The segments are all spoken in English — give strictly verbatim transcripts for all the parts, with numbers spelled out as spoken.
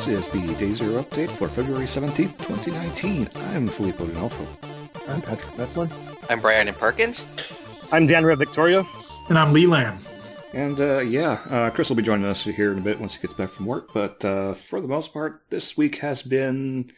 This is the Day Zero update for February seventeenth, twenty nineteen. I'm Filippo D'Onofrio. I'm Patrick Metzlin. I'm Brandon Perkins. I'm Dan Victoria. And I'm Lee Lamb. And, uh, yeah, uh, Chris will be joining us here in a bit once he gets back from work. But, uh, for the most part, this week has been...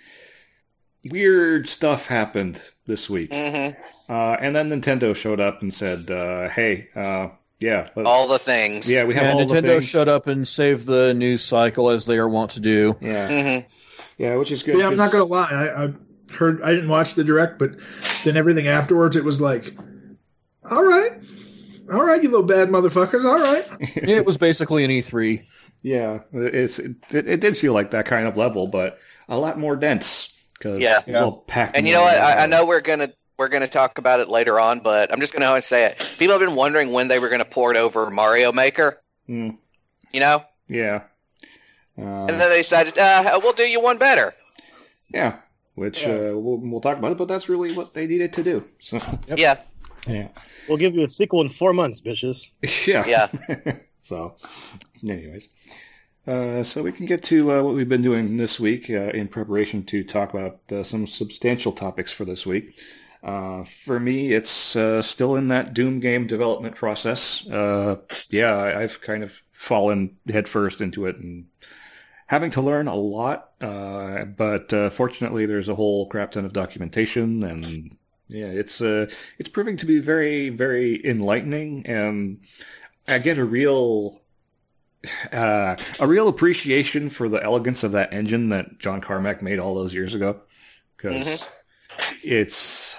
weird stuff happened this week. Mm-hmm. Uh, and then Nintendo showed up and said, uh, hey, uh, yeah. All the things. Yeah, we have yeah, all Nintendo the things. showed up and saved the news cycle as they are wont to do. Yeah. Mm-hmm. Yeah, which is good. Yeah, I'm not going to lie. I, I heard, I didn't watch the direct, but then everything afterwards, it was like, all right. All right, you little bad motherfuckers. All right. It was basically an E three. Yeah, it's it, it did feel like that kind of level, but a lot more dense because Yeah. it was all packed. And you know what? I, I know we're gonna we're gonna talk about it later on, but I'm just gonna go and say it. People have been wondering when they were gonna port over Mario Maker. Mm, You know, yeah. Uh, and then they decided, uh, we'll do you one better. yeah, which Yeah. Uh, we'll, we'll talk about it, but that's really what they needed to do. So Yep. Yeah, yeah, We'll give you a sequel in four months, bitches. yeah, yeah. So, anyways. Uh, so we can get to uh, what we've been doing this week uh, in preparation to talk about uh, some substantial topics for this week. Uh, for me, it's uh, still in that Doom game development process. Uh, yeah, I, I've kind of fallen headfirst into it and having to learn a lot. Uh, but uh, fortunately, there's a whole crap ton of documentation, and yeah, it's uh, it's proving to be very, very enlightening, and I get a real. Uh, a real appreciation for the elegance of that engine that John Carmack made all those years ago, because Mm-hmm. it's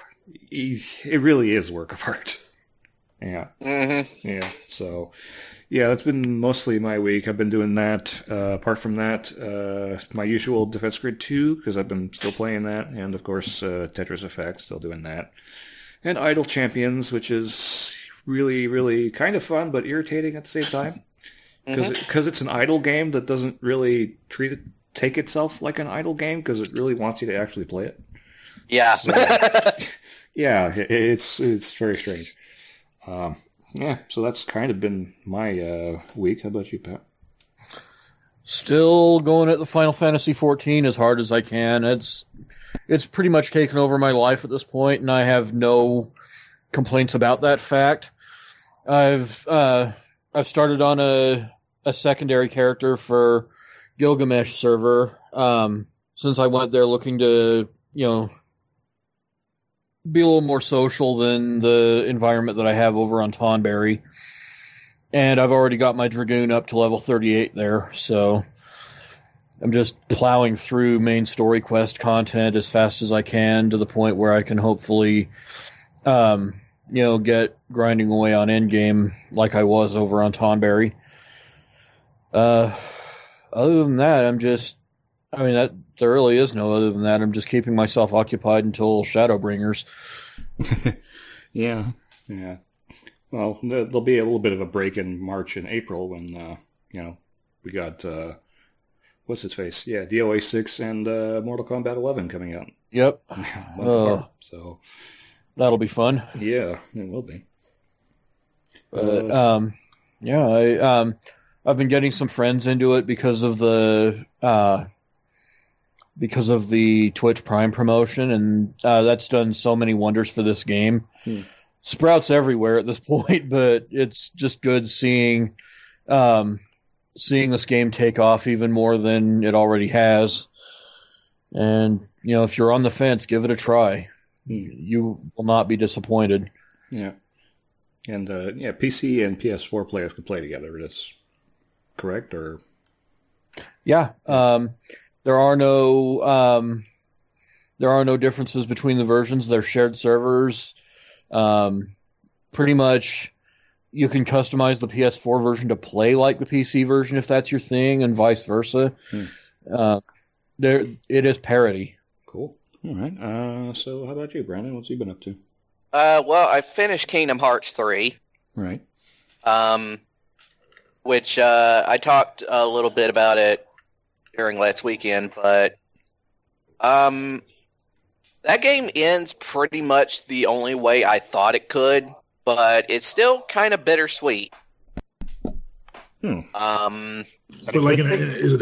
it really is work of art. Yeah, Mm-hmm. yeah. So, yeah, that's been mostly my week. I've been doing that. Uh, apart from that, uh, my usual Defense Grid two, because I've been still playing that, and of course uh, Tetris Effect, still doing that, and Idle Champions, which is really, really kind of fun but irritating at the same time. Because Mm-hmm. it's an idle game that doesn't really treat it, take itself like an idle game because it really wants you to actually play it. Yeah. So, yeah, it, it's it's very strange. Um, yeah, so that's kind of been my uh, week. How about you, Pat? Still going at the Final Fantasy fourteen as hard as I can. It's it's pretty much taken over my life at this point, and I have no complaints about that fact. I've uh, I've started on a a secondary character for Gilgamesh server, um, since I went there looking to, you know, be a little more social than the environment that I have over on Tonberry. And I've already got my Dragoon up to level thirty-eight there, so I'm just plowing through main story quest content as fast as I can to the point where I can hopefully, um, you know, get grinding away on endgame like I was over on Tonberry. Uh, other than that, I'm just, I mean, that there really is no other than that. I'm just keeping myself occupied until Shadowbringers. Yeah, yeah. Well, there- there'll be a little bit of a break in March and April when, uh, you know, we got, uh, what's his face? Yeah, D O A six and uh, Mortal Kombat eleven coming out. Yep. A month Oh. apart, so, That'll be fun. yeah, it will be. But, Uh, um, yeah, I, um, I've been getting some friends into it because of the, uh, because of the Twitch Prime promotion, and uh, that's done so many wonders for this game. Hmm. Sprouts everywhere at this point, but it's just good seeing, um, seeing this game take off even more than it already has. And, you know, if you're on the fence, give it a try. Hmm. You will not be disappointed. Yeah. And, uh, yeah, P C and P S four players can play together. That's correct, or? Yeah. Um, there are no um, there are no differences between the versions. They're shared servers. Um, pretty much, you can customize the P S four version to play like the P C version if that's your thing, and vice versa. Hmm. Uh, there, it is parity. Cool. All right. Uh, so how about you, Brandon? What's you been up to? Uh, well, I finished Kingdom Hearts three. Right. Um, which uh, I talked a little bit about it during last weekend, but um, that game ends pretty much the only way I thought it could, but it's still kind of bittersweet. Hmm. Um, But like, in a, is it a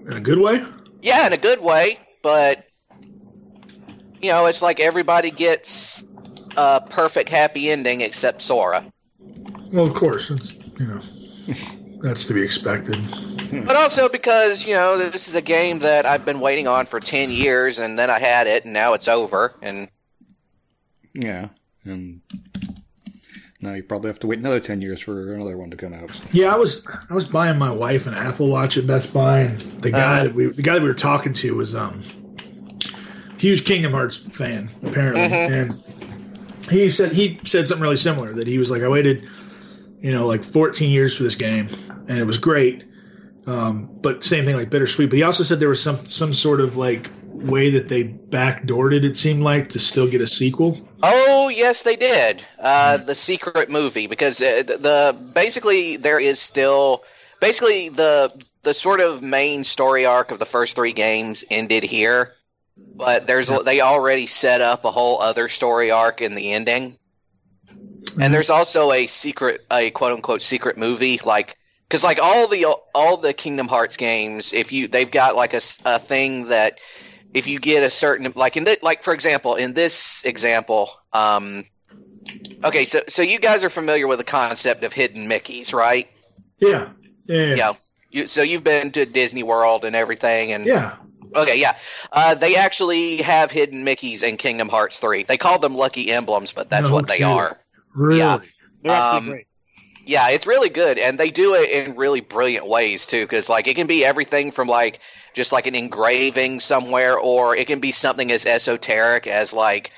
In a good way? Yeah, in a good way, but you know, it's like everybody gets a perfect happy ending except Sora. Well, of course, it's, you know, that's to be expected. But also because, you know, this is a game that I've been waiting on for ten years, and then I had it, and now it's over, and... Yeah, and now you probably have to wait another ten years for another one to come out. Yeah, I was I was buying my wife an Apple Watch at Best Buy, and the guy Uh-huh. that we the guy that we were talking to was um huge Kingdom Hearts fan apparently, Mhm. and he said he said something really similar, that he was like, I waited, you know, like fourteen years for this game, and it was great, um, but same thing, like bittersweet. But he also said there was some some sort of like way that they backdoored it, it seemed like, to still get a sequel. Oh, yes, they did. Uh, the secret movie, because uh, the, the basically there is still... Basically, the the sort of main story arc of the first three games ended here, but there's they already set up a whole other story arc in the ending. And there's also a secret, a quote unquote secret movie, like because like all the all the Kingdom Hearts games, if you they've got like a, s- a thing that if you get a certain like in the, like for example in this example, um, okay, so so you guys are familiar with the concept of hidden Mickeys, right? Yeah, yeah, yeah. Yeah. You, so you've been to Disney World and everything, and Yeah. okay, yeah. Uh, they actually have hidden Mickeys in Kingdom Hearts three. They call them lucky emblems, but that's No what they kidding. are. Really? Yeah. They're actually Um, great. Yeah, it's really good, and they do it in really brilliant ways too. Because like it can be everything from like just like an engraving somewhere, or it can be something as esoteric as like,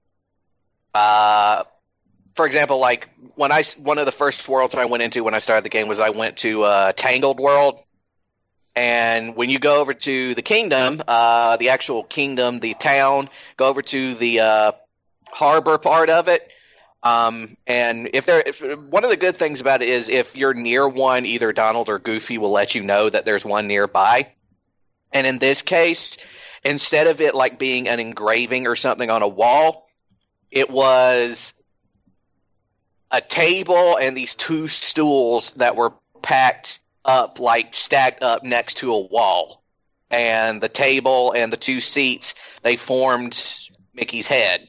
uh, for example, like when I one of the first worlds I went into when I started the game was I went to uh, Tangled World, and when you go over to the kingdom, uh, the actual kingdom, the town, go over to the uh, harbor part of it. Um, and if there, if, one of the good things about it is if you're near one, either Donald or Goofy will let you know that there's one nearby. And in this case, instead of it like being an engraving or something on a wall, it was a table and these two stools that were packed up, like stacked up next to a wall. And the table and the two seats, they formed Mickey's head.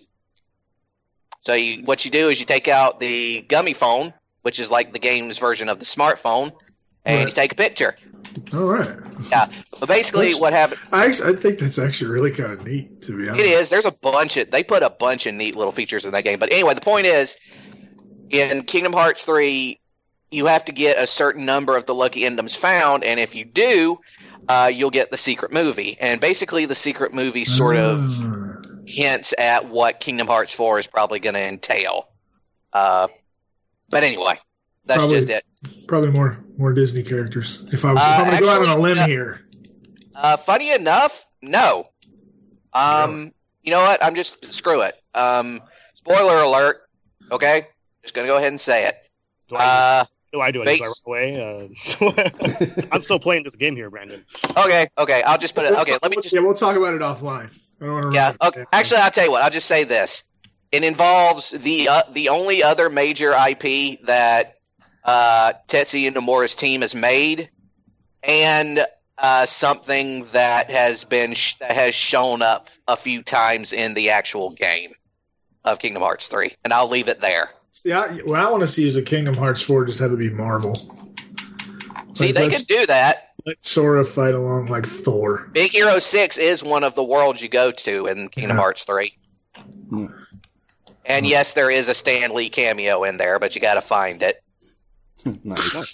So you, what you do is you take out the gummy phone, which is like the game's version of the smartphone, and Right. you take a picture. All right. Yeah, but basically That's- what happened, I actually, I think that's actually really kind of neat, to be honest. it is, there's a bunch of, they put a bunch of neat little features in that game. But anyway, the point is, in Kingdom Hearts three, you have to get a certain number of the lucky emblems found, and if you do, uh, you'll get the secret movie. And basically the secret movie sort of Ah. hints at what Kingdom Hearts four is probably going to entail. Uh, but anyway, that's Probably. just it. Probably more more Disney characters. If I was, Uh, if I'm gonna go out on a actually, limb uh, here. Uh, funny enough, no. Um, you know what? I'm just screw it. Um, spoiler alert. Okay, just gonna go ahead and say it. Do I, Uh, do, I do it? Do I base- run away? Uh, I'm still playing this game here, Brandon. okay, okay. I'll just put it. Okay, let me just. Yeah, we'll talk about it offline. I don't want to. Yeah. Okay. Actually, I'll tell you what. I'll just say this. It involves the uh, the only other major I P that uh, Tetsuya Nomura's team has made, and uh, something that has been sh- that has shown up a few times in the actual game of Kingdom Hearts three, and I'll leave it there. See, I, what I want to see is a Kingdom Hearts four just have to be Marvel. See, Like, they let's- can do that. Let Sora fight along like Thor. Big Hero six is one of the worlds you go to in Kingdom Yeah. Hearts three. Hmm. And yes, there is a Stan Lee cameo in there, but you got to find it. Nice.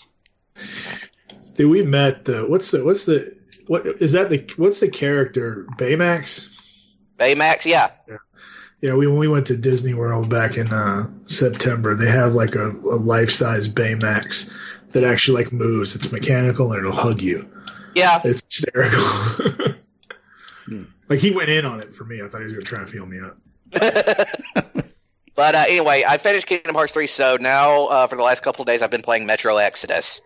Dude, we met the what's the what's the what is that the what's the character Baymax? Baymax, yeah. Yeah, we when we went to Disney World back in uh, September, they have like a, a life size Baymax that actually like moves. It's mechanical and it'll hug you. Yeah. It's hysterical. Hmm. Like he went in on it for me. I thought he was gonna try and feel me up. But uh, anyway, I finished Kingdom Hearts three, so now uh, for the last couple of days I've been playing Metro Exodus.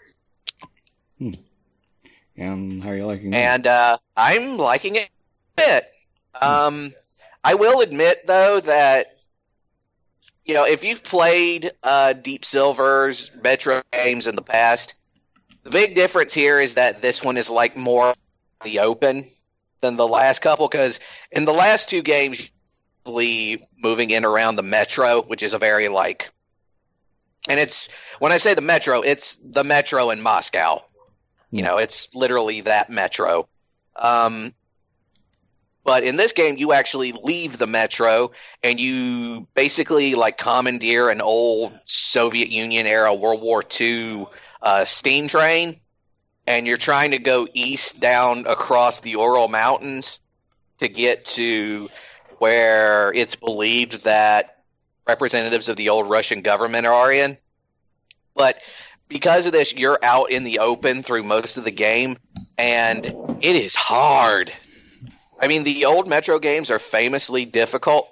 And how are you liking it? And uh, I'm liking it a bit. Um, I will admit, though, that, you know, if you've played uh, Deep Silver's Metro games in the past, the big difference here is that this one is like more the open than the last couple, because in the last two games, usually moving in around the metro, which is a very like, and it's when I say the metro, it's the metro in Moscow. You know, it's literally that metro. Um, but in this game, you actually leave the metro and you basically like commandeer an old Soviet Union era World War Two uh, steam train, and you're trying to go east down across the Ural Mountains to get to where it's believed that representatives of the old Russian government are in. But because of this, you're out in the open through most of the game, and it is hard. I mean, the old Metro games are famously difficult,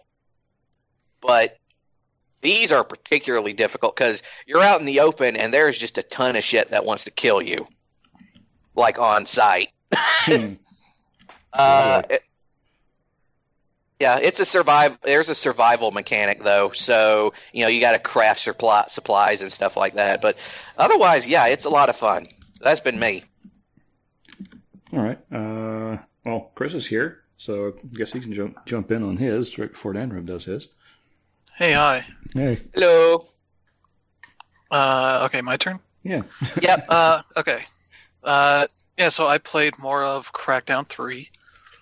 but these are particularly difficult because you're out in the open, and there's just a ton of shit that wants to kill you, like on sight. Hmm. uh, it, yeah, it's a survive. There's a survival mechanic though, so you know you got to craft supply, supplies and stuff like that. But otherwise, yeah, it's a lot of fun. That's been me. All right. Uh, well, Chris is here, so I guess he can jump jump in on his right before Danrub does his. Hey, hi. Hey. Hello. Uh, okay, my turn? Yeah. Yep. Uh, okay. Uh, yeah, so I played more of Crackdown three.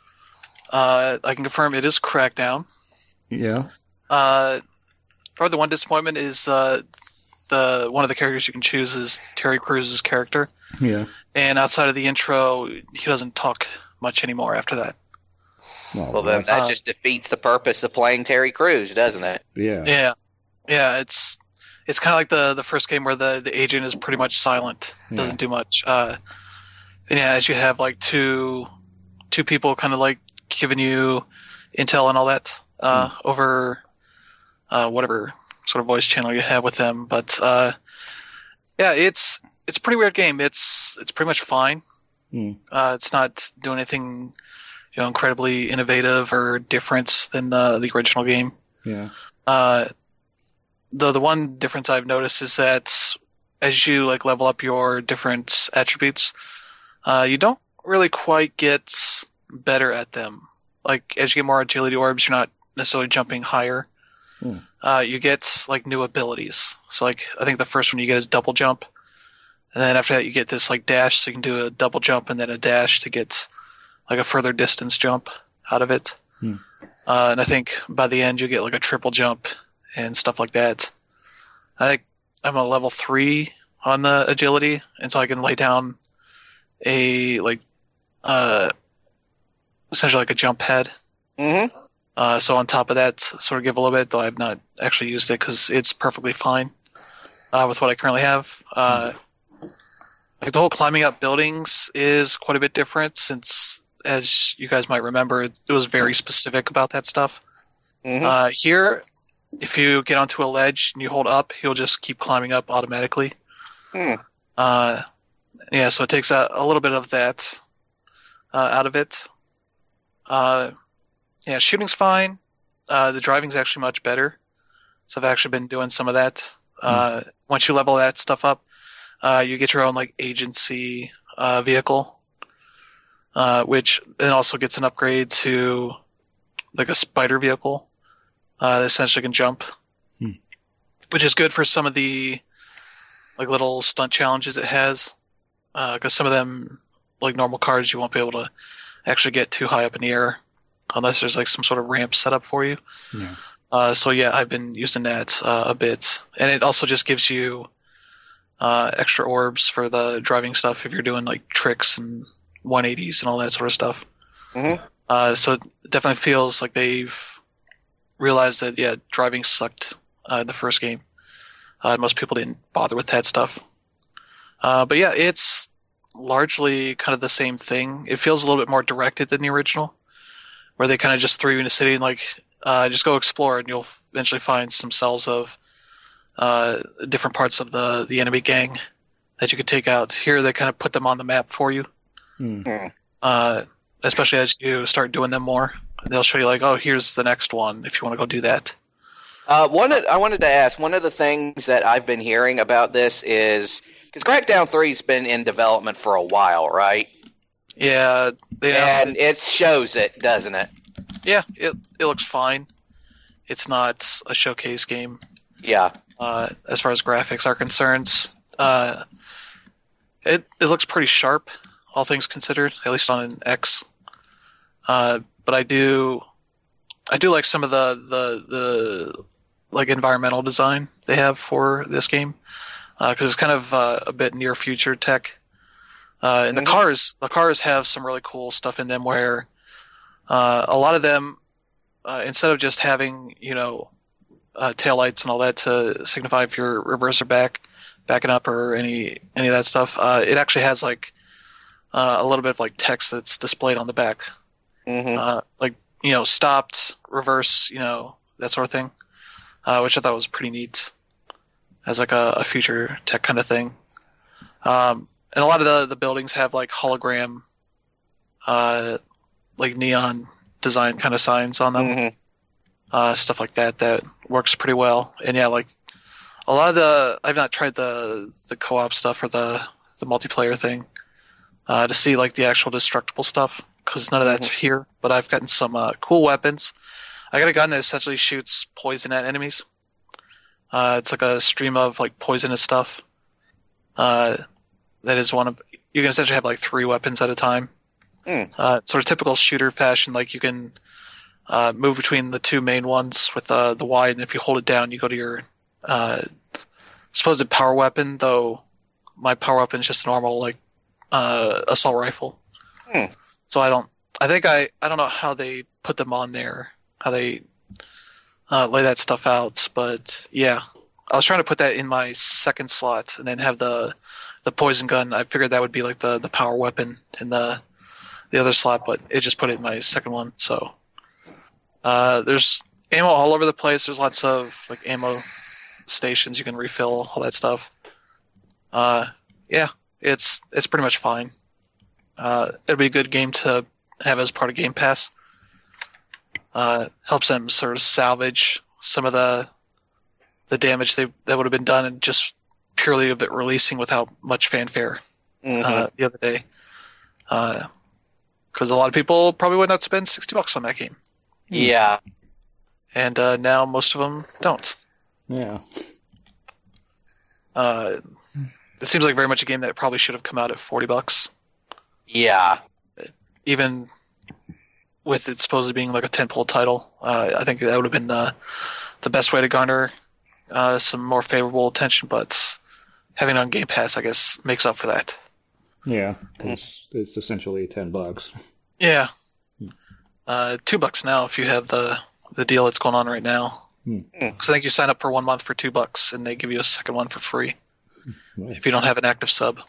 Uh, I can confirm it is Crackdown. Yeah. Uh, probably the one disappointment is the the one of the characters you can choose is Terry Crews's character, Yeah. and outside of the intro, he doesn't talk much anymore after that. Well, Well, then that's- that Uh, just defeats the purpose of playing Terry Crews, doesn't it? yeah. Yeah, yeah, it's it's kind of like the the first game where the the agent is pretty much silent, doesn't Yeah. do much. Uh, and yeah, as you have like two two people kind of like giving you intel and all that uh, over uh, whatever sort of voice channel you have with them. But uh, yeah, it's it's a pretty weird game. It's it's pretty much fine. Hmm. Uh, it's not doing anything you know incredibly innovative or different than the the original game. Yeah. Uh, the the one difference I've noticed is that as you like level up your different attributes, uh, you don't really quite get better at them. Like as you get more agility orbs, you're not necessarily jumping higher. Hmm. Uh, you get like new abilities. So like I think the first one you get is double jump, and then after that you get this like dash, so you can do a double jump and then a dash to get like a further distance jump out of it. Hmm. Uh, and I think by the end you get like a triple jump and stuff like that. I think I'm a level three on the agility, and so I can lay down a like uh essentially like a jump pad. Mm-hmm. Uh, so on top of that, sort of give a little bit, though I've not actually used it because it's perfectly fine uh, with what I currently have. Uh, like the whole climbing up buildings is quite a bit different since, as you guys might remember, it, it was very specific about that stuff. Mm-hmm. Uh, here, if you get onto a ledge and you hold up, he'll just keep climbing up automatically. Hmm. Uh, yeah, so it takes a, a little bit of that uh, out of it. Uh, yeah, shooting's fine. Uh, the driving's actually much better. So I've actually been doing some of that. Uh, mm. Once you level that stuff up, uh, you get your own like agency uh, vehicle, uh, which then also gets an upgrade to like a spider vehicle uh, that essentially can jump, Hmm. which is good for some of the like little stunt challenges it has. Because uh, some of them, like normal cars, you won't be able to actually get too high up in the air unless there's like some sort of ramp set up for you. Yeah. Uh, so yeah, I've been using that uh, a bit, and it also just gives you uh, extra orbs for the driving stuff if you're doing like tricks and one eighties and all that sort of stuff. Mm-hmm. Uh, so it definitely feels like they've realized that yeah, driving sucked uh, in the first game. Uh, most people didn't bother with that stuff. Uh, but yeah, it's largely kind of the same thing. It feels a little bit more directed than the original, where they kind of just threw you in a city and like uh, just go explore, and you'll eventually find some cells of uh, different parts of the the enemy gang that you could take out. Here, they kind of put them on the map for you, Hmm. uh, especially as you start doing them more. They'll show you like, oh, here's the next one if you want to go do that. Uh, one, of- I wanted to ask. One of the things that I've been hearing about this is because Crackdown three's been in development for a while, right? Yeah, they announced And it. it shows it, doesn't it? Yeah, it it looks fine. It's not a showcase game Yeah. uh, as far as graphics are concerned. Uh, it it looks pretty sharp, all things considered, at least on an X. Uh, but I do I do like some of the the the like environmental design they have for this game because uh, it's kind of uh, a bit near future tech. Uh, and the Mhm. cars the cars have some really cool stuff in them where uh, a lot of them uh, instead of just having you know uh, taillights and all that to signify if you're reverse or back backing up or any any of that stuff, uh, it actually has like uh, a little bit of like text that's displayed on the back, hmm uh, like you know stopped, reverse, you know that sort of thing, uh, which I thought was pretty neat as like a, a future tech kind of thing. Um, and a lot of the, the buildings have like hologram, uh, like neon design kind of signs on them, hmm uh, stuff like that that works pretty well. And yeah, like a lot of the I've not tried the the co-op stuff or the the multiplayer thing uh, to see like the actual destructible stuff because none of that's here. But I've gotten some uh, cool weapons. I got a gun that essentially shoots poison at enemies. Uh, it's like a stream of like poisonous stuff. Uh, that is one of you can essentially have like three weapons at a time. Mm. Uh, sort of typical shooter fashion. Like you can uh, move between the two main ones with uh, the Y, and if you hold it down, you go to your uh, supposed power weapon. Though my power weapon is just a normal like uh, assault rifle. Hmm. So I don't. I think I. I don't know how they put them on there. How they uh, lay that stuff out. But yeah, I was trying to put that in my second slot and then have the the poison gun. I figured that would be like the, the power weapon in the the other slot, but it just put it in my second one. So uh, there's ammo all over the place. There's lots of like ammo stations you can refill, all that stuff. Uh, yeah, it's it's pretty much fine. Uh, it'll be a good game to have as part of Game Pass. Uh, helps them sort of salvage some of the the damage they that would have been done and just purely of it releasing without much fanfare hmm uh, the other day. Because a lot of people probably would not spend sixty bucks on that game, Yeah. and uh, now most of them don't. Yeah. Uh, it seems like very much a game that probably should have come out at forty bucks, Yeah. even with it supposedly being like a tentpole title. Uh, I think that would have been the the best way to garner uh, some more favorable attention. But having it on Game Pass, I guess, makes up for that. Yeah. It's, it's essentially ten bucks. Yeah, uh, two bucks now if you have the the deal that's going on right now. Hmm. Because I think you sign up for one month for two bucks, and they give you a second one for free Right. if you don't have an active sub.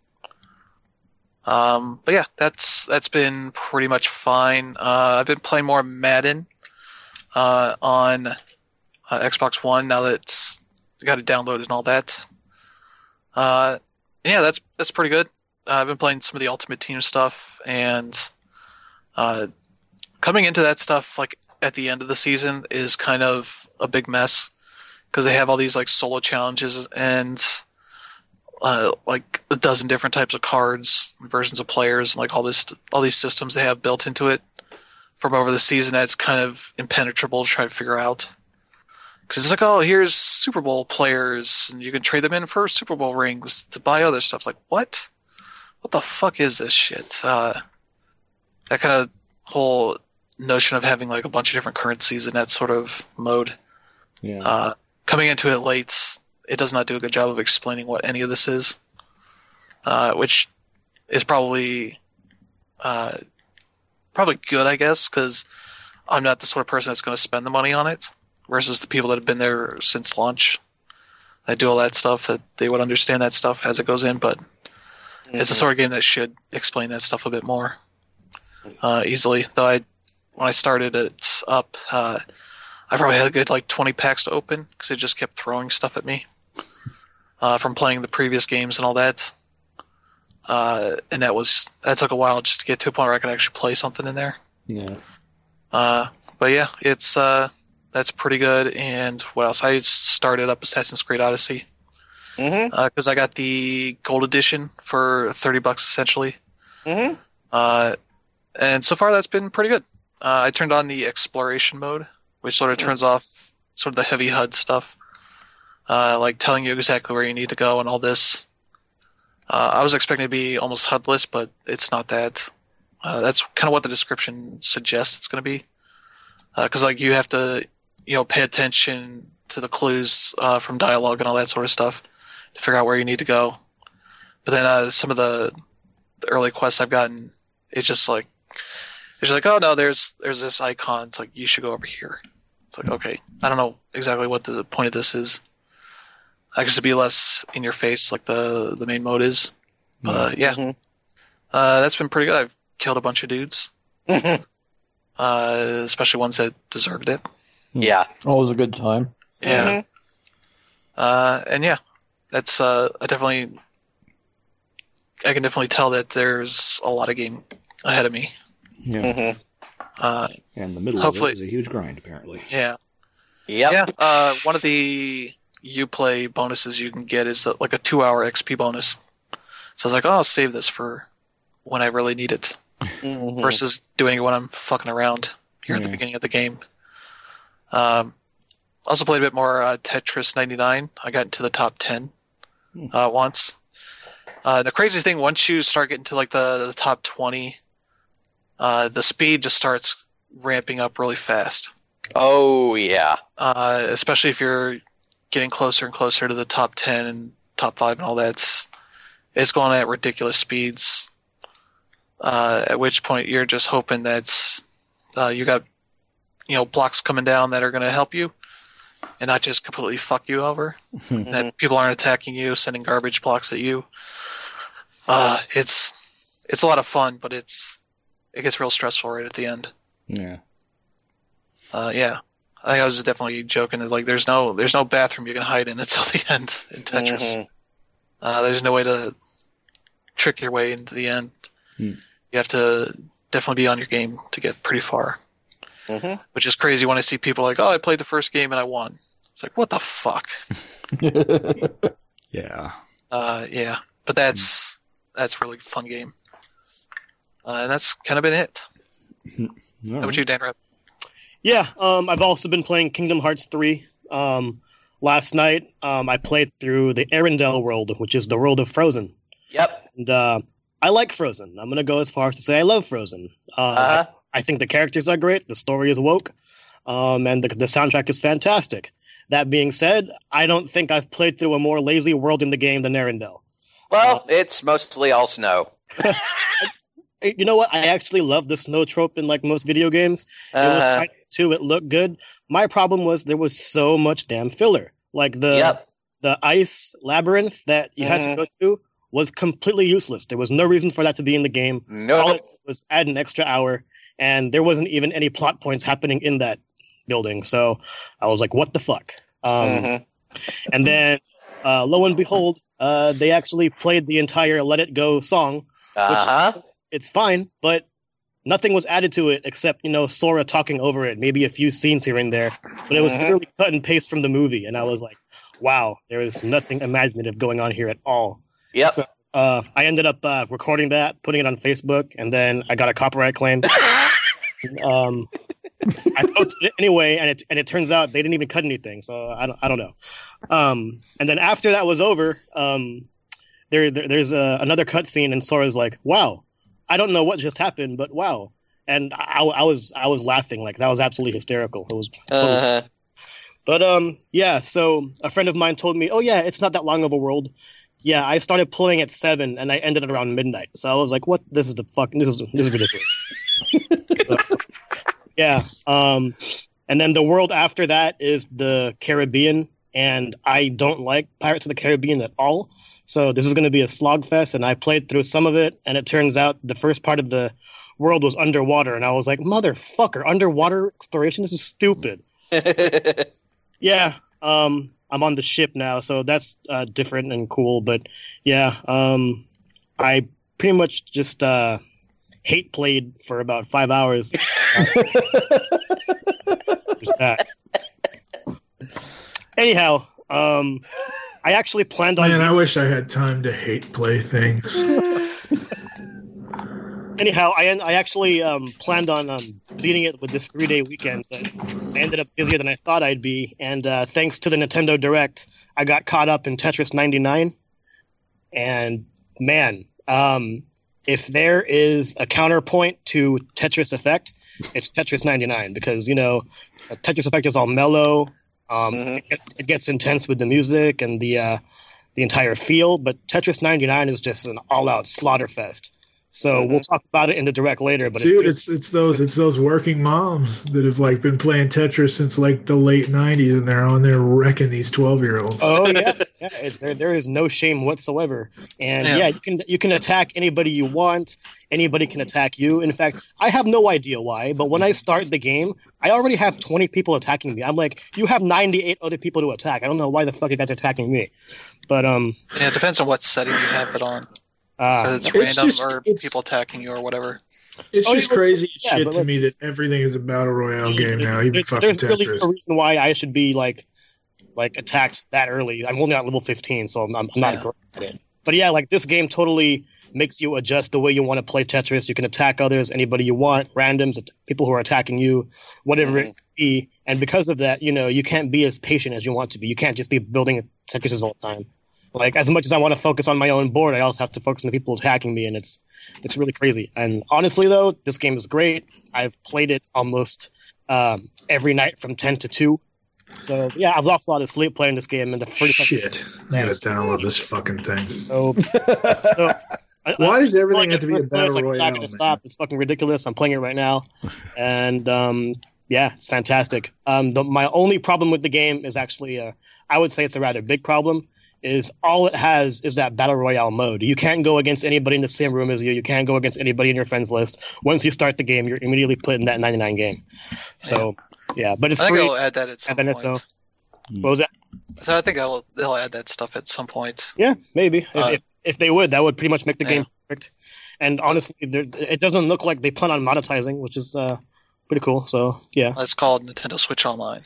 Um, but yeah, that's that's been pretty much fine. Uh, I've been playing more Madden uh, on uh, Xbox One now that it's got it downloaded and all that. Uh, yeah, that's that's pretty good. Uh, I've been playing some of the Ultimate Team stuff, and uh, coming into that stuff like at the end of the season is kind of a big mess because they have all these like solo challenges and uh, like a dozen different types of cards, versions of players, and like all this all these systems they have built into it from over the season that's kind of impenetrable to try to figure out. Because it's like, oh, here's Super Bowl players, and you can trade them in for Super Bowl rings to buy other stuff. It's like, what? What the fuck is this shit? Uh, that kind of whole notion of having like a bunch of different currencies in that sort of mode. Yeah. Uh, coming into it late, it does not do a good job of explaining what any of this is, uh, which is probably uh, probably good, I guess, because I'm not the sort of person that's going to spend the money on it, versus the people that have been there since launch that do all that stuff, that they would understand that stuff as it goes in, but it's a sort of game that should explain that stuff a bit more uh, easily. Though I, when I started it up, uh, I probably had a good like twenty packs to open because it just kept throwing stuff at me uh, from playing the previous games and all that. Uh, and that was that took a while just to get to a point where I could actually play something in there. Yeah. Uh, but yeah, it's uh, that's pretty good. And what else? I started up Assassin's Creed Odyssey hmm because uh, I got the gold edition for thirty bucks essentially. hmm Uh, and so far that's been pretty good. Uh, I turned on the exploration mode, which sort of turns off sort of the heavy H U D stuff, uh, like telling you exactly where you need to go and all this. Uh, I was expecting it to be almost H U D-less, but it's not that. Uh, that's kind of what the description suggests it's going to be, because uh, like you have to, you know, pay attention to the clues uh, from dialogue and all that sort of stuff to figure out where you need to go. But then uh, some of the, the early quests I've gotten, it's just like it's just like, oh no, there's there's this icon. It's like you should go over here. It's like, okay, I don't know exactly what the point of this is. I guess to be less in your face, like the the main mode is. But uh, yeah, Mhm. uh, that's been pretty good. I've killed a bunch of dudes, uh, especially ones that deserved it. Yeah. Always a good time. Yeah, Mhm. uh, and yeah, that's uh, I definitely, I can definitely tell that there's a lot of game ahead of me. Yeah. Mhm. Uh, And the middle Hopefully- of it is a huge grind, apparently. yeah, Yep. yeah. Uh, one of the Uplay bonuses you can get is uh, like a two-hour X P bonus. So I was like, oh, I'll save this for when I really need it, Mhm. versus doing it when I'm fucking around here at the Yeah. beginning of the game. Um, also played a bit more uh, Tetris ninety-nine. I got into the top ten Hmm. uh, once. Uh, the crazy thing, once you start getting to like the, the top twenty, uh, the speed just starts ramping up really fast. Oh yeah. Uh, especially if you're getting closer and closer to the top ten and top five and all that. It's, it's going at ridiculous speeds. Uh, at which point you're just hoping that uh, you got, you know, blocks coming down that are going to help you, and not just completely fuck you over. Mhm. That people aren't attacking you, sending garbage blocks at you. Uh, it's it's a lot of fun, but it's it gets real stressful right at the end. Yeah. Uh, yeah, I think I was definitely joking that like there's no there's no bathroom you can hide in until the end in Tetris. Mhm. Uh, there's no way to trick your way into the end. Hmm. You have to definitely be on your game to get pretty far, Mhm. which is crazy when I see people like, oh, I played the first game and I won. It's like, what the fuck? Yeah. Uh, yeah, but that's that's a really fun game. Uh, and that's kind of been it. All How about right. you, Dan Rep? Yeah, um, I've also been playing Kingdom Hearts three. Um, last night, um, I played through the Arendelle world, which is the world of Frozen. Yep. And uh, I like Frozen. I'm going to go as far as to say I love Frozen. Uh, Uh-huh. I, I think the characters are great, the story is woke, um, and the, the soundtrack is fantastic. That being said, I don't think I've played through a more lazy world in the game than Arendelle. Well, it's mostly all snow. You know what? I actually love the snow trope in like most video games. It was Uh-huh. fine too. It looked good. My problem was there was so much damn filler. Like the Yep. the ice labyrinth that you had to Mhm. go through was completely useless. There was no reason for that to be in the game. All Nope. it was add an extra hour, and there wasn't even any plot points happening in that building. So I was like, "What the fuck?" Um, Mhm. And then, uh, lo and behold, uh, they actually played the entire "Let It Go" song. Uh-huh. It's fine, but nothing was added to it except, you know, Sora talking over it, maybe a few scenes here and there. But it was Mhm. literally cut and paste from the movie, and I was like, wow, there is nothing imaginative going on here at all. Yep. So- Uh, I ended up uh, recording that, putting it on Facebook, and then I got a copyright claim. um, I posted it anyway, and it and it turns out they didn't even cut anything, so I don't I don't know. Um, and then after that was over, um, there, there there's uh, another cutscene, and Sora's like, "Wow, I don't know what just happened, but wow." And I, I was I was laughing, like that was absolutely hysterical. It was totally. Uh-huh. But um, yeah. So a friend of mine told me, "Oh yeah, it's not that long of a world." Yeah, I started playing at seven, and I ended at around midnight. So I was like, "What? This is the fuck. This is this is ridiculous." So, yeah. Um, and then the world after that is the Caribbean, and I don't like Pirates of the Caribbean at all. So this is going to be a slog fest, and I played through some of it, and it turns out the first part of the world was underwater, and I was like, "Motherfucker, underwater exploration? This is stupid." Yeah, um, I'm on the ship now, so that's uh, different and cool. But yeah, um, I pretty much just uh, hate played for about five hours. Uh, just that. Anyhow, um, I actually planned on. Man, I wish I had time to hate play things. anyhow, I I actually um, planned on um, beating it with this three day weekend, but I ended up busier than I thought I'd be. And uh, thanks to the Nintendo Direct, I got caught up in Tetris ninety-nine. And man, um, if there is a counterpoint to Tetris Effect, it's Tetris ninety-nine, because you know Tetris Effect is all mellow. Um, Mhm. it, it gets intense with the music and the uh, the entire feel, but Tetris ninety-nine is just an all-out slaughter fest. So Mhm. we'll talk about it in the direct later. But Dude, it's, it's it's those it's those working moms that have like been playing Tetris since like the late nineties, and they're on there wrecking these twelve year olds. oh yeah, yeah it, there there is no shame whatsoever. And Yeah. yeah. you can you can attack anybody you want. Anybody can attack you. In fact, I have no idea why, but when I start the game, I already have twenty people attacking me. I'm like, you have ninety-eight other people to attack. I don't know why the fuck you guys are attacking me. But um, Yeah, it depends on what setting you have it on. uh, Whether it's It's random just- or it's- people attacking you or whatever. It's Oh, just yeah, crazy as yeah, shit but to let's- me that everything is a battle royale game now, even there's, fucking there's really Tetris. no reason why I should be like like attacked that early. I'm only at level fifteen, so I'm, I'm not Yeah. great at it. But yeah, like this game totally makes you adjust the way you want to play Tetris. You can attack others, anybody you want, randoms, people who are attacking you, whatever it Mhm. be. And because of that, you know, you can't be as patient as you want to be. You can't just be building Tetrises all the time. Like as much as I want to focus on my own board, I also have to focus on the people attacking me, and it's it's really crazy. And honestly, though, this game is great. I've played it almost um, every night from ten to two. So yeah, I've lost a lot of sleep playing this game. And the first Shit. I gotta download this fucking thing. So, so I, Why I- does everything playing have to be a it first, battle like, royale, Not gonna man? stop. It's fucking ridiculous. I'm playing it right now, and um, yeah, it's fantastic. Um, the, my only problem with the game is actually, uh, I would say it's a rather big problem. Is all it has is that battle royale mode. You can't go against anybody in the same room as you. You can't go against anybody in your friends list. Once you start the game, you're immediately put in that ninety-nine game. So yeah, but it's I think free. they'll add that at some and then point. it's, uh, What was that? So I think they'll they'll add that stuff at some point. Yeah, maybe. If, Uh, if, if they would, that would pretty much make the yeah. game perfect. And honestly, there- it doesn't look like they plan on monetizing, which is uh, pretty cool. So yeah. That's called Nintendo Switch Online.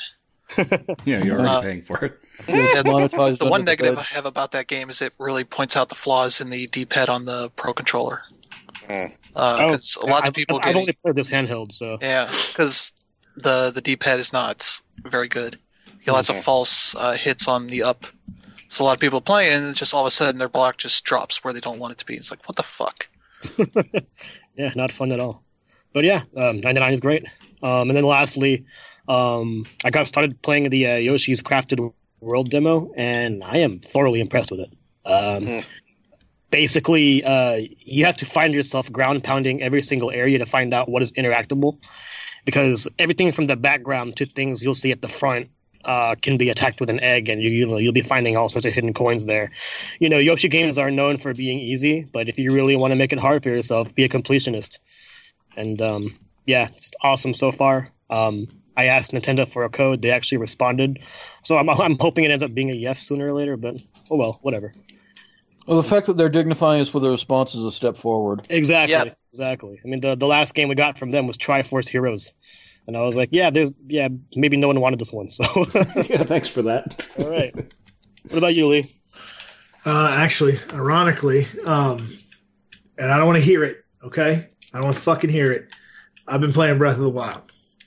Yeah, you're already Uh, paying for it. Yeah, monetized the under one the negative hood. I have about that game is it really points out the flaws in the D-pad on the Pro Controller. Mm. Because Oh, lots I've, of people I've get only played this handheld, so yeah, because the the D-pad is not very good. You get lots of Mhm. false uh, hits on the up. So a lot of people play and just all of a sudden their block just drops where they don't want it to be. It's like, what the fuck? yeah, not fun at all. But yeah, um, ninety-nine is great. Um, and then lastly, um, I got started playing the uh, Yoshi's Crafted World demo, and I am thoroughly impressed with it. Um, Mhm. Basically, uh, you have to find yourself ground pounding every single area to find out what is interactable, because everything from the background to things you'll see at the front uh, can be attacked with an egg, and you, you know, you'll be finding all sorts of hidden coins there. You know, Yoshi games are known for being easy, but if you really want to make it hard for yourself, be a completionist. And um, yeah, it's awesome so far. Um, I asked Nintendo for a code; they actually responded, so I'm I'm hoping it ends up being a yes sooner or later. But oh well, whatever. Well, the fact that they're dignifying us with a response is a step forward. Exactly, Yep. exactly. I mean, the the last game we got from them was Triforce Heroes, and I was like, yeah, there's yeah, maybe no one wanted this one, so Yeah, thanks for that. all right. What about you, Lee? Uh, actually, ironically, um, and I don't want to hear it, okay? I don't want to fucking hear it. I've been playing Breath of the Wild.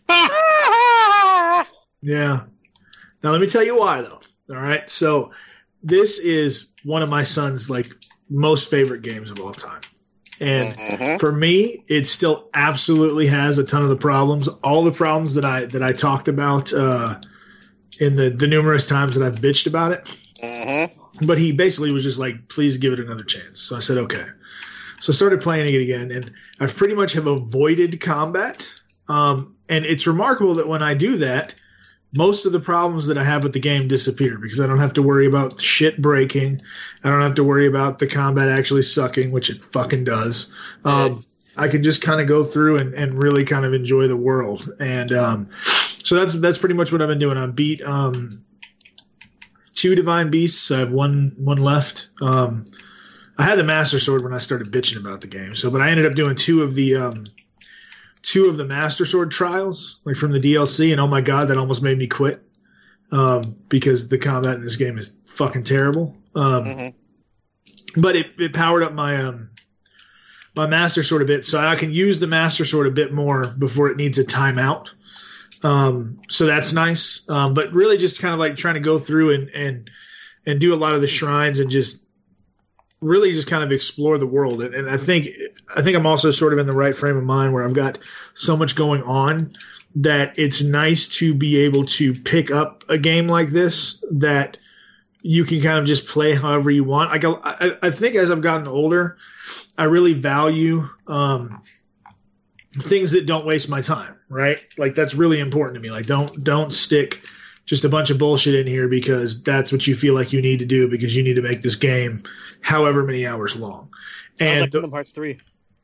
Yeah. Now, let me tell you why, though. All right? So, this is one of my son's, like, most favorite games of all time. And Mhm. for me, it still absolutely has a ton of the problems. All the problems that I that I talked about uh, in the, the numerous times that I've bitched about it. Mhm. But he basically was just like, please give it another chance. So I said, okay. So I started playing it again, and I've pretty much have avoided combat. Um, and it's remarkable that when I do that, most of the problems that I have with the game disappear because I don't have to worry about shit breaking. I don't have to worry about the combat actually sucking, which it fucking does. Um, I can just kind of go through and, and really kind of enjoy the world. And um, so that's that's pretty much what I've been doing. I beat um, two Divine Beasts. I have one one left. Um, I had the Master Sword when I started bitching about the game. So, but I ended up doing two of the um, two of the Master Sword trials, like from the D L C, and oh my god, that almost made me quit um, because the combat in this game is fucking terrible. Um, Mhm. But it, it powered up my um, my Master Sword a bit, so I can use the Master Sword a bit more before it needs a timeout. Um, so that's nice. Um, but really just kind of like trying to go through and, and, and do a lot of the shrines and just really just kind of explore the world. And, and I think, I think I'm also sort of in the right frame of mind where I've got so much going on that it's nice to be able to pick up a game like this that you can kind of just play however you want. Like I, I think as I've gotten older, I really value, um, things that don't waste my time, right? Like that's really important to me. Like don't don't stick just a bunch of bullshit in here because that's what you feel like you need to do because you need to make this game however many hours long. Sounds and like Kingdom Hearts three.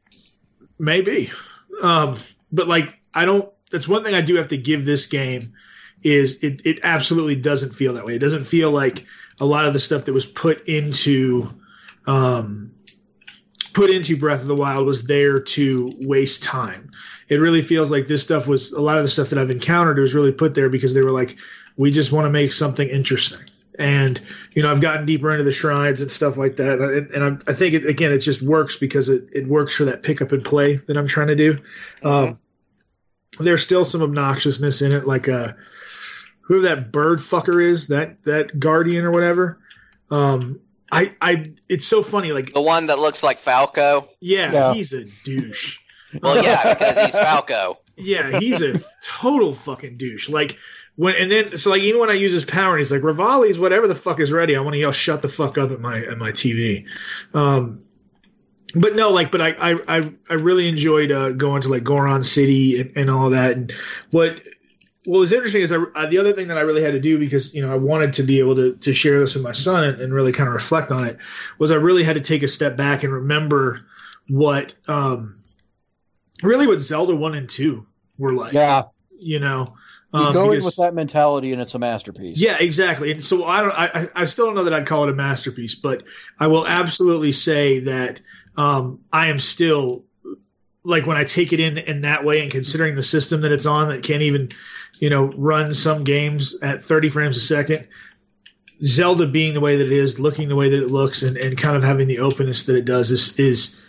Maybe. Um, but like I don't that's one thing I do have to give this game is it it absolutely doesn't feel that way. It doesn't feel like a lot of the stuff that was put into um put into Breath of the Wild was there to waste time. It really feels like this stuff was a lot of the stuff that I've encountered was really put there because they were like, we just want to make something interesting. And, you know, I've gotten deeper into the shrines and stuff like that. And, and I'm, I think, it, again, it just works because it, it works for that pick up and play that I'm trying to do. Mm-hmm. Um, there's still some obnoxiousness in it, like uh, whoever that bird fucker is, that, that guardian or whatever. Um, I, I, it's so funny. Like the one that looks like Falco. Yeah, Yeah. he's a douche. Well, yeah, because he's Falco. Yeah, he's a total fucking douche. Like when, and then so like even when I use his power, and he's like Rivali's whatever the fuck is ready. I want to yell shut the fuck up at my at my T V. Um, but no, like, but I I I, I really enjoyed uh, going to like Goron City and, and all of that. And what. What was interesting is I, I, the other thing that I really had to do because, you know, I wanted to be able to, to share this with my son and, and really kind of reflect on it was I really had to take a step back and remember what, um, really what Zelda one and two were like. Yeah. You know, You um, go in because- with that mentality, and it's a masterpiece. yeah, exactly. And so I don't, I, I still don't know that I'd call it a masterpiece, but I will absolutely say that, um, I am still like when I take it in in that way and considering the system that it's on that can't even, you know, run some games at thirty frames a second, Zelda being the way that it is, looking the way that it looks, and, and kind of having the openness that it does is is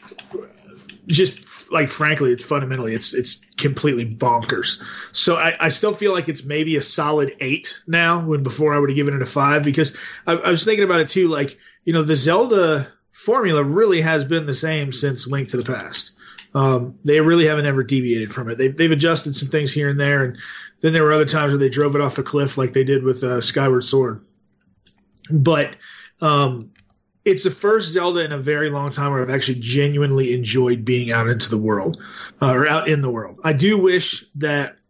just like frankly, it's fundamentally it's it's completely bonkers. So I, I still feel like it's maybe a solid eight now. When before I would have given it a five because I, I was thinking about it too. Like you know, the Zelda formula really has been the same since Link to the Past. Um, they really haven't ever deviated from it. They've, they've adjusted some things here and there, and then there were other times where they drove it off a cliff like they did with uh, Skyward Sword. But um, it's the first Zelda in a very long time where I've actually genuinely enjoyed being out into the world, uh, or out in the world. I do wish that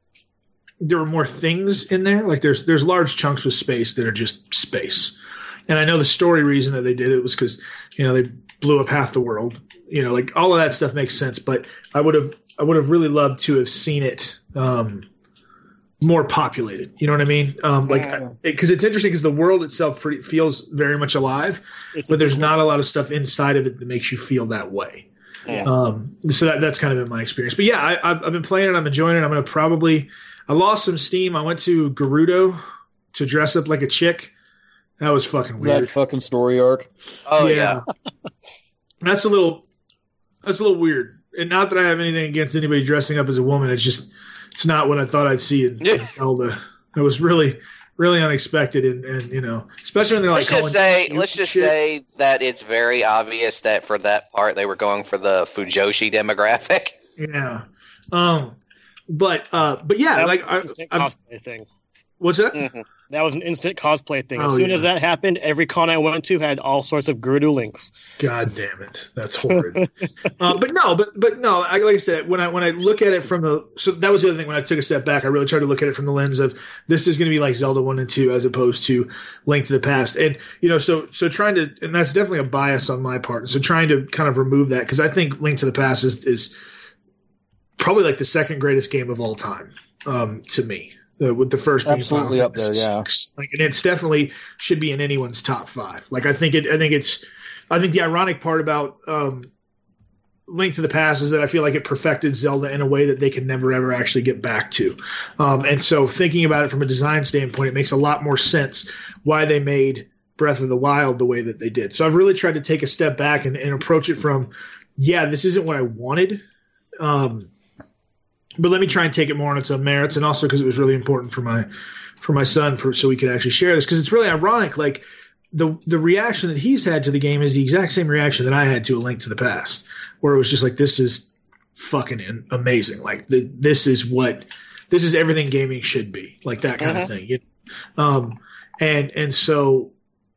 there were more things in there. Like there's there's large chunks of space that are just space. And I know the story reason that they did it was because, you know, they blew up half the world. You know, like all of that stuff makes sense. But I would have, I would have really loved to have seen it um, more populated. You know what I mean? Um, like, because it, it's interesting because the world itself pretty, feels very much alive, It's but there's not a lot of stuff inside of it that makes you feel that way. Yeah. Um, so that that's kind of been my experience. But yeah, I, I've, I've been playing it. I'm enjoying it. I'm going to probably, I lost some steam. I went to Gerudo to dress up like a chick. That was fucking weird. That fucking story arc. Oh yeah. That's a little that's a little weird. And not that I have anything against anybody dressing up as a woman. It's just it's not what I thought I'd see in, in Zelda. It was really really unexpected and, and you know, especially when they're like Let's just calling say you let's just shit. say that it's very obvious that for that part they were going for the Fujoshi demographic. Yeah. Um but uh but yeah, That like was I, an instant I'm, cosplay thing. what's that? Mhm. That was an instant cosplay thing. As Oh, soon yeah. as that happened, every con I went to had all sorts of Gerudo links. God damn it, that's horrid. uh, but no, but but no, I, like I said, when I when I look at it from the so that was the other thing. When I took a step back, I really tried to look at it from the lens of this is going to be like Zelda one and two as opposed to Link to the Past, and you know, so so trying to, and that's definitely a bias on my part. So trying to kind of remove that because I think Link to the Past is is probably like the second greatest game of all time um, to me. Uh, with the first being Absolutely Final up there, Fantasy yeah. six. Like, and it's definitely should be in anyone's top five. Like, I think it. I think it's. I think the ironic part about um, Link to the Past is that I feel like it perfected Zelda in a way that they can never ever actually get back to. Um, and so, thinking about it from a design standpoint, it makes a lot more sense why they made Breath of the Wild the way that they did. So, I've really tried to take a step back and, and approach it from yeah, this isn't what I wanted. Um, but let me try and take it more on its own merits, and also because it was really important for my for my son, for so we could actually share this. Because it's really ironic, like the the reaction that he's had to the game is the exact same reaction that I had to A Link to the Past, where it was just like, this is fucking amazing. Like the, this is what this is everything gaming should be, like that kind mm-hmm. of thing. You know? Um, and and so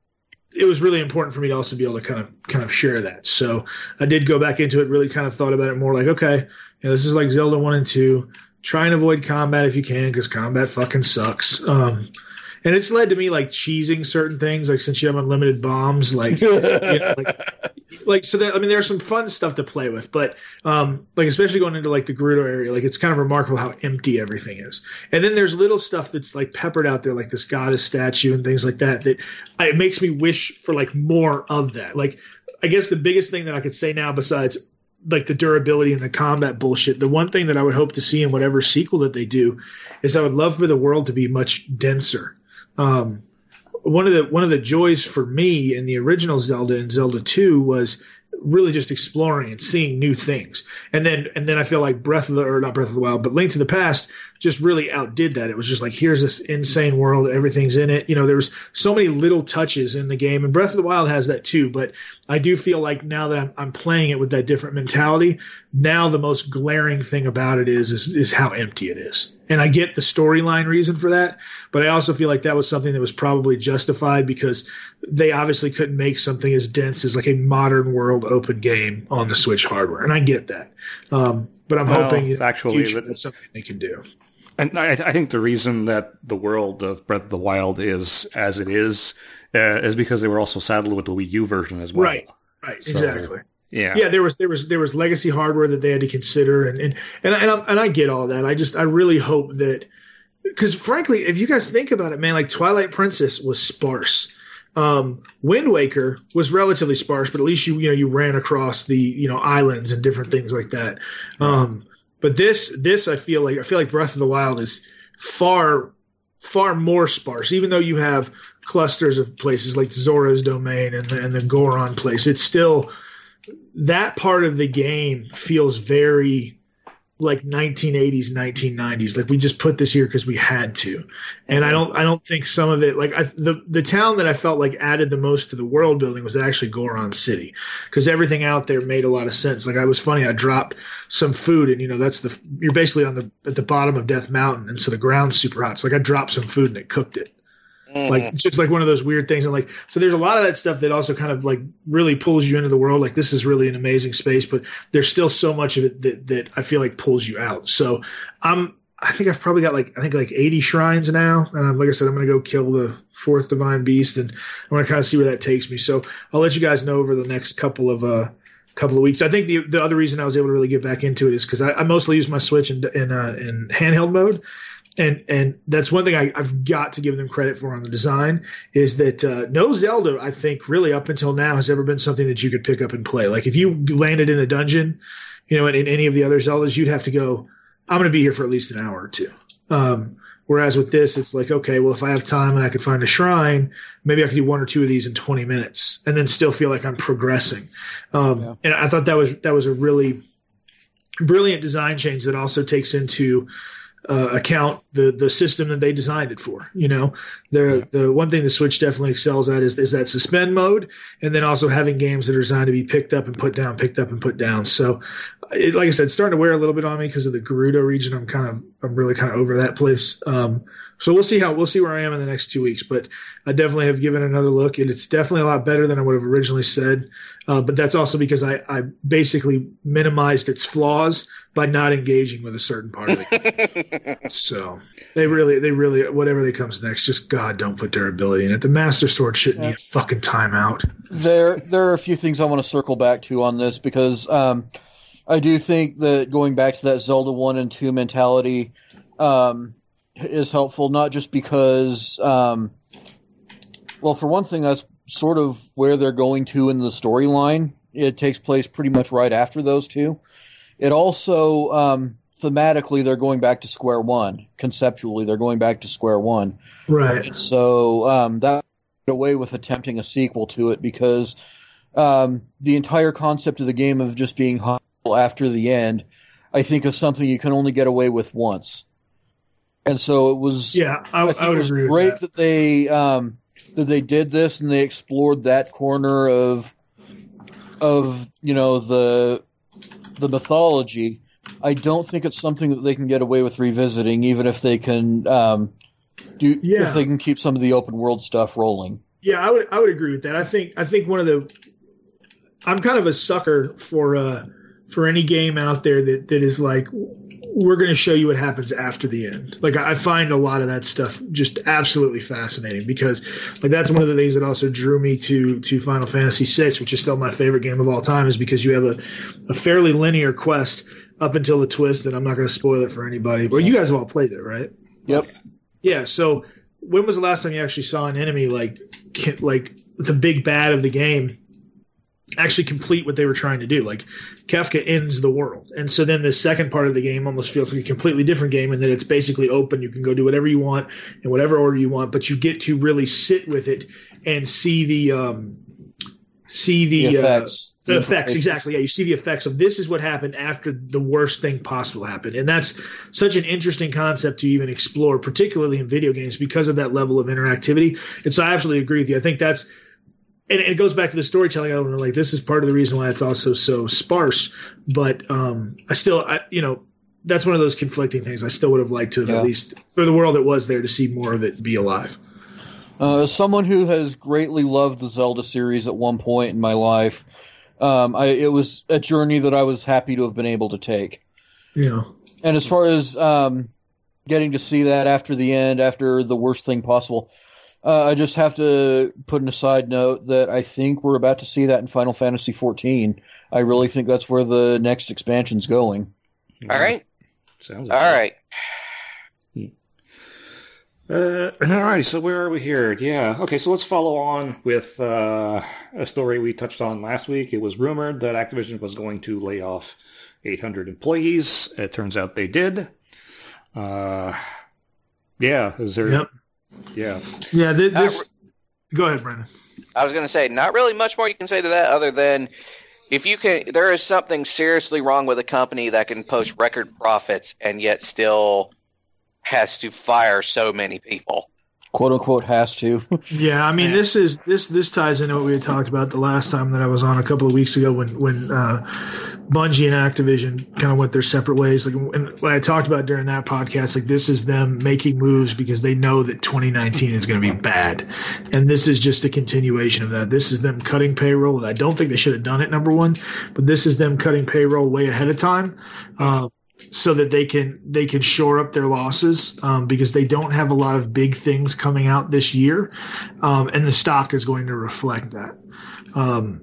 it was really important for me to also be able to kind of kind of share that. So I did go back into it, really kind of thought about it more like, okay, you know, this is like Zelda one and two. Try and avoid combat if you can, because combat fucking sucks. Um, and it's led to me like cheesing certain things, like since you have unlimited bombs, like, you know, like, like so that I mean, there's some fun stuff to play with, but um, like especially going into like the Gerudo area, like it's kind of remarkable how empty everything is. And then there's little stuff that's like peppered out there, like this goddess statue and things like that. That it makes me wish for like more of that. Like I guess the biggest thing that I could say now, besides like the durability and the combat bullshit, the one thing that I would hope to see in whatever sequel that they do is I would love for the world to be much denser. Um, one of the one of the joys for me in the original Zelda and Zelda two was really just exploring and seeing new things. And then and then I feel like Breath of the or not Breath of the Wild, but Link to the Past just really outdid that. It was just like, here's this insane world, everything's in it. You know, there was so many little touches in the game, and Breath of the Wild has that too. But I do feel like now that I'm, I'm playing it with that different mentality, now the most glaring thing about it is is, is how empty it is. And I get the storyline reason for that, but I also feel like that was something that was probably justified because they obviously couldn't make something as dense as like a modern world open game on the Switch hardware. And I get that. Um, but I'm well, hoping in actually, the future that, that's something they can do. And I, I think the reason that the world of Breath of the Wild is as it is uh, is because they were also saddled with the Wii U version as well. Right, right, so, exactly. Yeah, yeah. There was there was there was legacy hardware that they had to consider, and and and and, I, and I get all that. I just I really hope that, because frankly, if you guys think about it, man, like Twilight Princess was sparse. Um, Wind Waker was relatively sparse, but at least you you know you ran across the you know islands and different things like that. Um, but this this I feel like I feel like Breath of the Wild is far far more sparse, even though you have clusters of places like Zora's Domain and the, and the Goron place. It's still, that part of the game feels very like nineteen eighties, nineteen nineties. Like we just put this here because we had to. And I don't, I don't think some of it, like I, the, the town that I felt like added the most to the world building was actually Goron City, because everything out there made a lot of sense. Like I was funny, I dropped some food, and you know, that's the, you're basically on the, at the bottom of Death Mountain. And so the ground's super hot. So like I dropped some food and it cooked it. Mm-hmm. Like just like one of those weird things. And like, so there's a lot of that stuff that also kind of like really pulls you into the world. Like this is really an amazing space, but there's still so much of it that, that I feel like pulls you out. So I'm, I think I've probably got like, I think like eighty shrines now. And I'm, like I said, I'm going to go kill the fourth divine beast, and I'm going to kind of see where that takes me. So I'll let you guys know over the next couple of, uh, couple of weeks. I think the, the other reason I was able to really get back into it is because I, I mostly use my Switch in, in, uh, in handheld mode. And and that's one thing I, I've got to give them credit for on the design, is that uh, no Zelda, I think, really up until now has ever been something that you could pick up and play. Like if you landed in a dungeon, you know, in, in any of the other Zeldas, you'd have to go, I'm going to be here for at least an hour or two. Um, whereas with this, it's like, okay, well, if I have time and I could find a shrine, maybe I could do one or two of these in twenty minutes and then still feel like I'm progressing. Um, yeah. And I thought that was that was a really brilliant design change that also takes into Uh, account the the system that they designed it for. You know, the the one thing the Switch definitely excels at is is that suspend mode, and then also having games that are designed to be picked up and put down, picked up and put down. So, it, like I said, it's starting to wear a little bit on me because of the Gerudo region. I'm kind of I'm really kind of over that place. Um, so we'll see how we'll see where I am in the next two weeks. But I definitely have given it another look, and it's definitely a lot better than I would have originally said. Uh, but that's also because I, I basically minimized its flaws by not engaging with a certain part of it. So they really, they really, whatever that comes next, just God, don't put durability in it. The Master Sword shouldn't yeah. need a fucking timeout. There, there are a few things I want to circle back to on this, because um, I do think that going back to that Zelda one and two mentality um, is helpful, not just because, um, well, for one thing, that's sort of where they're going to in the storyline. It takes place pretty much right after those two. It also, um, thematically, they're going back to square one. Conceptually, they're going back to square one. Right. And so um, that got away with attempting a sequel to it, because um, the entire concept of the game of just being humble after the end, I think is something you can only get away with once. And so it was. Yeah, I, I, I think would it was agree great with that. that they um, that they did this and they explored that corner of of you know the the mythology. I don't think it's something that they can get away with revisiting, even if they can um, do Yeah. if they can keep some of the open world stuff rolling. Yeah, I would I would agree with that. I think I think one of the I'm kind of a sucker for uh for any game out there that, that is like we're going to show you what happens after the end. Like I find a lot of that stuff just absolutely fascinating because like that's one of the things that also drew me to to Final Fantasy six, which is still my favorite game of all time, is because you have a, a fairly linear quest up until the twist, and I'm not going to spoil it for anybody. Well, you guys have all played it, right? Yep. Yeah. So when was the last time you actually saw an enemy like like the big bad of the game actually complete what they were trying to do? Like Kefka ends the world, and so then the second part of the game almost feels like a completely different game, and that it's basically open. You can go do whatever you want in whatever order you want, but you get to really sit with it and see the um, see the, The effects. Uh, the effects, exactly. Yeah, you see the effects of this is what happened after the worst thing possible happened. And that's such an interesting concept to even explore, particularly in video games, because of that level of interactivity. And so I absolutely agree with you. I think that's and it goes back to the storytelling element. Like this is part of the reason why it's also so sparse. But um, I still, I, you know, that's one of those conflicting things. I still would have liked to have Yeah. at least for the world it was there to see more of it be alive. Uh, as someone who has greatly loved the Zelda series at one point in my life, um, I, it was a journey that I was happy to have been able to take. Yeah. And as far as um, getting to see that after the end, after the worst thing possible, uh, I just have to put in a side note that I think we're about to see that in Final Fantasy fourteen. I really think that's where the next expansion's going. All right. Sounds All like right. Uh, all right, so where are we here? Yeah, okay, so let's follow on with uh, a story we touched on last week. It was rumored that Activision was going to lay off eight hundred employees. It turns out they did. Uh, yeah, is there? Yep. Yeah. Yeah. Th- Uh, this. Go ahead, Brandon. I was going to say, not really much more you can say to that other than if you can, there is something seriously wrong with a company that can post record profits and yet still has to fire so many people. Quote unquote has to. Yeah, I mean, Yeah. this is this this ties into what we had talked about the last time that I was on a couple of weeks ago when when uh, Bungie and Activision kind of went their separate ways. Like when, when I talked about during that podcast, like this is them making moves because they know that twenty nineteen is going to be bad, and this is just a continuation of that. This is them cutting payroll, and I don't think they should have done it. Number one, but this is them cutting payroll way ahead of time. Um, so that they can they can shore up their losses um, because they don't have a lot of big things coming out this year, um, and the stock is going to reflect that. Um,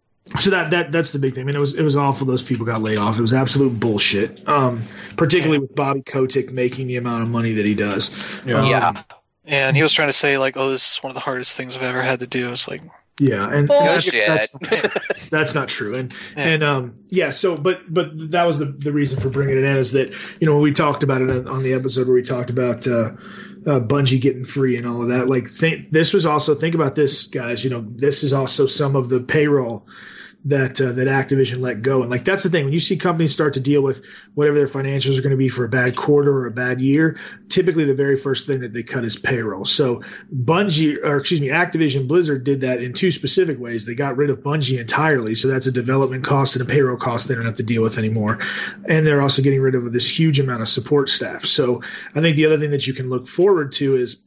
so that that that's the big thing. I mean, it was it was awful. Those people got laid off. It was absolute bullshit. Um, particularly with Bobby Kotick making the amount of money that he does. Um, Yeah. And he was trying to say, like, oh, this is one of the hardest things I've ever had to do. It's like, Yeah, and that's, Bullshit. that's, that's not true. And Yeah. and um yeah, so but but that was the the reason for bringing it in is that you know we talked about it on the episode where we talked about uh, uh Bungie getting free and all of that. Like think this was also think about this, guys. You know this is also some of the payroll that uh, that Activision let go. And like that's the thing, when you see companies start to deal with whatever their financials are going to be for a bad quarter or a bad year, typically the very first thing that they cut is payroll. So Bungie, or excuse me, Activision Blizzard did that in two specific ways. They got rid of Bungie entirely, so that's a development cost and a payroll cost they don't have to deal with anymore. And they're also getting rid of this huge amount of support staff. So I think the other thing that you can look forward to is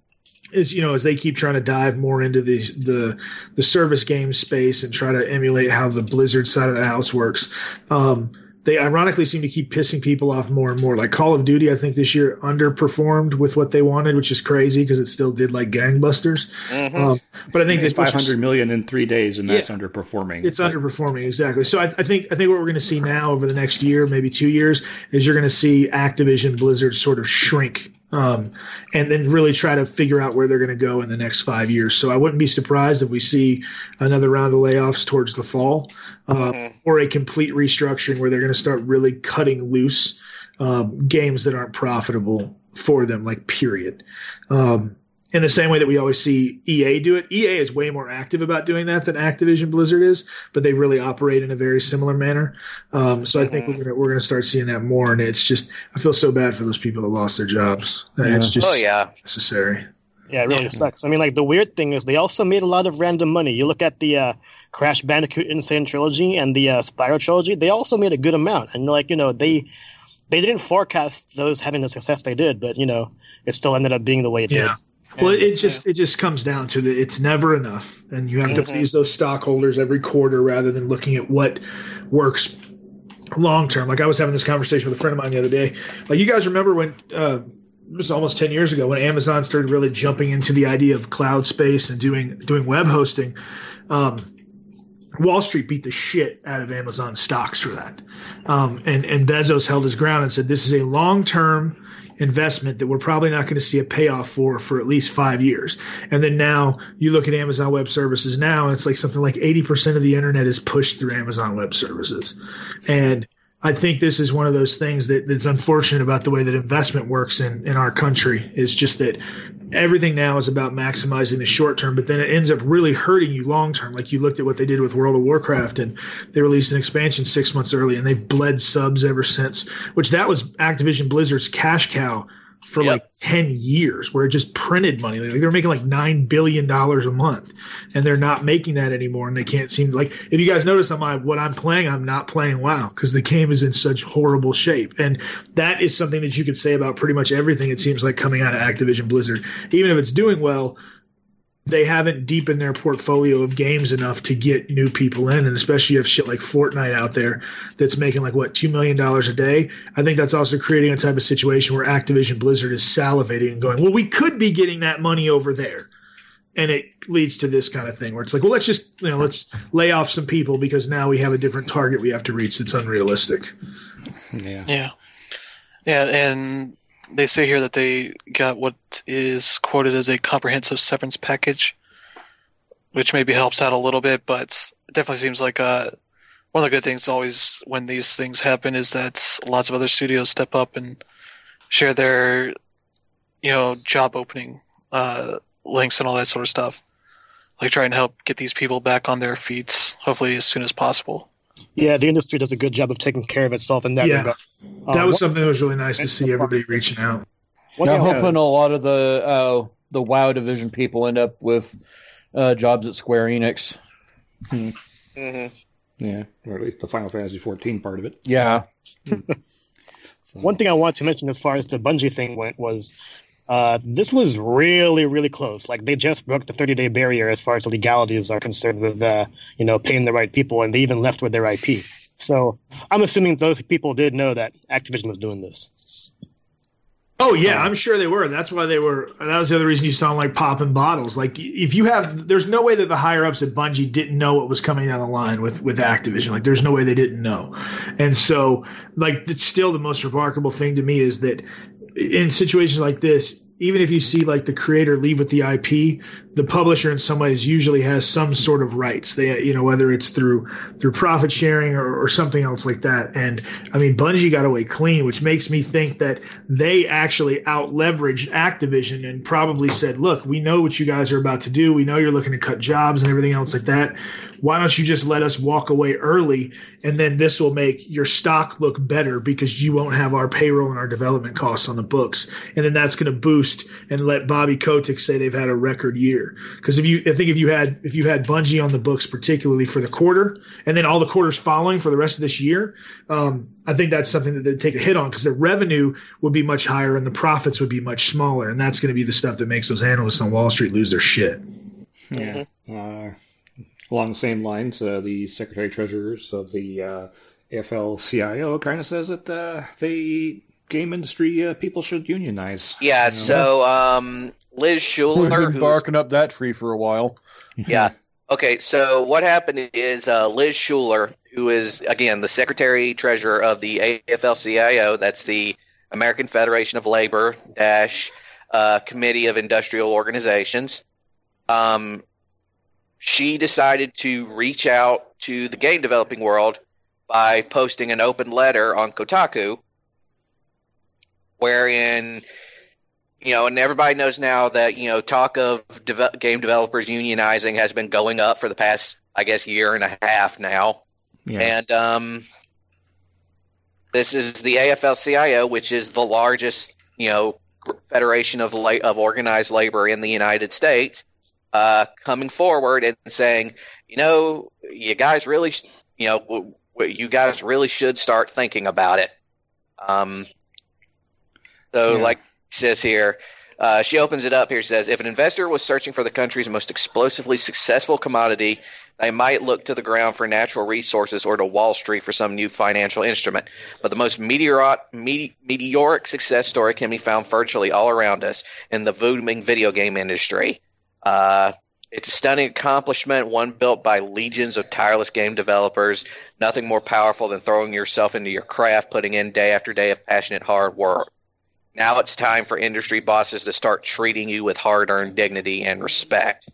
is you know as they keep trying to dive more into the the the service game space and try to emulate how the Blizzard side of the house works. Um, they ironically seem to keep pissing people off more and more. Like Call of Duty, I think this year underperformed with what they wanted, which is crazy because it still did like gangbusters. Mhm. Um, but I think It's that five hundred million in three days, and that's Yeah. underperforming. it's But- underperforming, exactly. So I, I think I think what we're going to see now over the next year, maybe two years, is you're going to see Activision Blizzard sort of shrink, um, and then really try to figure out where they're going to go in the next five years. So I wouldn't be surprised if we see another round of layoffs towards the fall, uh, Mhm. or a complete restructuring where they're going to start really cutting loose um, games that aren't profitable for them, like period. Um, in the same way that we always see E A do it. E A is way more active about doing that than Activision Blizzard is, but they really operate in a very similar manner. Um, so I think we're gonna we're gonna start seeing that more, and it's just I feel so bad for those people that lost their jobs. Yeah. It's just Oh, yeah. necessary. Yeah, it really sucks. I mean, like, the weird thing is they also made a lot of random money. You look at the uh, Crash Bandicoot Insane Trilogy and the uh, Spyro Trilogy, they also made a good amount. And, like, you know, they they didn't forecast those having the success they did, but, you know, it still ended up being the way it Yeah. did. Well, And- it just it just comes down to that it's never enough, and you have to Mhm. please those stockholders every quarter rather than looking at what works long term. Like I was having this conversation with a friend of mine the other day. Like you guys remember when uh, it was almost ten years ago when Amazon started really jumping into the idea of cloud space and doing doing web hosting. Um, Wall Street beat the shit out of Amazon stocks for that, um, and and Bezos held his ground and said this is a long term investment that we're probably not going to see a payoff for for at least five years. And then now you look at Amazon Web Services now, and it's like something like eighty percent of the internet is pushed through Amazon Web Services. And I think this is one of those things that, that's unfortunate about the way that investment works in, in our country is just that everything now is about maximizing the short term, but then it ends up really hurting you long term. Like you looked at what they did with World of Warcraft, and they released an expansion six months early, and they've bled subs ever since, which that was Activision Blizzard's cash cow for Yep. like ten years, where it just printed money. Like they were making like nine billion dollars a month, and they're not making that anymore. And they can't seem like, if you guys notice on my, what I'm playing, I'm not playing WoW because the game is in such horrible shape. And that is something that you could say about pretty much everything. It seems like coming out of Activision Blizzard, even if it's doing well, they haven't deepened their portfolio of games enough to get new people in. And especially you have shit like Fortnite out there that's making like, what, two million dollars a day. I think that's also creating a type of situation where Activision Blizzard is salivating and going, well, we could be getting that money over there. And it leads to this kind of thing where it's like, well, let's just, you know, let's lay off some people because now we have a different target we have to reach that's unrealistic. Yeah. Yeah. Yeah, and they say here that they got what is quoted as a comprehensive severance package, which maybe helps out a little bit, but it definitely seems like uh, one of the good things always when these things happen is that lots of other studios step up and share their, you know, job opening uh, links and all that sort of stuff. Like try and help get these people back on their feet, hopefully as soon as possible. Yeah, the industry does a good job of taking care of itself in that Yeah. regard. That Um, was something that was really nice to see everybody reaching out. one Yeah, I'm thing I- hoping a lot of the uh, the WoW division people end up with uh, jobs at Square Enix. hmm Yeah, or at least the Final Fantasy fourteen part of it. Yeah, So, One thing I want to mention as far as the Bungie thing went was uh, this was really, really close. Like they just broke the thirty-day barrier as far as the legalities are concerned with, uh, you know, paying the right people, and they even left with their I P. So I'm assuming those people did know that Activision was doing this. Oh yeah, I'm sure they were. That's why they were. That was the other reason you saw them like popping bottles. Like if you have, there's no way that the higher ups at Bungie didn't know what was coming down the line with with Activision. Like there's no way they didn't know. And so, like, it's still the most remarkable thing to me is that in situations like this, even if you see like the creator leave with the I P, the publisher in some ways usually has some sort of rights. They, you know, whether it's through through profit sharing or, or something else like that. And I mean, Bungie got away clean, which makes me think that they actually out leveraged Activision and probably said, "Look, we know what you guys are about to do. We know you're looking to cut jobs and everything else like that. Why don't you just let us walk away early, and then this will make your stock look better because you won't have our payroll and our development costs on the books, and then that's going to boost and let Bobby Kotick say they've had a record year." Because if you, I think if you had if you had Bungie on the books, particularly for the quarter, and then all the quarters following for the rest of this year, um, I think that's something that they'd take a hit on because their revenue would be much higher and the profits would be much smaller, and that's going to be the stuff that makes those analysts on Wall Street lose their shit. yeah. Uh, along the same lines, uh, the Secretary Treasurers of the uh, A F L C I O kind of says that uh, the game industry uh, people should unionize. Yeah, You know? so um, Liz we've Schuler, been who's barking up that tree for a while. Yeah. Okay, so what happened is uh, Liz Schuler, who is, again, the Secretary Treasurer of the A F L C I O, that's the American Federation of Labor dash uh, Committee of Industrial Organizations, um, she decided to reach out to the game developing world by posting an open letter on Kotaku, wherein you know, and everybody knows now that, you know, talk of de- game developers unionizing has been going up for the past, I guess, year and a half now. Yeah. And um, this is the A F L C I O, which is the largest, you know, federation of la- of organized labor in the United States, uh, coming forward and saying, you know, you guys really, sh- you know, w- w- you guys really should start thinking about it. Um, so, Yeah. like it says here, uh, she opens it up here. She says, if an investor was searching for the country's most explosively successful commodity, they might look to the ground for natural resources or to Wall Street for some new financial instrument. But the most meteoric, mete- meteoric success story can be found virtually all around us in the booming video game industry. Uh, it's a stunning accomplishment, one built by legions of tireless game developers. Nothing more powerful than throwing yourself into your craft, putting in day after day of passionate hard work. Now it's time for industry bosses to start treating you with hard-earned dignity and respect.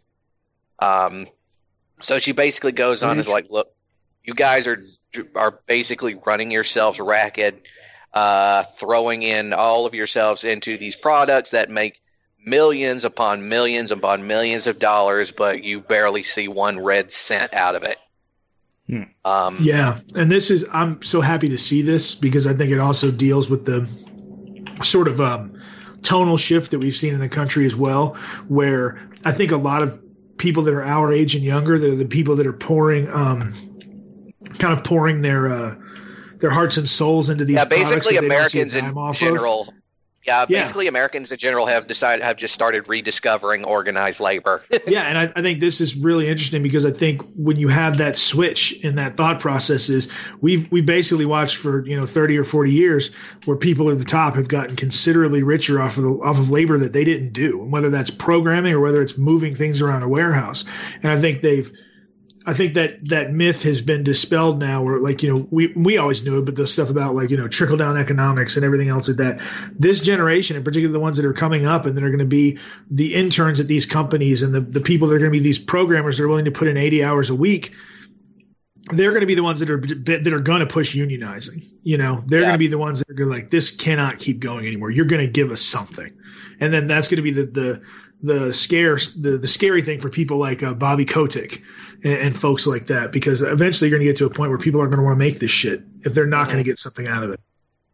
Um, so she basically goes on as like, look, you guys are are basically running yourselves ragged, uh, throwing in all of yourselves into these products that make millions upon millions upon millions of dollars, but you barely see one red cent out of it. Hmm. Um, Yeah, and this is I'm so happy to see this because I think it also deals with the sort of um, tonal shift that we've seen in the country as well, where I think a lot of people that are our age and younger, that are the people that are pouring, um, kind of pouring their uh, their hearts and souls into these. Yeah, products basically that they don't see a Americans in dime off of. general. Yeah, Yeah. basically Americans in general have decided have just started rediscovering organized labor. Yeah, and I, I think this is really interesting because I think when you have that switch in that thought process is we've we basically watched for you know thirty or forty years where people at the top have gotten considerably richer off of the, off of labor that they didn't do, and whether that's programming or whether it's moving things around a warehouse. And I think they've I think that that myth has been dispelled now where like, you know, we, we always knew it, but the stuff about like, you know, trickle down economics and everything else like that, this generation, in particular the ones that are coming up and that are going to be the interns at these companies and the, the people that are going to be these programmers that are willing to put in eighty hours a week, they're going to be the ones that are that are going to push unionizing. You know, they're Yeah. going to be the ones that are going to like, this cannot keep going anymore. You're going to give us something. And then that's going to be the, the, the scare, the, the scary thing for people like uh, Bobby Kotick and, and folks like that, because eventually you're going to get to a point where people are going to want to make this shit if they're not going to get something out of it.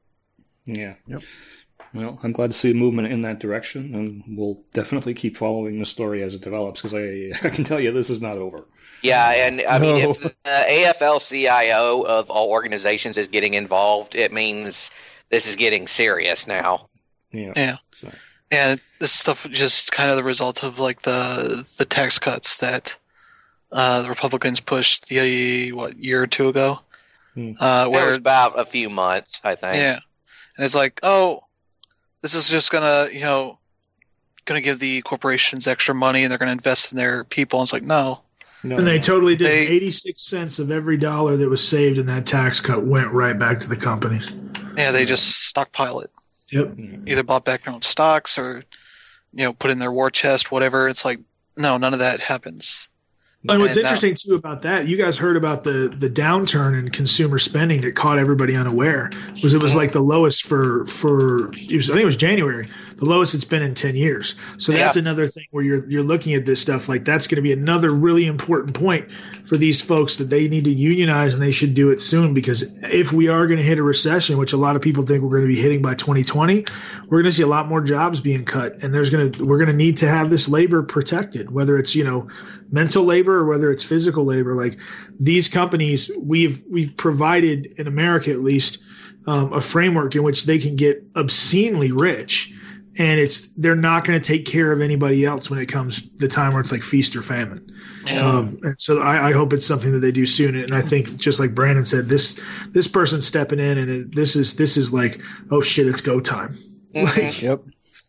Yeah. Yep. Well, I'm glad to see a movement in that direction, and we'll definitely keep following the story as it develops, because I, I can tell you this is not over. Yeah, and I mean, No. if the A F L C I O of all organizations is getting involved, it means this is getting serious now. Yeah. Yeah. So, And this stuff is just kind of the result of like the the tax cuts that uh, the Republicans pushed the what year or two ago, Hmm. uh, It where was about a few months, I think. yeah, and it's like, oh, this is just gonna you know gonna give the corporations extra money and they're gonna invest in their people. And it's like, no, no, And they no. totally did. They- eighty-six cents of every dollar that was saved in that tax cut went right back to the companies. yeah, they just stockpile it, Yep. either bought back their own stocks or you know put in their war chest, whatever. It's like, no, none of that happens. And what's And now- interesting too about that, you guys heard about the the downturn in consumer spending that caught everybody unaware. Was it was like the lowest for for it was, I think it was January, the lowest it's been in ten years. So that's Yeah. another thing where you're you're looking at this stuff like that's going to be another really important point for these folks that they need to unionize and they should do it soon, because if we are going to hit a recession, which a lot of people think we're going to be hitting by twenty twenty, we're going to see a lot more jobs being cut, and there's going to we're going to need to have this labor protected, whether it's you know mental labor or whether it's physical labor. Like these companies, we've we've provided in America at least um, a framework in which they can get obscenely rich, and it's they're not going to take care of anybody else when it comes the time where it's like feast or famine. Yeah. Um, and so I, I hope it's something that they do soon. And I think just like Brandon said, this this person's stepping in, and it, this is this is like, oh shit, it's go time. Mhm. Yep.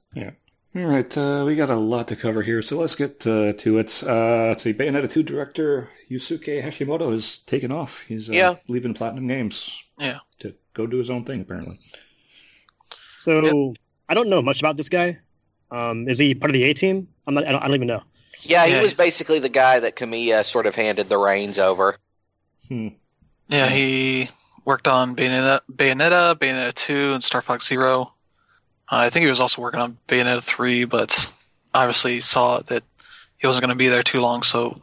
All right, uh, we got a lot to cover here, so let's get uh, to it. Uh, let's see, Bayonetta two director Yusuke Hashimoto has taken off. He's uh, Yeah. leaving Platinum Games Yeah. to go do his own thing, apparently. So Yep. I don't know much about this guy. Um, is he part of the A team? I'm not. I don't, I don't even know. Yeah, he Yeah. was basically the guy that Kamiya sort of handed the reins over. Hmm. Yeah, he worked on Bayonetta, Bayonetta, Bayonetta two, and Star Fox Zero. I think he was also working on Bayonetta three, but obviously saw that he wasn't going to be there too long, so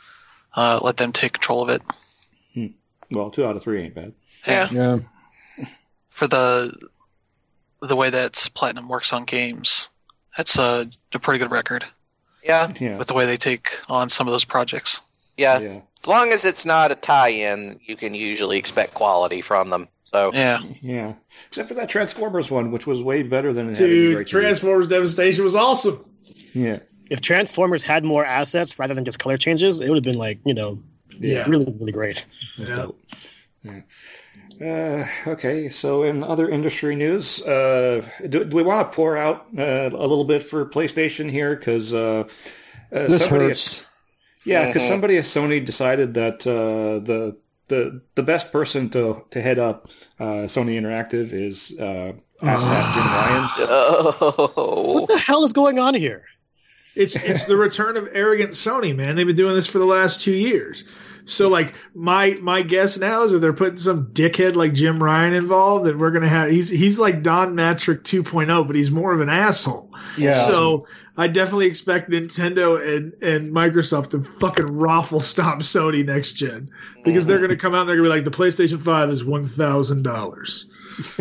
uh, let them take control of it. Hmm. Well, two out of three ain't bad. Yeah. Yeah. For the the way that Platinum works on games, that's a, a pretty good record Yeah. Yeah. with the way they take on some of those projects. Yeah. Yeah. As long as it's not a tie-in, you can usually expect quality from them. So Yeah. Yeah. Except for that Transformers one, which was way better than it had any Dude, right to be. Transformers Devastation was awesome. Yeah. If Transformers had more assets rather than just color changes, it would have been like, you know, Yeah. really, really great. Yeah. Yeah. Uh, okay, so in other industry news, uh, do, do we want to pour out uh, a little bit for PlayStation here? Because uh, uh, This somebody, hurts. yeah, because Mhm. somebody at Sony decided that uh, the the the best person to to head up uh, Sony Interactive is uh, ASCAP Jim Ryan. Oh. What the hell is going on here? It's it's the return of arrogant Sony, man. They've been doing this for the last two years. So, like, my my guess now is if they're putting some dickhead like Jim Ryan involved, that we're gonna have he's he's like Don Matrick two point oh, but he's more of an asshole. Yeah. So I definitely expect Nintendo and, and Microsoft to fucking raffle stomp Sony next gen because they're gonna come out and they're gonna be like, the PlayStation five is one thousand dollars.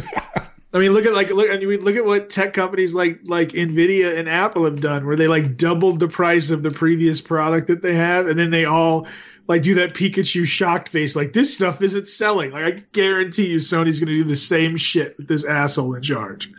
I mean, look at like look. I mean, look at what tech companies like like Nvidia and Apple have done, where they like doubled the price of the previous product that they have, and then they all like do that Pikachu shocked face, like this stuff isn't selling. Like I guarantee you, Sony's going to do the same shit with this asshole in charge.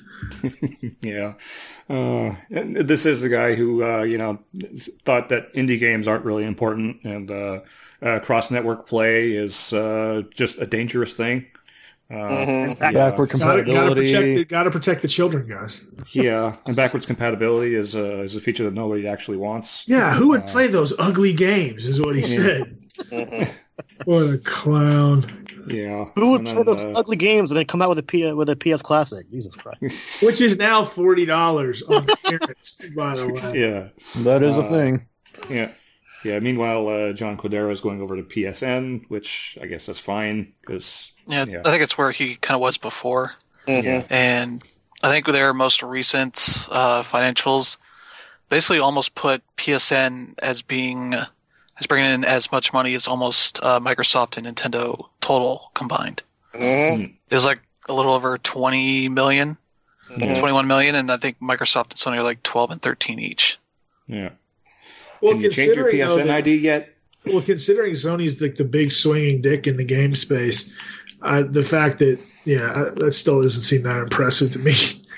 Yeah. Uh, and this is the guy who, uh, you know, thought that indie games aren't really important and uh, uh, cross-network play is uh, just a dangerous thing. Uh, Mhm. yeah, Backward Gotta, gotta compatibility. protect the, gotta protect the children, guys. yeah, and backwards compatibility is a, is a feature that nobody actually wants. Yeah, who would Uh, play those ugly games? Is what he Yeah. said. Mhm. What a clown. Yeah. Who would And play then, those uh, ugly games and then come out with a P- with a P S Classic? Jesus Christ! Which is now forty dollars on clearance, by the way. yeah. That is a Uh, thing. Yeah. Yeah. Meanwhile, uh, John Cordero is going over to P S N, which I guess that's fine because Yeah, Yeah. I think it's where he kind of was before. Mhm. Yeah. And I think their most recent uh, financials basically almost put P S N as being as bringing in as much money as almost uh, Microsoft and Nintendo total combined. Mhm. It was like a little over twenty million, Mhm. twenty-one million, and I think Microsoft and Sony are like twelve and thirteen each. yeah. Well, Can you change your considering, P S though, N that- I D yet? Well, considering Sony's like the big swinging dick in the game space, uh, the fact that yeah, uh, that still doesn't seem that impressive to me.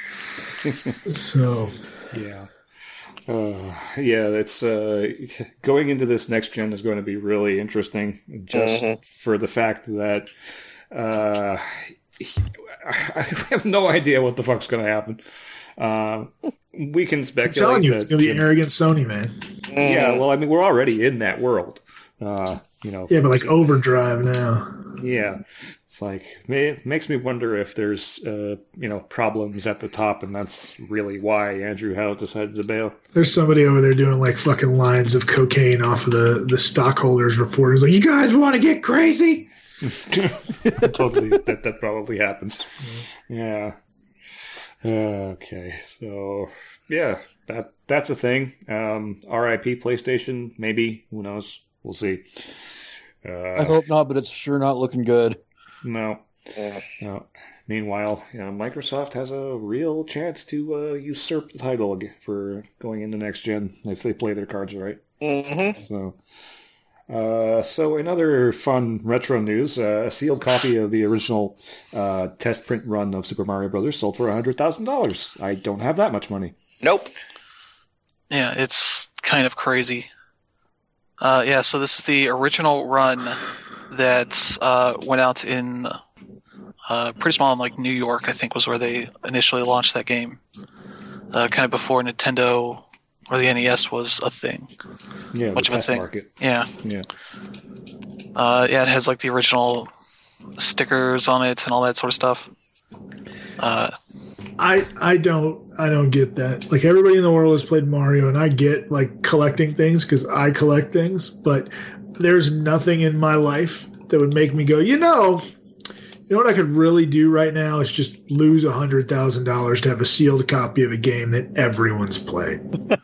So Yeah. Uh, yeah, it's uh, going into this next gen is going to be really interesting just Mhm. for the fact that uh, I have no idea what the fuck's going to happen. Uh, we can I'm speculate. telling you, that, it's gonna be arrogant Sony, man. Yeah, Mhm. well, I mean, we're already in that world. Uh, you know. Yeah, but like Overdrive now. Yeah, it's like it makes me wonder if there's uh, you know problems at the top, and that's really why Andrew Howe decided to bail. There's somebody over there doing like fucking lines of cocaine off of the the stockholders report. It's like, you guys want to get crazy? Totally, that that probably happens. Yeah. Okay, so yeah, that that's a thing. Um, R I P PlayStation, maybe. Who knows? We'll see. Uh, I hope not, but it's sure not looking good. No. Yeah. No. Meanwhile, you know, Microsoft has a real chance to uh, usurp the title ag- for going into next gen if they play their cards right. Mhm. So, uh, so in other fun retro news, uh, a sealed copy of the original uh, test print run of Super Mario Brothers sold for a hundred thousand dollars. I don't have that much money. Nope. Yeah, it's kind of crazy. Uh, yeah, so this is the original run that uh, went out in uh, pretty small in like New York, I think was where they initially launched that game. Uh, kind of before Nintendo or the N E S was a thing. Yeah, Much the of a test thing. market. Yeah. Yeah. Uh, yeah, it has like the original stickers on it and all that sort of stuff. Uh, I I don't I don't get that. Like, everybody in the world has played Mario, and I get like collecting things because I collect things, but there's nothing in my life that would make me go, you know, You know what I could really do right now is just lose a hundred thousand dollars to have a sealed copy of a game that everyone's played.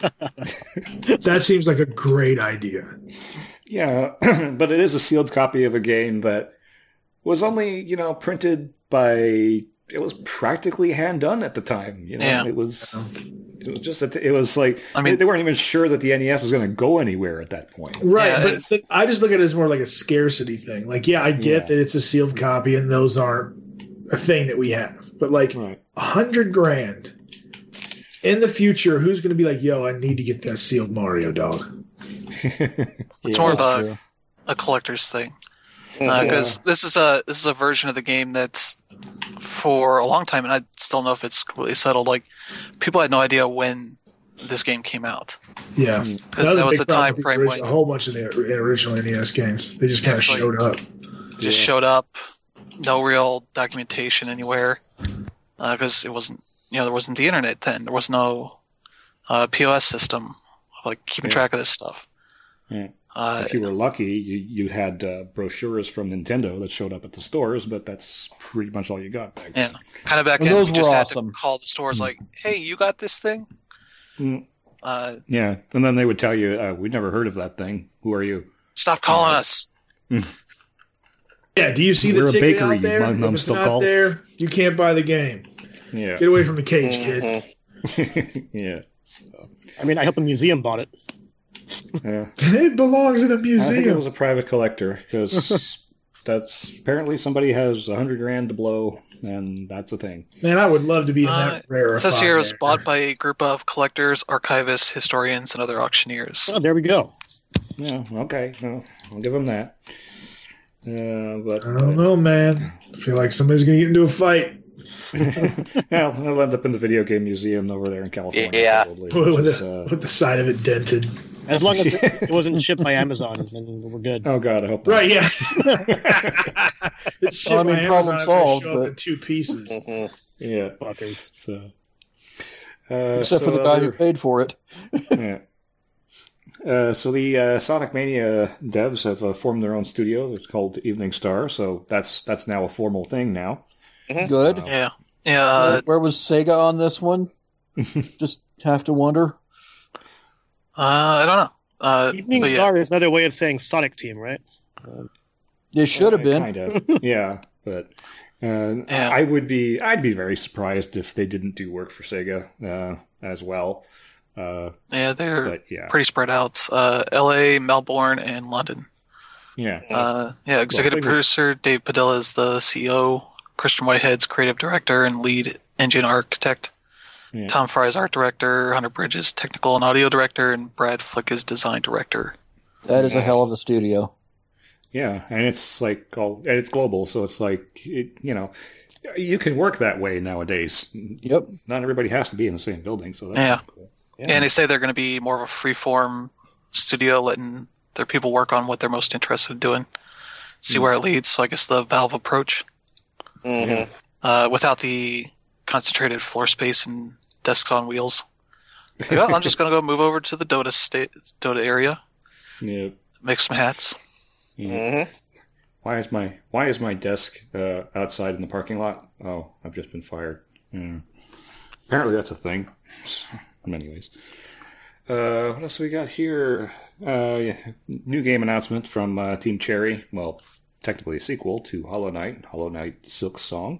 That seems like a great idea. Yeah, but it is a sealed copy of a game that was only, you know, printed by. It was practically hand done at the time. You know, Yeah. it was. It was just. It was like. I mean- they weren't even sure that the N E S was going to go anywhere at that point. Right, Yeah, but it's- th- I just look at it as more like a scarcity thing. Like, yeah, I get Yeah. that it's a sealed copy and those aren't a thing that we have. But like Right. a hundred grand in the future, who's going to be like, "Yo, I need to get that sealed Mario dog"? It's Yeah. more of That's a, true. a collector's thing. Mhm. Because this is a this is a version of the game that's for a long time, and I still don't know if it's completely settled. Like, people had no idea when this game came out. Yeah, Because that was the time frame A when whole bunch of the original N E S games, they just Yeah, kind of it's like- showed up. it just showed up, no real documentation anywhere, because it wasn't, you know, there wasn't the internet then. There was no uh, P O S system, like keeping Yeah. track of this stuff. Yeah. Uh, If you were lucky, you, you had uh, brochures from Nintendo that showed up at the stores, but that's pretty much all you got back then. yeah, kind of back And then, those you just were had awesome. to call the stores like, "Hey, you got this thing?" Mm, Uh, yeah, and then they would tell you, uh, "We never heard of that thing. Who are you?" stop calling us. Yeah, do you see the We're a ticket bakery, out there? you If mum it's still not call? there, you can't buy the game. Yeah, Get away from the cage, kid. Mhm. yeah. So, I mean, I hope the museum bought it. yeah. It belongs in a I think it museum. was a private collector because that's apparently somebody has a hundred grand to blow, and that's a thing. Man, I would love to be in Uh, that rare. It says here it was bought by a group of collectors, archivists, historians, and other auctioneers. Oh, there we go. Yeah, okay, well, I'll give them that. Uh, but I don't know, man. I feel like somebody's gonna get into a fight yeah, I'll end up in the video game museum over there in California. Yeah. probably, with, which is, the, uh, with the side of it dented. As long as it it wasn't shipped by Amazon, then we're good. oh god, I hope not. Right? Yeah. It's shit Well, I mean, by problem Amazon, it's gonna solved, show up but- in two pieces. Mhm. Yeah. Fuckers. So. Uh, Except so for the guy who other- paid for it. yeah. Uh, so the uh, Sonic Mania devs have uh, formed their own studio. It's called Evening Star. So that's that's now a formal thing now. Good. Uh, Yeah, yeah. Uh, Where was Sega on this one? Just have to wonder. uh, I don't know. Uh, Evening but yeah. Star is another way of saying Sonic Team, right? It should have been. Kind of. Yeah, but uh, Yeah. I would be I'd be very surprised if they didn't do work for Sega uh, as well. Uh, Yeah, they're but yeah, pretty spread out. Uh, L A, Melbourne, and London. yeah, Uh, yeah, executive they were- producer Dave Padilla is the C E O. Christian Whitehead's creative director and lead engine architect. Yeah. Tom Fry's art director. Hunter Bridges technical and audio director, and Brad Flick is design director. That is a hell of a studio. yeah, and it's like all and it's global, so it's like it, you know. You can work that way nowadays. Yep. Not everybody has to be in the same building, so that's Yeah. cool. Yeah. And they say they're going to be more of a free-form studio, letting their people work on what they're most interested in doing, see Hmm. where it leads. So I guess the Valve approach, Mhm. uh, without the concentrated floor space and desks on wheels. Like, well, I'm just going to go move over to the Dota state, Dota area, Yeah. make some hats. yeah. Mhm. Why is my Why is my desk uh, outside in the parking lot? Oh, I've just been fired. Yeah. Apparently that's a thing. Anyways, uh, what else we got here? Uh, yeah. New game announcement from uh, Team Cherry. Well, technically a sequel to Hollow Knight. Hollow Knight Silk Song.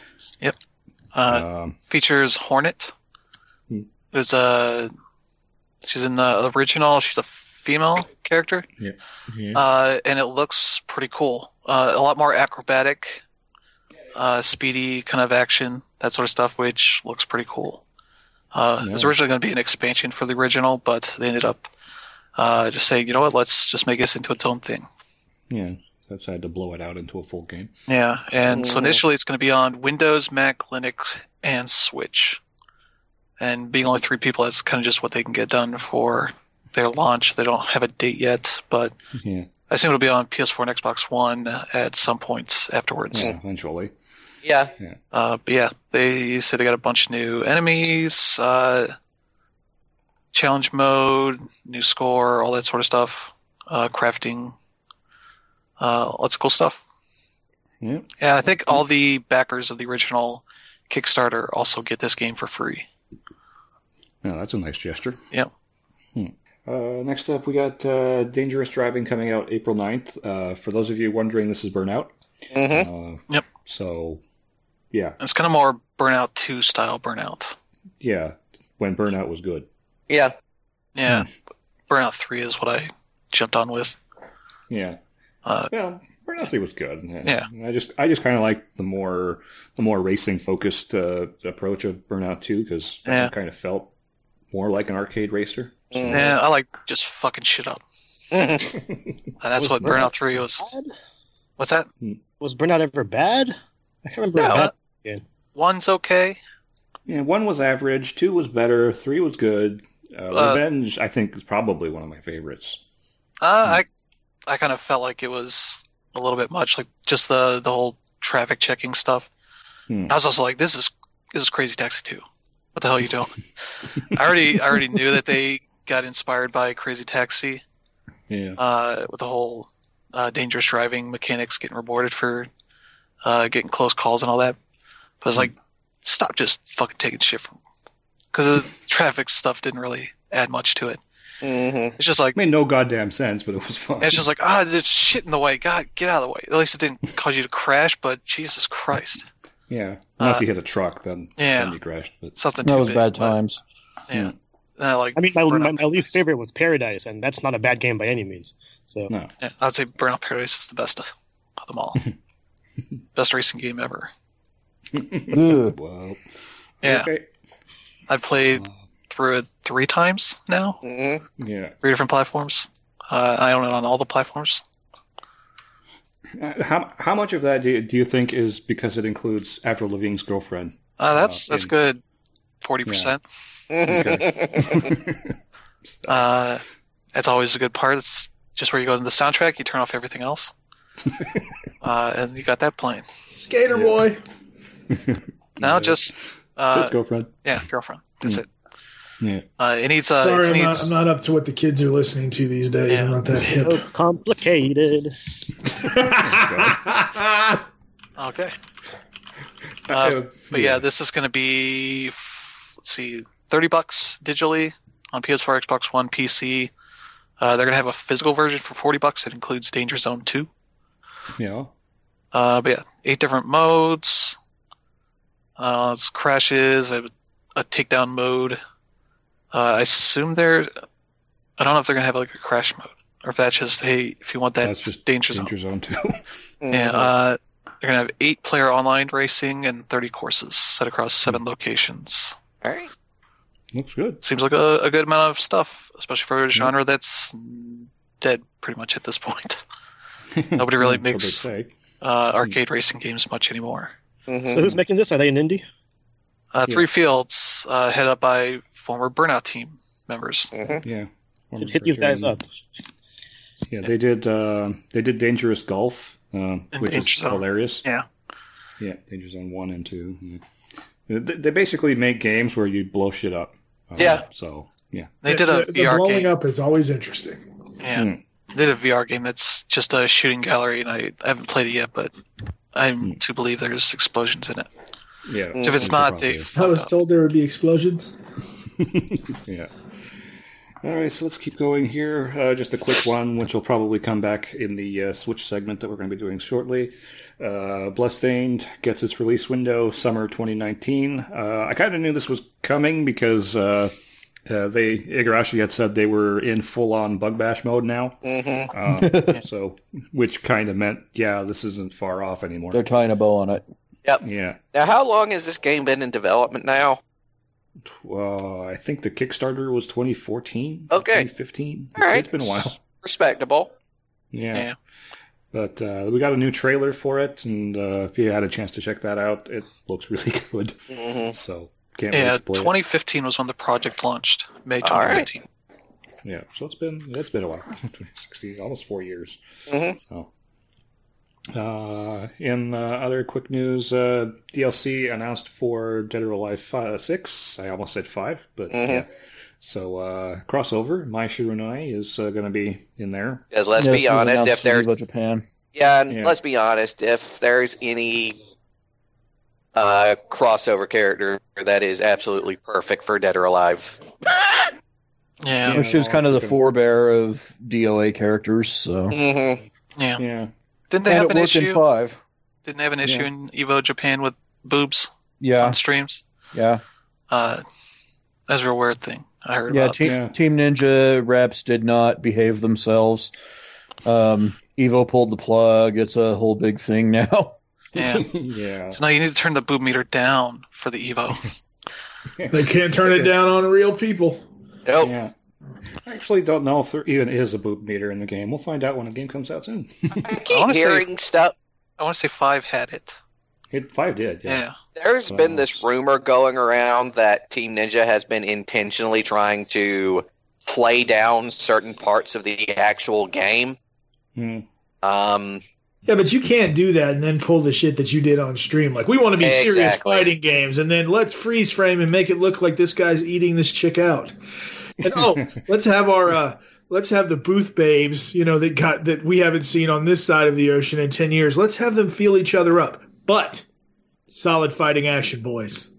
Uh, Um, features Hornet. Hmm. There's a she's in the original. She's a female character, yeah. uh, and it looks pretty cool. Uh, a lot more acrobatic, uh, speedy kind of action, that sort of stuff, which looks pretty cool. Uh, It was Yeah. originally going to be an expansion for the original, but they ended up uh, just saying, you know what, let's just make this into its own thing. Yeah. So I decided to blow it out into a full game. Yeah, and so Mhm. initially it's going to be on Windows, Mac, Linux, and Switch. And being only three people, that's kind of just what they can get done for their launch. They don't have a date yet, but Yeah. I assume it'll be on P S four and Xbox One at some point afterwards. Yeah. Eventually. Yeah. Uh, but yeah, they say they got a bunch of new enemies, uh, challenge mode, new score, all that sort of stuff, uh, crafting, uh, lots of cool stuff. Yeah. Yeah, I think all the backers of the original Kickstarter also get this game for free. Oh, that's a nice gesture. Yep. Hmm. Uh, next up, we got uh, Dangerous Driving coming out April ninth. Uh, for those of you wondering, this is Burnout. Mm-hmm. Uh, Yep. So, yeah. It's kind of more Burnout two style Burnout. Yeah, when Burnout was good. Yeah. Yeah. Burnout three is what I jumped on with. Yeah. Uh, Well, Burnout three was good. Yeah. I just I just kind of like the more the more racing focused uh, approach of Burnout two because Yeah. it kind of felt more like an arcade racer. So- Mm. yeah, I like just fucking shit up. Mhm. And that's Was what Burnout Burnout three was. Bad? What's that? Was Burnout ever bad? I can't remember. No. a bad- One's okay. Yeah, one was average, two was better, three was good. Uh, Uh, Revenge, I think, is probably one of my favorites. Uh, I I kind of felt like it was a little bit much, like just the the whole traffic checking stuff. Hmm. I was also like, this is this is Crazy Taxi two. What the hell are you doing? I already I already knew that they got inspired by Crazy Taxi Yeah. uh, with the whole uh, dangerous driving mechanics getting rewarded for uh, getting close calls and all that. But I was like, stop just fucking taking shit from, because the traffic stuff didn't really add much to it. Mhm. It's just like. Made no goddamn sense, but it was fun. It's just like, ah, there's shit in the way. God, get out of the way. At least it didn't cause you to crash, but Jesus Christ. Yeah. Unless Uh, you hit a truck, then, yeah. then you crashed. But Something That too was big, bad but, times. Yeah. And I like I mean, my, Burnout my, my least Paradise. favorite was Paradise, and that's not a bad game by any means. So no. Yeah, I'd say Burnout Paradise is the best of them all. Best racing game ever. Ugh. Well, Yeah. okay. I've played through it three times now, Mhm. Yeah. three different platforms. Uh, I own it on all the platforms. Uh, How how much of that do you, do you think is because it includes Avril Lavigne's girlfriend? Uh, that's Uh, that's and- good, forty percent. Okay. Uh, that's always a good part. It's just where you go to the soundtrack, you turn off everything else, uh, and you got that playing. Skater Yeah. boy. Now Yeah. just uh, Just girlfriend. yeah, girlfriend. That's Mm. it. Yeah. Uh, it needs uh, Sorry, it I'm not, needs. I'm not up to what the kids are listening to these days. Yeah. I'm not that hip. so complicated. Okay, Uh, Uh, but yeah, this is going to be f- let's see, thirty bucks digitally on P S four, Xbox One, P C. Uh, they're going to have a physical version for forty bucks. It includes Danger Zone two. yeah. Uh, but yeah, eight different modes. Uh, it's crashes, a, a takedown mode. Uh, I assume they're. I don't know if they're gonna have like a crash mode, or if that's just hey, if you want that That's just danger zone. Danger Zone two. Yeah, uh, they're gonna have eight player online racing and thirty courses set across seven locations. All right. Looks good. Seems like a, a good amount of stuff, especially for a genre that's dead pretty much at this point. Nobody really That's what they makes say. uh, arcade racing games much anymore. Mhm. So who's making this? Are they an indie? Uh, Yeah. Three Fields, uh, head up by former Burnout team members. Mhm. Yeah. Should hit these guys up. Yeah, they did. Uh, they did Dangerous Golf, uh, which Danger is Zone. hilarious. Yeah. Yeah, Danger Zone one and two. Yeah. They, they basically make games where you blow shit up. Uh, Yeah. So yeah. They did a the, the V R blowing game. up is always interesting. Yeah, Mm. they did a V R game that's just a shooting gallery, and I, I haven't played it yet, but I'm Hmm. to believe there's explosions in it. Yeah. Mm. So if it's There not, probably they is. I fucked was up. told there would be explosions. Yeah. All right, so let's keep going here. Uh, just a quick one, which will probably come back in the uh, Switch segment that we're going to be doing shortly. Uh, Bloodstained gets its release window summer twenty nineteen. Uh, I kind of knew this was coming because uh, uh, they Igarashi had said they were in full-on bug bash mode now. Mhm. Um, so, which kind of meant, yeah, this isn't far off anymore. They're tying a bow on it. Yeah. Now, how long has this game been in development now? Uh, I think the Kickstarter was twenty fourteen. Okay. twenty fifteen. All right. It's been a while. Respectable. Yeah. Yeah. But uh, we got a new trailer for it, and uh, if you had a chance to check that out, it looks really good. Mhm. So can't wait Yeah, to play it. twenty fifteen was when the project launched, May All right. twenty fifteen. Yeah, so it's been it's been a while, twenty sixteen, almost four years. Mhm. So, uh, in uh, other quick news, uh, D L C announced for Dead or Alive five, six. I almost said five, but Mhm. yeah. So uh, crossover, My Shirunai is uh, going to be in there. Because let's Yes, be it was honest, announced if for they're Evo Japan. Yeah, and Yeah. let's be honest, if there's any uh, crossover character that is absolutely perfect for Dead or Alive. Yeah. Which is well, kind of the freaking- forebear of D O A characters. So Mm-hmm. Yeah. Yeah. Didn't they and have it an worked in issue? five. Didn't they have an issue Yeah. in Evo Japan with boobs Yeah, on streams? yeah, Uh, that's a real weird thing I heard yeah. about. Team, Yeah. Team Ninja reps did not behave themselves. Um, Evo pulled the plug. It's a whole big thing now. Yeah. yeah. So now you need to turn the boob meter down for the Evo. They can't turn it down on real people. Nope. Yeah. I actually don't know if there even is a boob meter in the game. We'll find out when the game comes out soon. I keep wanna say- hearing stuff. I want to say five had it. It five did. Yeah. Yeah. There's So- been this rumor going around that Team Ninja has been intentionally trying to play down certain parts of the actual game. Hmm. Um, Yeah, but you can't do that and then pull the shit that you did on stream. Like, we want to be serious Exactly. fighting games, and then let's freeze frame and make it look like this guy's eating this chick out. And oh, let's have our uh, let's have the booth babes, you know, that got that we haven't seen on this side of the ocean in ten years. Let's have them feel each other up, but solid fighting action, boys.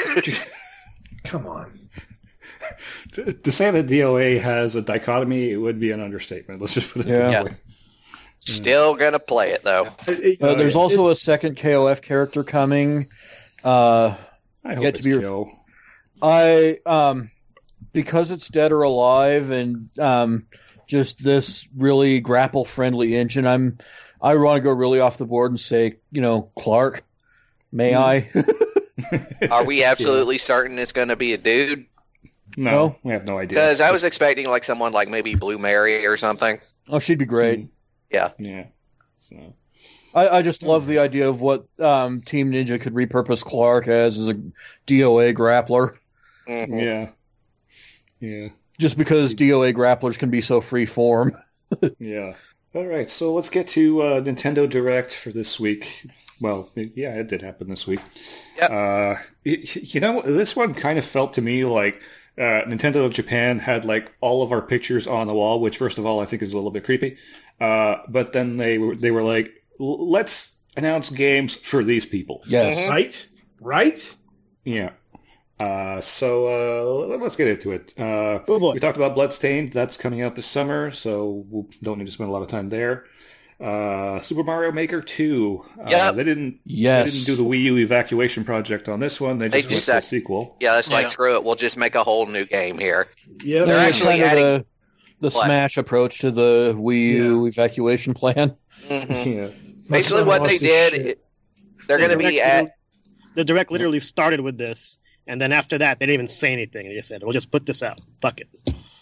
Come on. To, to say that D O A has a dichotomy, it would be an understatement. Let's just put it Yeah. that way. still gonna play it though. It- Uh, there's it- also a second K O F character coming. Uh, I hope Get it's to be- Joe. I um because it's Dead or Alive and um just this really grapple friendly engine. I'm I want to go really off the board and say, you know, Clark. May Hmm. I? Are we absolutely certain it's gonna be a dude? No, No? we have no idea. Because I was expecting like someone like maybe Blue Mary or something. Oh, she'd be great. Yeah. Yeah. So. I, I just love the idea of what um, Team Ninja could repurpose Clark as as a D O A grappler. Mhm. Yeah. Yeah. Just because D O A grapplers can be so free form. Yeah. All right. So let's get to uh, Nintendo Direct for this week. Well, it- yeah, it did happen this week. Yep. Uh, it, you know, this one kind of felt to me like uh, Nintendo of Japan had like all of our pictures on the wall, which first of all I think is a little bit creepy. Uh, but then they were they were like, "L- let's announce games for these people. Yes. Mhm. right, right. Yeah. Uh, so uh, let's get into it. Uh, Oh boy. we talked about Bloodstained. That's coming out this summer, so we don't need to spend a lot of time there. Uh, Super Mario Maker two. Uh, Yep. They didn't. Yes. They didn't do the Wii U evacuation project on this one. They They just went just for a said- sequel. Yeah, it's like Yeah. screw it. We'll just make a whole new game here. Yeah, They're They're actually kind of adding- the, the What? Smash approach to the Wii U evacuation plan. Mhm. Yeah. My Basically, son what lost they his did, shit. it- they're going to be Direct- at. The direct literally started with this, and then after that, they didn't even say anything. They just said, "We'll just put this out. Fuck it."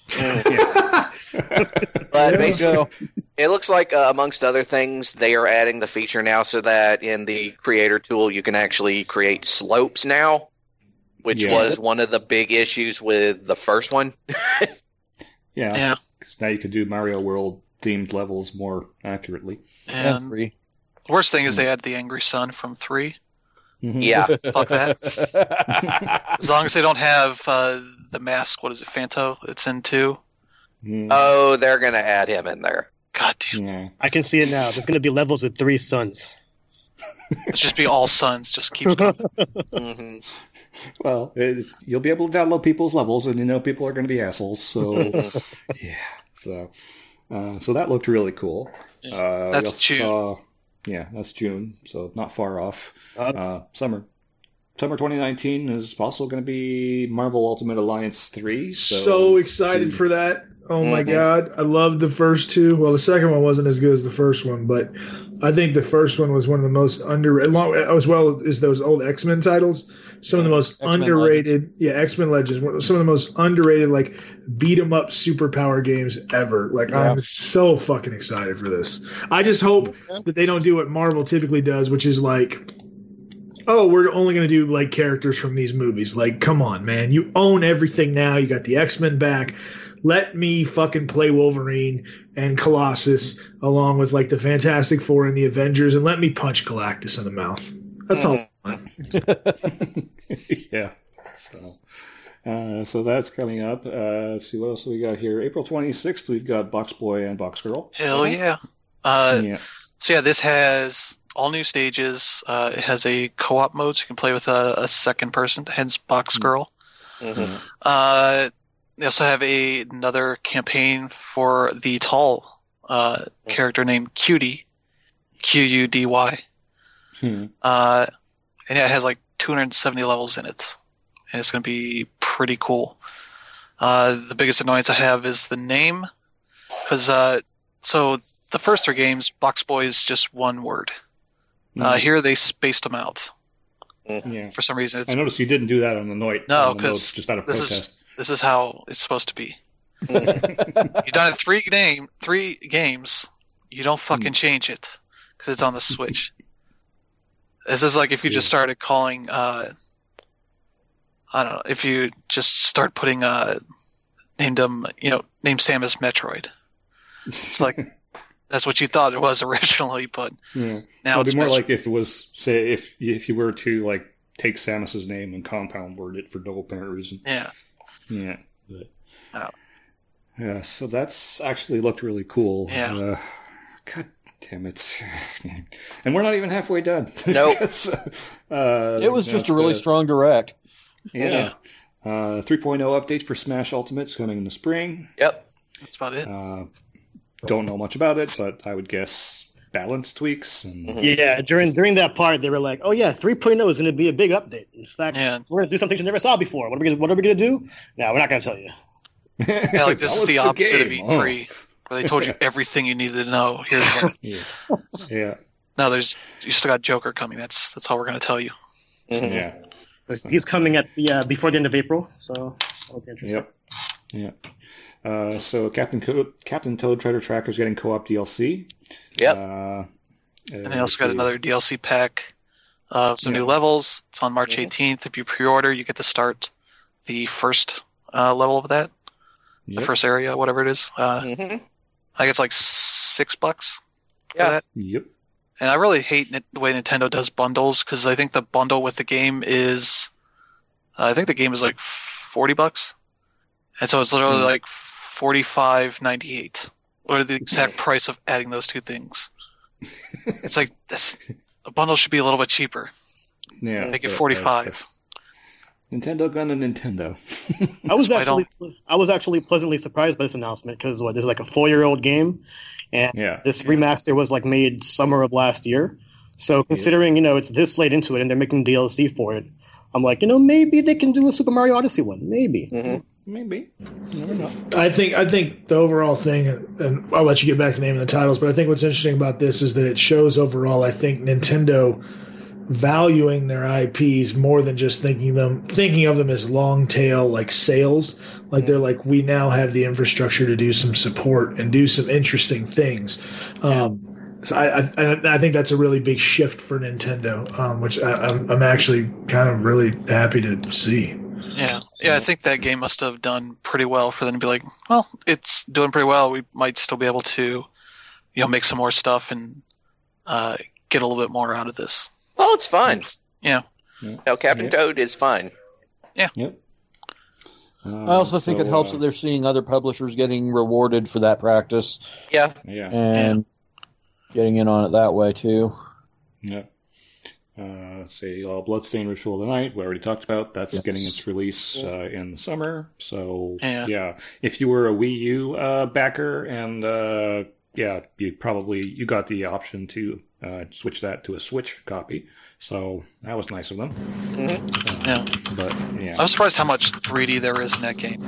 But There we basically, go. it looks like, uh, amongst other things, they are adding the feature now so that in the creator tool you can actually create slopes now, which Yeah. was one of the big issues with the first one. Yeah. Yeah. 'Cause now you can do Mario World themed levels more accurately. That's And free. the worst thing is they had the Angry Sun from three. Mhm. Yeah. Fuck that. As long as they don't have uh, the mask, what is it, Fanto? It's in two. Mm. Oh, they're going to add him in there. God damn. Yeah. I can see it now. There's going to be levels with three suns. Let's just be all suns. Just keeps coming. hmm Well, it, you'll be able to download people's levels, and you know people are going to be assholes. So, yeah. So, uh, so that looked really cool. Uh, we That's also June. saw- yeah, that's June, so not far off. Uh, Uh, summer, summer twenty nineteen is also going to be Marvel Ultimate Alliance three. So, So excited two- for that. Oh my Mhm. god. I loved the first two. Well, the second one wasn't as good as the first one, but I think the first one was one of the most underrated, as well as those old X-Men titles. Some of the most X-Men underrated, yeah, X-Men Legends, one- some of the most underrated, like, beat 'em up superpower games ever. Like, Yeah. I'm so fucking excited for this. I just hope that they don't do what Marvel typically does, which is like, oh, we're only going to do like characters from these movies. Like, come on, man. You own everything now. You got the X-Men back. Let me fucking play Wolverine and Colossus along with like the Fantastic Four and the Avengers, and let me punch Galactus in the mouth. That's all. I want. yeah. So, uh, so that's coming up. Uh, let's see what else we got here. April twenty-sixth, we've got Box Boy and Box Girl. Hell yeah. Uh, yeah. so yeah, this has all new stages. Uh, it has a co-op mode, so you can play with a, a second person, hence Box Girl. Mhm. Uh, they also have a another campaign for the tall uh, character named Cutie, Q U D Y. Hmm. Uh, and yeah, it has like two hundred seventy levels in it, and it's going to be pretty cool. Uh, the biggest annoyance I have is the name, because uh, so the first three games, Box Boy is just one word. Uh, here they spaced them out Yeah. for some reason. It's I noticed you didn't do that on the note. No, on the notes, 'cause just out of this is- protest. this is how it's supposed to be. Mhm. You've done it three game, three games. You don't fucking change it because it's on the Switch. This is like if you just started calling. Uh, I don't know. If you just start putting uh, named him, you know, named Samus Metroid. It's like that's what you thought it was originally, but yeah. now It'd it's be more Metro- like if it was, say, if if you were to like take Samus's name and compound word it for no apparent reason. yeah. Yeah. But, Oh. yeah. So that's actually looked really cool. Yeah. Uh, God damn it! And we're not even halfway done. Nope. Because, uh, It was just that's a really the- strong direct. Yeah. Uh, three point oh updates for Smash Ultimate's coming in the spring. Yep. That's about it. Uh, don't know much about it, but I would guess balance tweaks and Mhm. Yeah, during during that part, they were like, "Oh yeah, three point oh is going to be a big update. In fact, Yeah. we're going to do something you never saw before. What are we gonna, what are we going to do? No, we're not going to tell you." Yeah, like this is the Balance opposite of game. E three, where they told you everything you needed to know. Here's like, Oh, yeah. Yeah. no, there's you still got Joker coming. That's that's all we're gonna tell you. Mhm. Yeah. But he's coming at the uh, before the end of April, so that'll be interesting. Yep. Yeah. Uh, so Captain Co- Captain Toad Treasure Tracker is getting co-op D L C. Yep. Uh, And they also got another D L C pack of some Yeah. new levels. It's on March Mhm. eighteenth. If you pre-order, you get to start the first uh, level of that, Yep. the first area, whatever it is. Uh, Mhm. I think it's like six bucks for Yeah. that. Yep. And I really hate ni- the way Nintendo does bundles because I think the bundle with the game is, uh, I think the game is like forty bucks, and so it's literally Hmm. like forty-five ninety-eight, or the exact price of adding those two things. It's like this. A bundle should be a little bit cheaper. Yeah. Make it but forty-five. that's- Nintendo gun to Nintendo. I was That's why I actually I was actually pleasantly surprised by this announcement because what this is like a four year old game, and Yeah. this remaster was like made summer of last year. So considering you know it's this late into it and they're making D L C for it, I'm like you know maybe they can do a Super Mario Odyssey one, maybe. Mhm. Maybe. You never know. I think I think the overall thing, and I'll let you get back to naming the titles, but I think what's interesting about this is that it shows overall. I think Nintendo valuing their I Ps more than just thinking them thinking of them as long tail like sales. Like they're like we now have the infrastructure to do some support and do some interesting things. Um, so I, I I think that's a really big shift for Nintendo, um, which I, I'm I'm actually kind of really happy to see. Yeah, yeah. I think that game must have done pretty well for them to be like, well, it's doing pretty well. We might still be able to, you know, make some more stuff and uh, get a little bit more out of this. Well, it's fun. Yeah. Yeah. No, Captain Yeah. Toad is fun. Yep. Uh, I also think so, it helps uh, that they're seeing other publishers getting rewarded for that practice Yeah. Yeah. and getting in on it that way too. Yep. Uh, let's see, uh, Bloodstained Ritual of the Night, we already talked about. That's Yes. getting its release uh, in the summer. So, Yeah. yeah, if you were a Wii U uh, backer and, uh, yeah, you probably, you got the option to uh, switch that to a Switch copy. So that was nice of them. Mhm. Yeah. But, yeah. I was surprised how much three D there is in that game.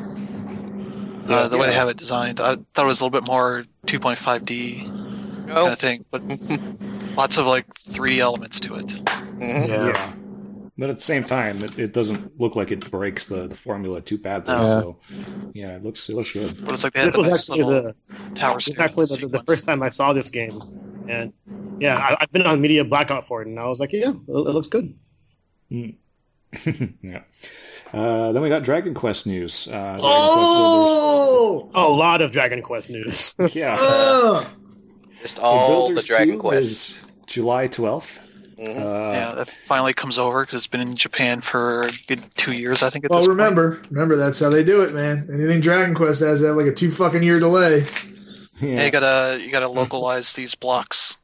Uh, the way they Yeah. have it designed, I thought it was a little bit more two point five D kind Oh. of thing, but lots of like three D elements to it. Mhm. Yeah. But at the same time, it, it doesn't look like it breaks the, the formula too badly. No. So, yeah, it looks it looks good. But it's like they had This the was nice actually little the tower this was actually the, the sequence. first time I saw this game, and yeah, I, I've been on media blackout for it, and I was like, yeah, it, it looks good. Yeah. Uh, then we got Dragon Quest news. Uh, Dragon Oh, Oh, a lot of Dragon Quest news. Quest Builders. Yeah. uh, Just So all the Builders Dragon two Quest. is July twelfth. Mhm. Uh, Yeah, that finally comes over because it's been in Japan for a good two years, I think. At well, this point. remember, remember that's how they do it, man. Anything Dragon Quest has that like a two fucking year delay. Yeah, you gotta you gotta localize these blocks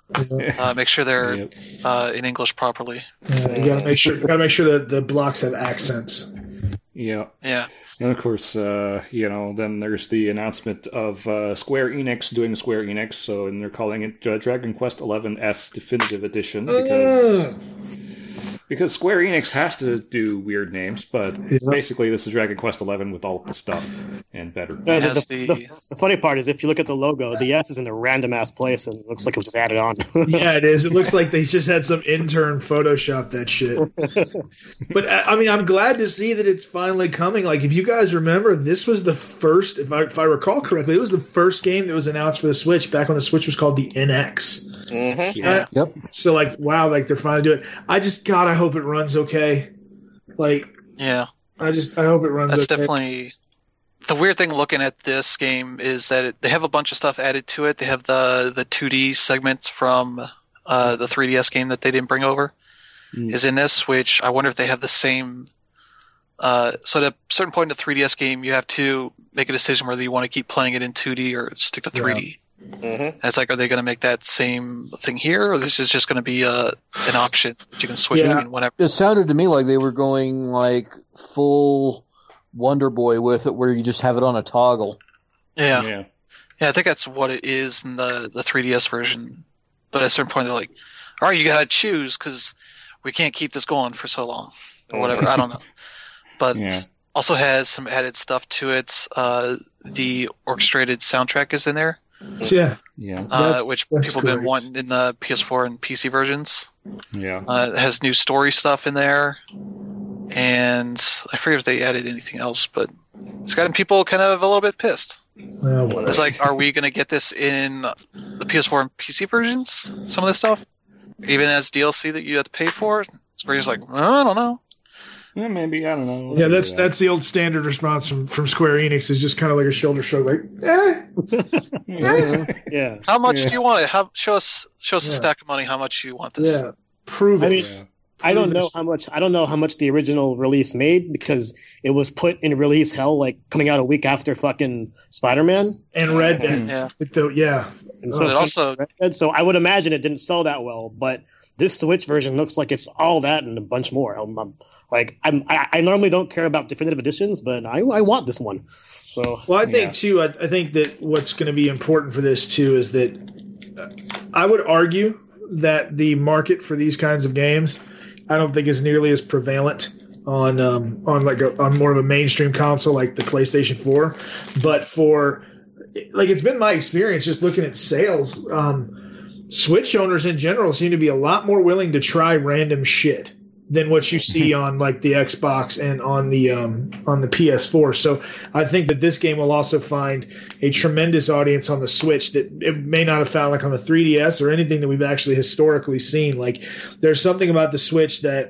Yeah. Uh, make sure they're Yep. uh, in English properly. Yeah, you gotta make sure. Gotta make sure that the blocks have accents. Yeah. Yeah. And of course, uh, you know, then there's the announcement of uh, Square Enix doing Square Enix, so and they're calling it uh, Dragon Quest eleven S Definitive Edition because Uh, because Square Enix has to do weird names, but Yeah. basically this is Dragon Quest eleven with all the stuff and better. Yeah, It the, has the, the- the, the funny part is if you look at the logo, the S is in a random ass place and it looks like it was just added on. yeah, it is. It looks like they just had some intern Photoshop that shit. But I I mean, I'm glad to see that it's finally coming. Like, if you guys remember, this was the first, if I, if I recall correctly, it was the first game that was announced for the Switch back when the Switch was called the N X. Mm-hmm. Yeah. Yep. So, like, wow, like they're finally doing it. I just, God, I hope it runs okay. Like, Yeah. I just, I hope it runs That's okay. definitely the weird thing looking at this game is that it, they have a bunch of stuff added to it. They have the the two D segments from uh, the three D S game that they didn't bring over Mm. is in this, which I wonder if they have the same. Uh, so at a certain point in the three D S game, you have to make a decision whether you want to keep playing it in two D or stick to three D. Mm-hmm. And it's like, are they going to make that same thing here, or this is just going to be a an option that you can switch Yeah. between whenever? It sounded to me like they were going like full Wonder Boy with it, where you just have it on a toggle. Yeah. Yeah. Yeah, I think that's what it is in the, the three D S version. But at a certain point, they're like, all right, you got to choose because we can't keep this going for so long. Or whatever. I don't know. But Yeah. also has some added stuff to it. Uh, the orchestrated soundtrack is in there, Yeah. Yeah. uh, That's- which that's people have been great. wanting in the P S four and P C versions. Yeah. Uh, it has new story stuff in there. And I forget if they added anything else, but it's gotten people kind of a little bit pissed. Oh, whatever. It's like, are we going to get this in the P S four and P C versions? Some of this stuff, even as D L C that you have to pay for. Square's like, well, I don't know. Yeah, maybe I don't know. Yeah, that's Yeah. that's the old standard response from, from Square Enix is just kind of like a shoulder shrug, like, eh, Yeah. yeah. How much Yeah. do you want it? How, show us, show us a Yeah. stack of money. How much you want this? yeah, prove it. I mean, Yeah. I don't know this. how much I don't know how much the original release made because it was put in release hell like coming out a week after fucking Spider-Man. and Red Dead. Yeah. Like the- yeah, And Oh, so, But it also, Red Dead, so I would imagine it didn't sell that well, but this Switch version looks like it's all that and a bunch more. I'm, I'm like I'm, I, I normally don't care about definitive editions, but I, I want this one. So Well, I think Yeah. too. I, I think that what's going to be important for this too is that uh, I would argue that the market for these kinds of games, I don't think is nearly as prevalent on um, on like a, on more of a mainstream console like the PlayStation four. But for like it's been my experience just looking at sales. Um, Switch owners in general seem to be a lot more willing to try random shit than what you see on like the Xbox and on the um, on the P S four. So I think that this game will also find a tremendous audience on the Switch that it may not have found like on the three D S or anything that we've actually historically seen. Like there's something about the Switch that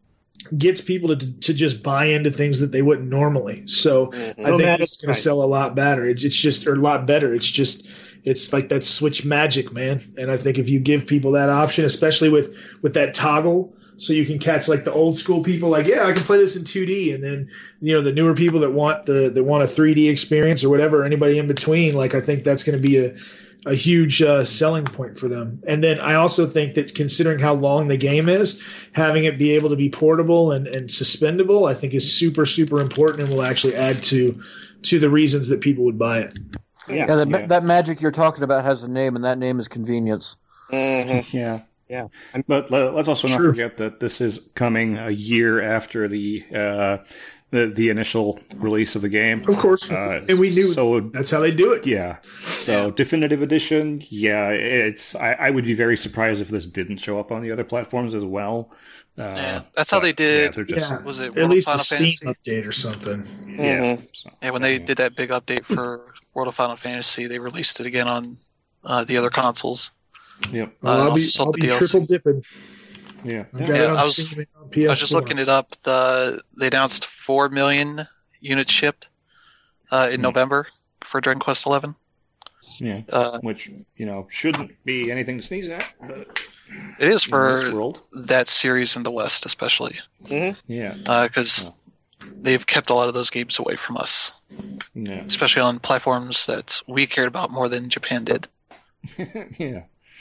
gets people to to just buy into things that they wouldn't normally. So Mhm. I Oh, think man, this is going right. to sell a lot better. It's, it's just or a lot better. It's just it's like that Switch magic, man. And I think if you give people that option, especially with with that toggle, so you can catch like the old school people, like yeah, I can play this in two D, and then you know the newer people that want the that want a three D experience or whatever, anybody in between, like I think that's going to be a a huge uh, selling point for them. And then I also think that considering how long the game is, having it be able to be portable and, and suspendable, I think is super, super important and will actually add to to the reasons that people would buy it. yeah, Yeah, that, ma- Yeah. that magic you're talking about has a name, and that name is convenience. Mm-hmm. Yeah. Yeah. But le- let's also not True. forget that this is coming a year after the uh, the, the initial release of the game. Of course. Uh, and we knew so. that's how they do it. Yeah. So definitive edition. Yeah, it's. I, I would be very surprised if this didn't show up on the other platforms as well. Uh, yeah, that's how but, they did. Yeah, they're just, Yeah. Was it At World of least a Final Steam Fantasy? update or something. yeah. Mhm. So, Yeah, when they did that big update for World of Final Fantasy, they released it again on uh, the other consoles. Yep. Well, Uh, I'll be, also sold I'll the be D L C. triple dipping. Yeah. I got Yeah, it on I was- Steam and on P S four. I was just looking it up. The they announced four million units shipped uh, in Hmm. November for Dragon Quest eleven. Yeah. Uh, Which you know shouldn't be anything to sneeze at, but it is in this for world, that series in the West, especially yeah. because Oh. they've kept a lot of those games away from us, Yeah. especially on platforms that we cared about more than Japan did. Yeah.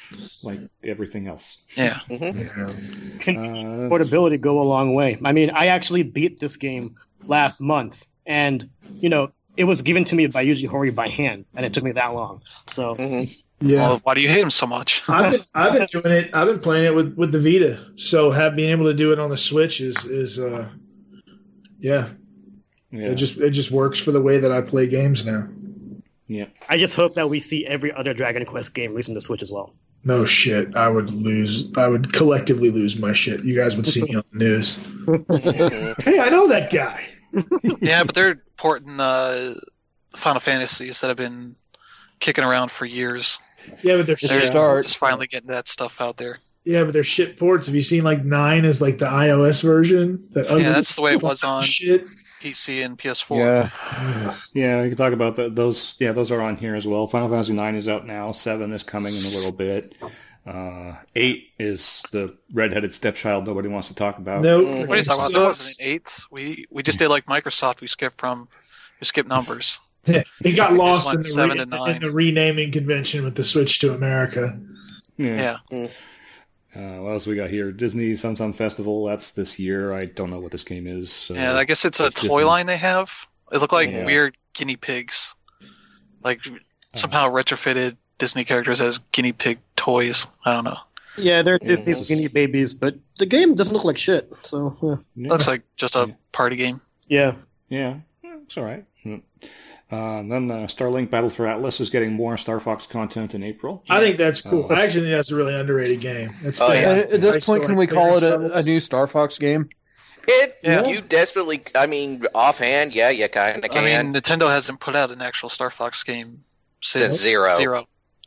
like everything else. Yeah. Mhm. Can Uh, portability go a long way? I mean, I actually beat this game last month, and you know, it was given to me by Yuji Horii by hand, and it took me that long. So Mhm. Yeah. Well, why do you hate him so much? I've been I've been doing it. I've been playing it with, with the Vita. So have being able to do it on the Switch is is uh yeah, yeah, it just it just works for the way that I play games now. yeah. I just hope that we see every other Dragon Quest game released on the Switch as well. No shit. I would lose I would collectively lose my shit. You guys would see me on the news. Mhm. Hey, I know that guy. Yeah, but they're porting uh, Final Fantasies that have been kicking around for years. Yeah, but they're It's a They're shit. start. just finally getting that stuff out there. Yeah, but they're shit ports. Have you seen like nine is like the iOS version? That ugly Yeah, that's the way it was on shit. P C and P S four. Yeah. Yeah, we can talk about the, those. Yeah, those are on here as well. Final Fantasy nine is out now. seven is coming in a little bit. Uh, eight is the redheaded stepchild nobody wants to talk about. No, Mm. What are you talking about? That sucks. wasn't an eight. We we just did like Microsoft. We skipped from we skipped numbers. It got We just lost went in the, seven re- to nine. in the renaming convention with the switch to America. Yeah. Yeah. Uh, what else we got here? Disney Sun Sun Festival. That's this year. I don't know what this game is. So. Yeah, I guess it's a It's toy Disney. line they have. It looked like Yeah. weird guinea pigs, like somehow retrofitted Disney characters as guinea pig toys. I don't know. Yeah, they're Yeah, Disney this is- guinea babies, but the game doesn't look like shit. So yeah, Yeah. Looks like just a Yeah. party game. yeah. Yeah, yeah, it's all right. Mm. Uh, and then uh, Starlink Battle for Atlas is getting more Star Fox content in April. I think that's cool. Oh. I actually think that's a really underrated game. It's Oh, been- yeah. At, at this I still point, can like we call it Phoenix a, Levels. a new Star Fox game? It Yeah. you desperately. I mean, offhand, yeah, you kind of I can. mean, Nintendo hasn't put out an actual Star Fox game since Since Zero. Zero.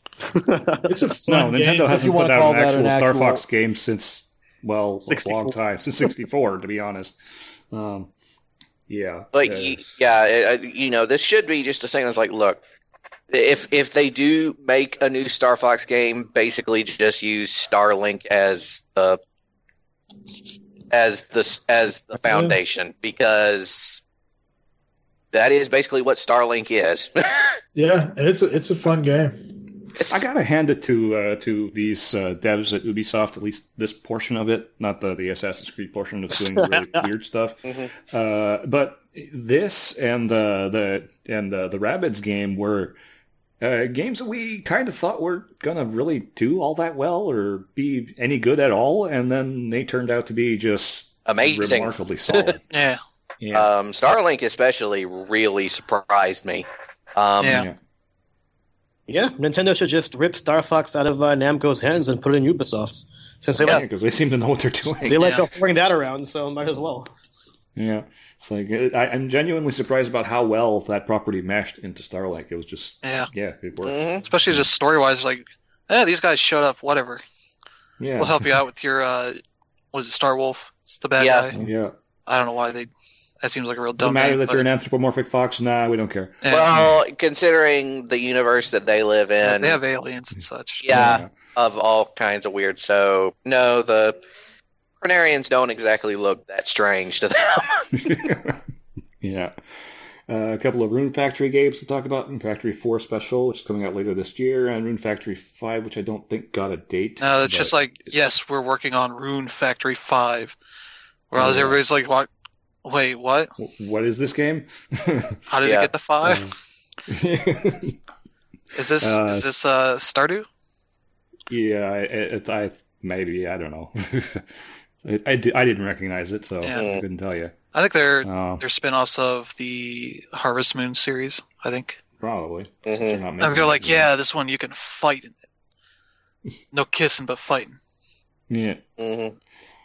It's a No, fun Nintendo game. you hasn't wanna put out call an that actual an Star actual- Fox game since, well, a sixty-four. long time. Since sixty-four, to be honest. Um, yeah. But uh, y yeah, it, uh, you know, this should be just a thing that's like, look, if if they do make a new Star Fox game, basically just use Starlink as the as the as the foundation, because that is basically what Starlink is. Yeah, and it's a, it's a fun game. It's- I gotta hand it to uh, to these uh, devs at Ubisoft, at least this portion of it, not the, the Assassin's Creed portion that's doing the really weird stuff. Mhm. Uh, but this and uh, the and uh, the Rabbids game were uh, games that we kind of thought were gonna really do all that well or be any good at all, and then they turned out to be just Amazing. remarkably solid. Yeah. Yeah, Um, Starlink especially really surprised me. Um, Yeah. Yeah, Nintendo should just rip Star Fox out of uh, Namco's hands and put it in Ubisoft's, since they yeah, like because they seem to know what they're doing. they like Yeah. throwing that around, so might as well. Yeah, it's like I, I'm genuinely surprised about how well that property meshed into Starlink. It was just Yeah. yeah, it worked. mhm. Especially just story wise, like, eh, these guys showed up, whatever. Yeah, We'll help you out with your uh what is it, Star Wolf? It's the bad Yeah. guy. Yeah, I don't know why they that seems like a real doesn't dumb matter name, that but- you're an anthropomorphic fox. Nah, we don't care. yeah. Well, considering the universe that they live in, they have aliens and such. yeah, of all kinds of weird. So no, the Pronarians don't exactly look that strange to them. Yeah. Uh, a couple of Rune Factory games to talk about. Rune Factory four Special, which is coming out later this year, and Rune Factory five, which I don't think got a date. No, it's but- just like, yes, we're working on Rune Factory five. Whereas Yeah. everybody's like, what? Wait, what? What is this game? How did Yeah. it get the five? Um, Is this uh, is this uh Stardew? yeah, it, it, I maybe I don't know. I, I, di- I didn't recognize it, so Yeah. I couldn't tell you. I think they're Uh, they're spin-offs of the Harvest Moon series, I think. probably. Mhm. They're not And making they're it, like, yeah, this one you can fight in it. No kissing but fighting. Yeah. Mhm.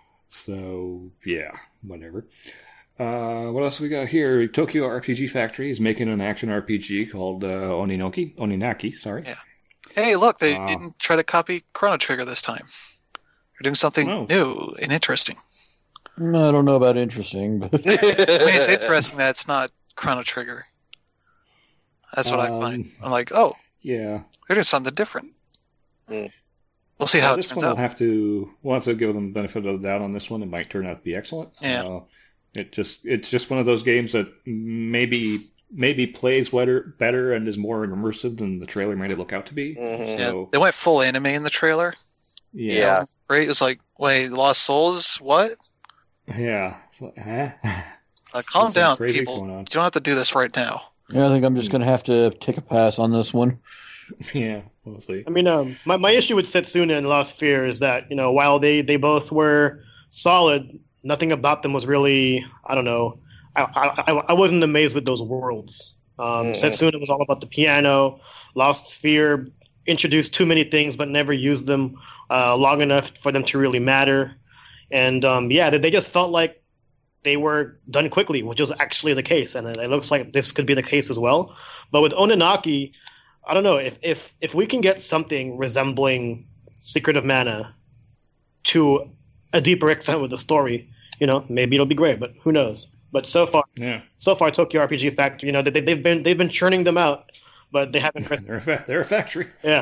So yeah, whatever. Uh, what else we got here? Tokyo R P G Factory is making an action R P G called uh, Oninoki, Oninaki. Sorry. Yeah. Hey, look, they Uh, didn't try to copy Chrono Trigger this time. They're doing something No. new and interesting. Mm, I don't know about interesting, but I mean, it's interesting that it's not Chrono Trigger. That's what I find. Um, I'm like, oh, Yeah. they're doing something different. Mm. We'll see how Yeah, it this turns one out. will have to we'll have to give them the benefit of the doubt on this one. It might turn out to be excellent. Yeah. Uh, it just it's just one of those games that maybe maybe plays better, better and is more immersive than the trailer made it look out to be. Mhm. Yeah, So, they went full anime in the trailer. yeah. Yeah. Great. It's like, wait, Lost Souls? What? Yeah. So, huh? Uh, calm Something down, crazy people. going on. You don't have to do this right now. Yeah, I think I'm just going to have to take a pass on this one. Yeah, we'll see. I mean, um, my, my issue with Setsuna and Lost Sphere is that, you know, while they, they both were solid, nothing about them was really, I don't know, I, I, I wasn't amazed with those worlds. Um, Mhm. Setsuna was all about the piano. Lost Sphere introduced too many things but never used them uh, long enough for them to really matter. And um, yeah, they, they just felt like they were done quickly, which was actually the case. And it, it looks like this could be the case as well. But with Oninaki, I don't know, if, if, if we can get something resembling Secret of Mana to a deeper extent with the story, you know, maybe it'll be great, but who knows? But so far, Yeah. so far, Tokyo R P G Factory, you know, they, they've been they've been churning them out, but they haven't. They're a, fa- they're a factory. Yeah,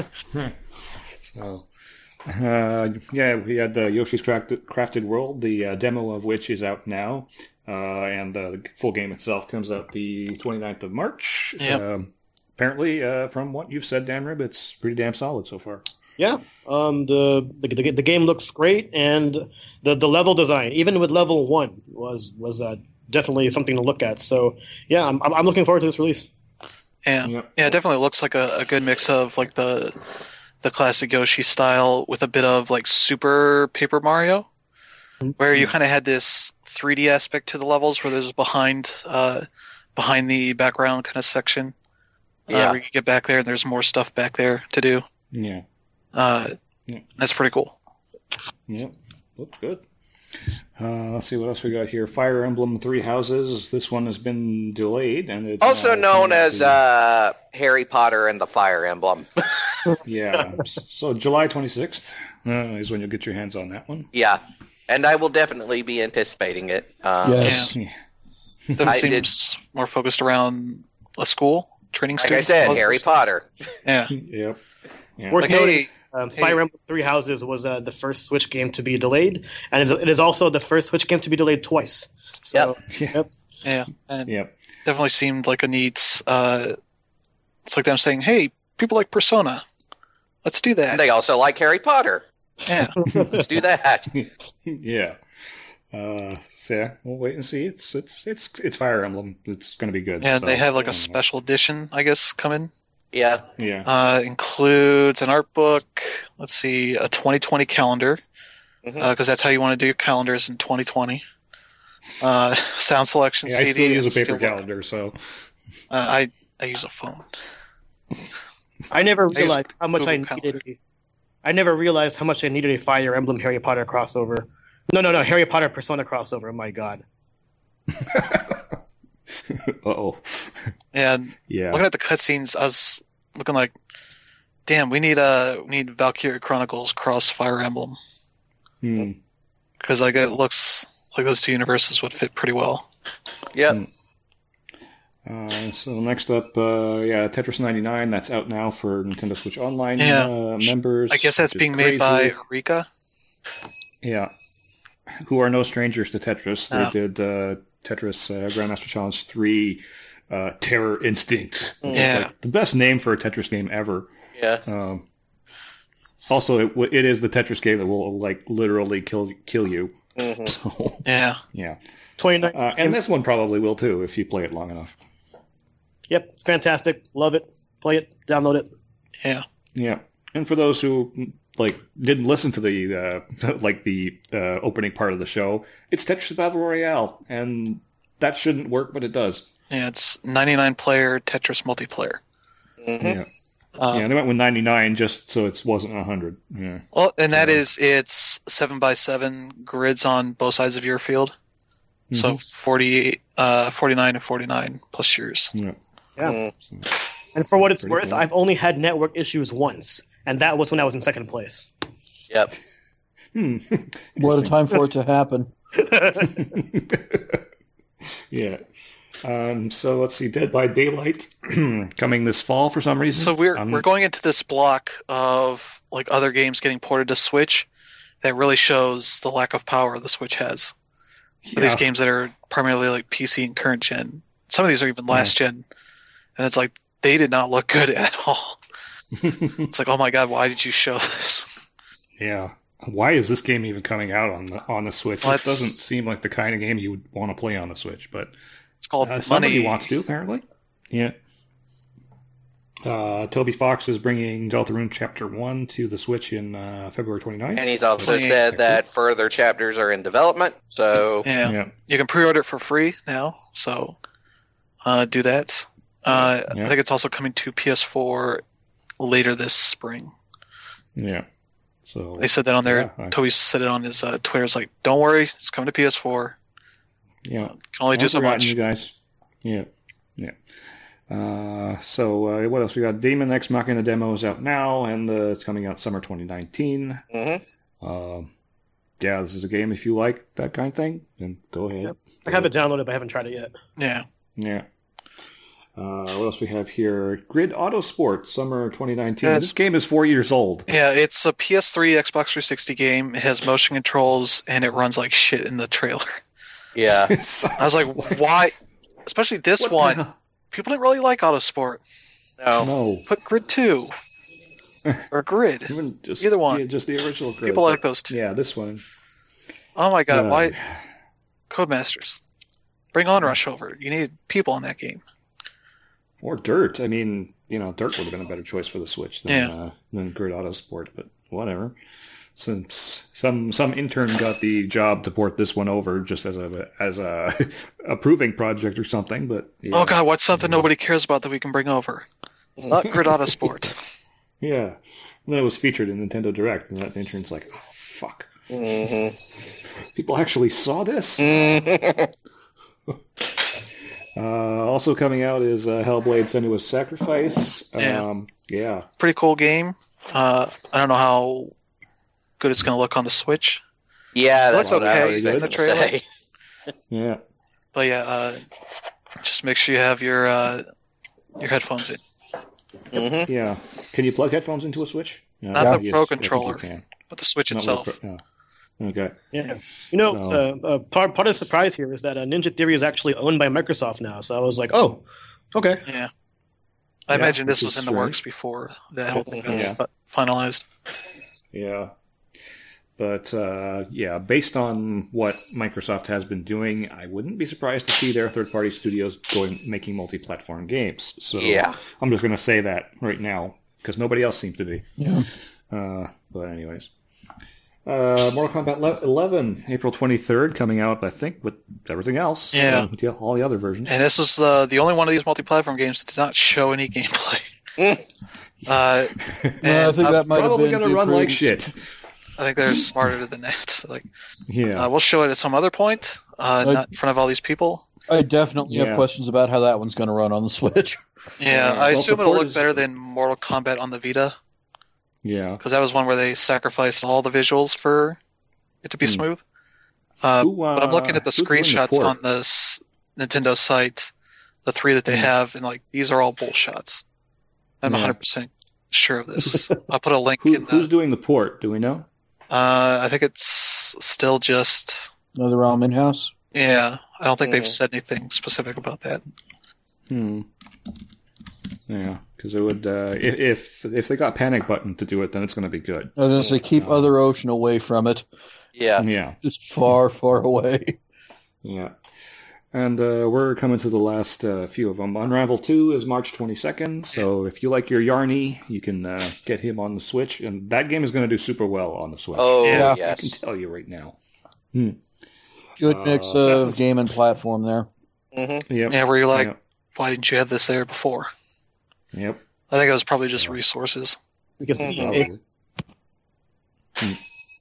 So, uh, yeah, we had the Yoshi's Crafted, Crafted World, the uh, demo of which is out now, uh, and uh, the full game itself comes out the twenty-ninth of March. Yep. Um, apparently, uh, from what you've said, Dan Rib, it's pretty damn solid so far. yeah. Um, the, the the the game looks great, and the the level design, even with level one, was was uh, definitely something to look at. So yeah, I'm I'm looking forward to this release. Yeah, Yep. yeah, it definitely looks like a, a good mix of like the the classic Yoshi style with a bit of like Super Paper Mario, where you kind of had this three D aspect to the levels, where there's behind uh, behind the background kind of section. Uh, Yeah. where you can get back there and there's more stuff back there to do. Yeah. Uh, Yeah. That's pretty cool. Yep. Looks good. Uh, let's see what else we got here. Fire Emblem Three Houses. This one has been delayed, and it's Also now known coming out as to- uh, Harry Potter and the Fire Emblem. yeah. So July twenty-sixth uh, is when you'll get your hands on that one. Yeah, and I will definitely be anticipating it. Um, Yes. Yeah. That I did- seems more focused around a school training Like I students. said, Harry Potter. Yeah. Yep. Yeah. Worth Like, noting, hey, um, hey. Fire Emblem Three Houses was uh, the first Switch game to be delayed, and it, it is also the first Switch game to be delayed twice. So Yeah. yeah, and Yep. definitely seemed like a neat. Uh, it's like them saying, "Hey, people like Persona, let's do that." And they also like Harry Potter. yeah, Let's do that. Yeah. Uh, so yeah, we'll wait and see. It's it's it's it's Fire Emblem. It's going to be good. yeah. so, They have like I a don't know. special edition, I guess, coming. Yeah. Yeah. Uh, includes an art book. Let's see, a twenty twenty calendar, Mhm. because that's how you want to do your calendars in twenty twenty. Uh, sound selection Yeah, I C D. still use a and paper Steelbook. calendar, so Uh, I I use a phone. I never I use realized how much I Google needed. A, I never realized how much I needed a Fire Emblem Harry Potter crossover. No, no, no, Harry Potter Persona crossover. My God. uh-oh. And Yeah. looking at the cutscenes, I was looking like, damn, we need uh we need Valkyria Chronicles cross Fire Emblem, Hmm. because like it looks like those two universes would fit pretty well. Yep. Uh, so next up, uh, yeah, Tetris ninety-nine. That's out now for Nintendo Switch Online Yeah. uh, members. I guess that's which is being made crazy. by Eureka. Yeah. Who are no strangers to Tetris. No. They did uh, Tetris uh, Grandmaster Challenge three, uh, Terror Instinct. Which is Yeah. like the best name for a Tetris game ever. Yeah. Um, also, it, w- it is the Tetris game that will like literally kill kill you. hmm So Yeah, yeah, twenty nineteen. uh, and this one probably will too if you play it long enough. Yep, it's fantastic. Love it. Play it. Download it. yeah, Yeah, and for those who like didn't listen to the uh, like the uh, opening part of the show, it's Tetris Battle Royale, and that shouldn't work, but it does. yeah. It's ninety-nine player Tetris multiplayer. hmm Yeah, Um, yeah. They went with ninety-nine just so it wasn't one hundred. Yeah, Well, and that So- is it's seven by seven grids on both sides of your field. So Mhm. forty, uh, forty-nine and forty-nine plus yours. yeah. Yeah. So, And for what it's Pretty worth, cool. I've only had network issues once, and that was when I was in second place. Yep. hmm. What a time for it to happen. Yeah. Um, so let's see, Dead by Daylight coming this fall for some reason. So we're Um, we're going into this block of like other games getting ported to Switch that really shows the lack of power the Switch has. For yeah. these games that are primarily like P C and current gen, some of these are even last gen, and it's like they did not look good at all. It's like, oh my god, why did you show this? Yeah. Why is this game even coming out on the on the Switch? Well, It doesn't seem like the kind of game you would want to play on the Switch, but It's called uh, somebody money. wants to, apparently. Yeah. Uh, Toby Fox is bringing Deltarune Chapter one to the Switch in uh, February twenty-ninth. And he's also Yeah. said that further chapters are in development. So Yeah. Yeah. You can pre-order it for free now, so uh, do that. Uh, Yeah. I think it's also coming to P S four later this spring. Yeah. So They said that on there. Yeah, I- Toby said it on his uh, Twitter. It's like, don't worry, it's coming to P S four. yeah. Can only do I've so forgotten much. You guys. Yeah. Yeah. Uh, so uh, what else? We got Demon X Machina demo is out now, and uh, it's coming out summer twenty nineteen. mhm. Um, yeah, this is a game if you like that kind of thing, then go ahead. Yep. I have it downloaded, but I haven't tried it yet. Yeah. Yeah. Uh, what else we have here? Grid Autosport, summer twenty nineteen. Yes. This game is four years old. Yeah, it's a P S three, Xbox three sixty game. It has motion controls, and it runs like shit in the trailer. Yeah. I was like, why? Especially this What the one. hell? People didn't really like Autosport. No. No. Put Grid two. Or Grid. Even just, Either one. Yeah, just the original Grid. People like those two. Yeah, this one. Oh my god, Uh, why? Codemasters. Bring on Rush over. You need people in that game. Or Dirt. I mean, you know, Dirt would have been a better choice for the Switch than Yeah. uh, than Grid Autosport, but whatever. Since some some intern got the job to port this one over just as a as a approving project or something, but yeah. Oh god, what's something nobody cares about that we can bring over? Not Grid Autosport. Yeah. And then it was featured in Nintendo Direct, and that intern's like, oh, fuck. Mhm. People actually saw this? Mhm. Uh, also coming out is uh, Hellblade Senua's Sacrifice. Yeah. Um, yeah. Pretty cool game. Uh, I don't know how good it's going to look on the Switch. Yeah, that's Looked what I okay was in the going to trailer. say. Yeah. But yeah, uh, just make sure you have your uh, your headphones in. Mhm. Yeah. Can you plug headphones into a Switch? No, Not I the guess- Pro I think you controller. can. But the Switch Not itself. with the Pro- oh. Okay. Yeah. You know, So- uh, uh, part part of the surprise here is that uh, Ninja Theory is actually owned by Microsoft now. So I was like, oh, okay. Yeah. I Yeah, imagine this which was is in the strange. works before that whole thing got Yeah. fi- finalized. Yeah. But uh, yeah, based on what Microsoft has been doing, I wouldn't be surprised to see their third-party studios going making multi-platform games. So Yeah. I'm just going to say that right now because nobody else seems to be. Yeah. Uh, but anyways, uh, Mortal Kombat le- eleven, April twenty-third, coming out, I think, with everything else. Yeah. uh, with the- all the other versions. And this was uh, the only one of these multi-platform games that did not show any gameplay. Uh, Yeah, I think I'm that might have probably been going to due run like prudence. shit. I think they're smarter than that. Like, Yeah. uh, we'll show it at some other point, uh, I- not in front of all these people. I definitely Yeah. have questions about how that one's going to run on the Switch. Yeah, Yeah. I Well, assume it'll support look is- better than Mortal Kombat on the Vita, yeah. because that was one where they sacrificed all the visuals for it to be Hmm. smooth. Uh, Who, but I'm looking uh, at the who's doing the screenshots port? on the s- Nintendo site, the three that they Hmm. have, and like these are all bull shots. I'm Yeah. one hundred percent sure of this. I'll put a link Who, in the. who's doing the port? Do we know? Uh, I think it's still just. Another ROM in-house. Yeah, I don't think Yeah. they've said anything specific about that. Hmm. Yeah, because it would uh, i- if if they got Panic Button to do it, then it's going to be good. I was going to say, keep Uh, Other Ocean away from it. Yeah. Yeah, Just far, far away. yeah. And uh, we're coming to the last uh, few of them. Unravel two is March twenty-second, so if you like your Yarny, you can uh, get him on the Switch, and that game is going to do super well on the Switch. Oh, Yeah. I can yes. tell you right now. Good Uh, mix Assassin's- of game and platform there. hmm Yep. Yeah, where you're like, Yep. why didn't you have this there before? Yep. I think it was probably just Yeah. resources. Because Mhm. E A, Probably. Hmm.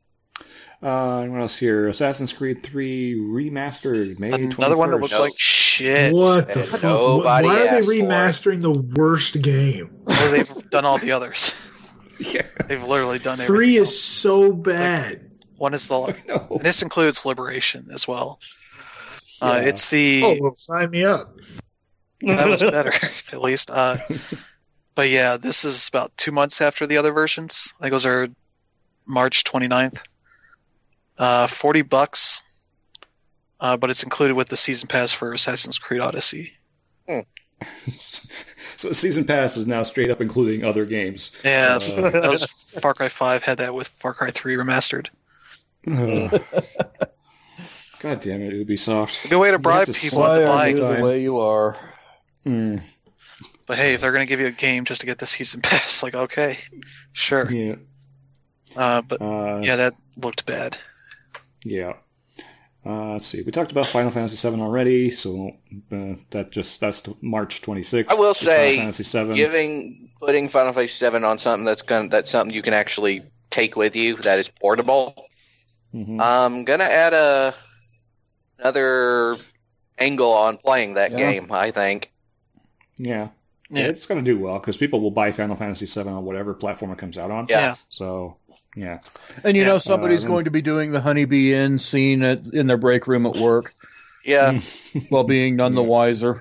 Uh, what else here? Assassin's Creed three remastered May twenty-first. Another one that looked Nope. like shit. What the And fuck? nobody Why are they asked for it. remastering the worst game? Well, they've done all the others. Yeah, They've literally done everything. Three is else. so bad. One is the. I know. And this includes Liberation as well. Uh, Yeah. it's the. Oh, well, sign me up. That was better, at least. Uh, but yeah, this is about two months after the other versions. I think those are March twenty-ninth. Uh, forty bucks. Uh, but it's included with the season pass for Assassin's Creed Odyssey. So season pass is now straight up including other games. Yeah, Uh, that was Far Cry five had that with Far Cry three remastered. uh, God damn it, Ubisoft. It's a good way to You have bribe to people Why into are buying. you time. the way you are? Mm, But hey, if they're going to give you a game just to get the season pass, like, okay, sure. yeah. Uh, but Uh, yeah, that looked bad. Yeah. Uh, let's see. We talked about Final Fantasy seven already, so uh, that just that's March twenty-sixth. I will It's say, Final Fantasy seven. Giving putting Final Fantasy seven on something that's going that's something you can actually take with you that is portable. Mhm. I'm gonna add a another angle on playing that Yeah. game. I think. yeah. Yeah. It's going to do well because people will buy Final Fantasy seven on whatever platform it comes out on. Yeah. Yeah. So, yeah. And you Yeah. know somebody's Uh, going to be doing the Honeybee Inn scene at, in their break room at work Yeah. while being none the Yeah. wiser.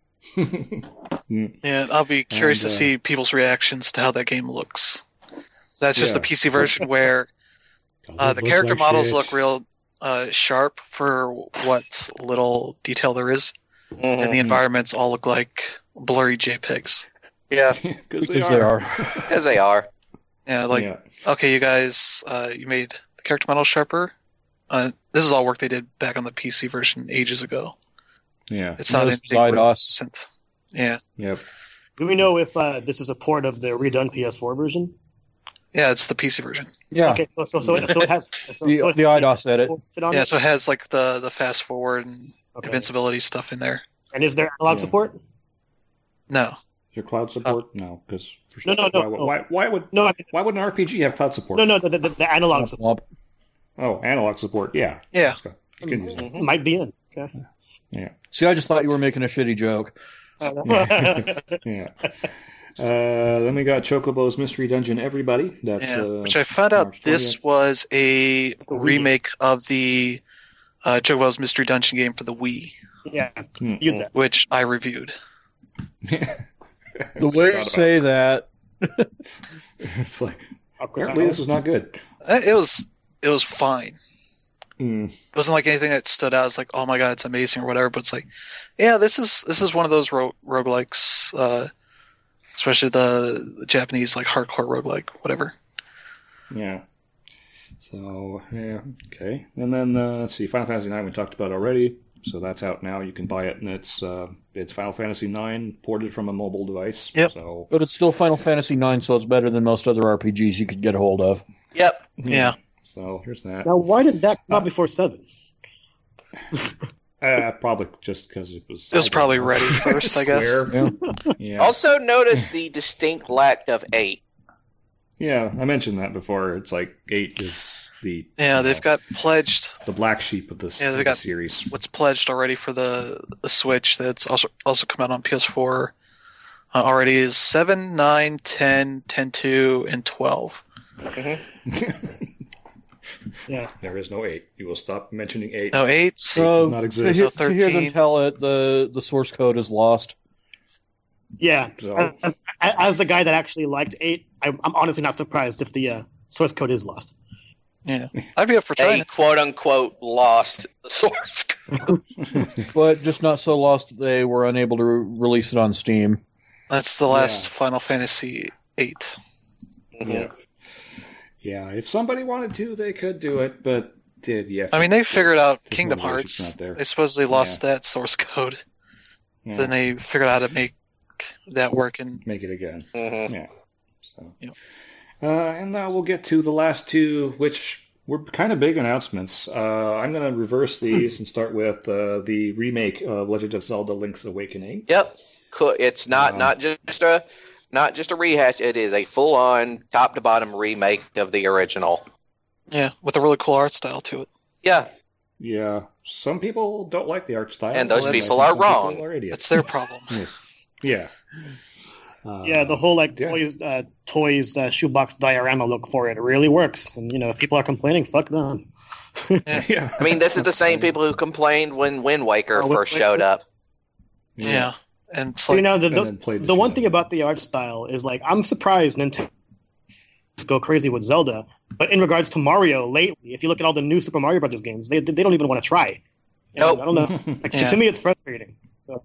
Yeah, I'll be curious And, to uh, see people's reactions to how that game looks. That's just Yeah. the P C version where uh, the character models look real uh, sharp for what little detail there is, and Mhm. the environments all look like blurry JPEGs. Yeah. Because Because they are. As they are. Yeah, like yeah. okay, you guys, uh, you made the character models sharper. Uh, this is all work they did back on the P C version ages ago. Yeah. It's not Those anything Zydos. recent. Yeah, Yep. Do we know if uh, this is a port of the redone P S four version? yeah, it's the P C version. Yeah. Okay, so so so, it- so it has so, The, so it the I DOS edit. fit on Yeah, it? so it has like the the fast forward and Okay. invincibility stuff in there. And is there analog Yeah. support? No, Your cloud support? no, because No, no, no, why, no. why, why would No, I mean, why would an R P G have cloud support? no, no, the, the, the analog support Oh, analog support. Yeah. yeah, Let's go. You can use it. Mhm. might be in. Okay. See, I just thought you were making a shitty joke. Yeah. Uh, then we got Chocobo's Mystery Dungeon. Everybody. That's yeah. uh, Which I found out March this twentieth. was a Wii. remake of the uh, Chocobo's Mystery Dungeon game for the Wii, yeah, Hmm. use that. which I reviewed. The way you say that, It's like Of course, apparently this was not good. Uh, It was it was fine. Mm. It wasn't like anything that stood out as like, oh my god, it's amazing or whatever. But it's like, yeah, this is this is one of those ro- roguelikes, uh, especially the, the Japanese like hardcore roguelike, whatever. Yeah. So yeah, okay. And then uh, let's see, Final Fantasy nine we talked about already, so that's out now. You can buy it, and it's uh, it's Final Fantasy nine ported from a mobile device. Yep. So but it's still Final Fantasy nine, so it's better than most other R P Gs you could get a hold of. Yep. Yeah. So here's that. Now, why did that come Uh, out before seven? Uh, probably just because it was. It was probably ready first, I guess. Square. Yeah. Yeah. Also, notice the distinct lack of eight. Yeah, I mentioned that before. It's like eight is the Yeah, you they've know, got pledged the black sheep of this Yeah, of they've the got- series. what's pledged already for the the Switch. That's also also come out on P S four. Uh, already is seven, nine, ten, ten two, and twelve. Mhm. Yeah. There is no eight. You will stop mentioning eight. No eight. So not to, exist. hear, So to hear them thirteen. tell it, the, the source code is lost. Yeah. So- As, as the guy that actually liked eight, I'm, I'm honestly not surprised if the uh, source code is lost. Yeah, I'd be up for trying They it. quote unquote lost the source code. But just not so lost that they were unable to re- release it on Steam. That's the last Yeah. Final Fantasy eight. Yeah. Yeah, if somebody wanted to, they could do it, but did yeah. I mean, they figured out there's Kingdom motivation's Hearts. not there. They supposedly lost that source code. Yeah, Then they figured out how to make that work. And make it again. Mhm. Yeah. So, Yep. uh, and now we'll get to the last two, which were kind of big announcements. Uh, I'm going to reverse these and start with uh, the remake of Legend of Zelda: Link's Awakening. Yep. Co- It's not Um, not just a not just a rehash. It is a full on top to bottom remake of the original. yeah, with a really cool art style to it. Yeah. Yeah, some people don't like the art style, And those I think people are some wrong. People are idiots. It's their problem. Yes. Yeah. Uh, Yeah, the whole like yeah. toys, uh, toys uh, shoebox diorama look for it really works. And you know, if people are complaining, fuck them. yeah. I mean, this is the same people who complained when Wind Waker Oh, Wind first Waker. showed up. Yeah, and it's So you like, know, the And the, then played the the one shit thing out of it. about the art style is like I'm surprised Nintendo go crazy with Zelda, but in regards to Mario lately, if you look at all the new Super Mario Brothers games, they they don't even want to try. You know, Nope. I don't know. Like, to- Yeah. to, me, it's frustrating.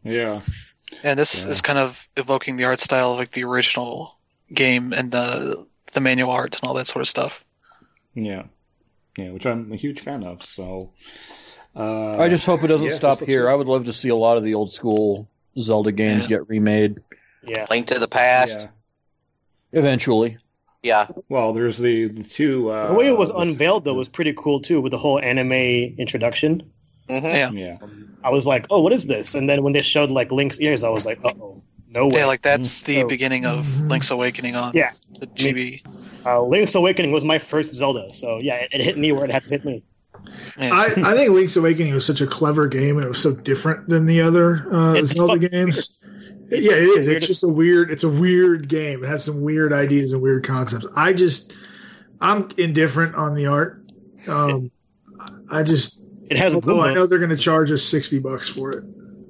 Yeah. And this Yeah. is kind of evoking the art style of like the original game and the the manual art and all that sort of stuff. Yeah. Yeah, which I'm a huge fan of. So uh, I just hope it doesn't yeah, stop this looks here. good. I would love to see a lot of the old school Zelda games Yeah. get remade Yeah. Link to the Past. Yeah. eventually. Yeah. Well, there's the, the two. Uh, The way it was the- unveiled though was pretty cool too, with the whole anime introduction. hmm Yeah. Yeah. I was like, "Oh, what is this?" And then when they showed like Link's ears, I was like, "Uh oh, no way!" Yeah, like that's the So- beginning of Link's Awakening on Yeah. the G B. uh, Link's Awakening was my first Zelda, so yeah, it, it hit me where it had to hit me. Yeah. I, I think Link's Awakening was such a clever game, and it was so different than the other uh, It's Zelda fucking games. It's yeah, it is. weird. It's just a weird. It's a weird game. It has some weird ideas and weird concepts. I just, I'm indifferent on the art. Um, I just, It has a although I Goomba. know they're going to charge us sixty bucks for it.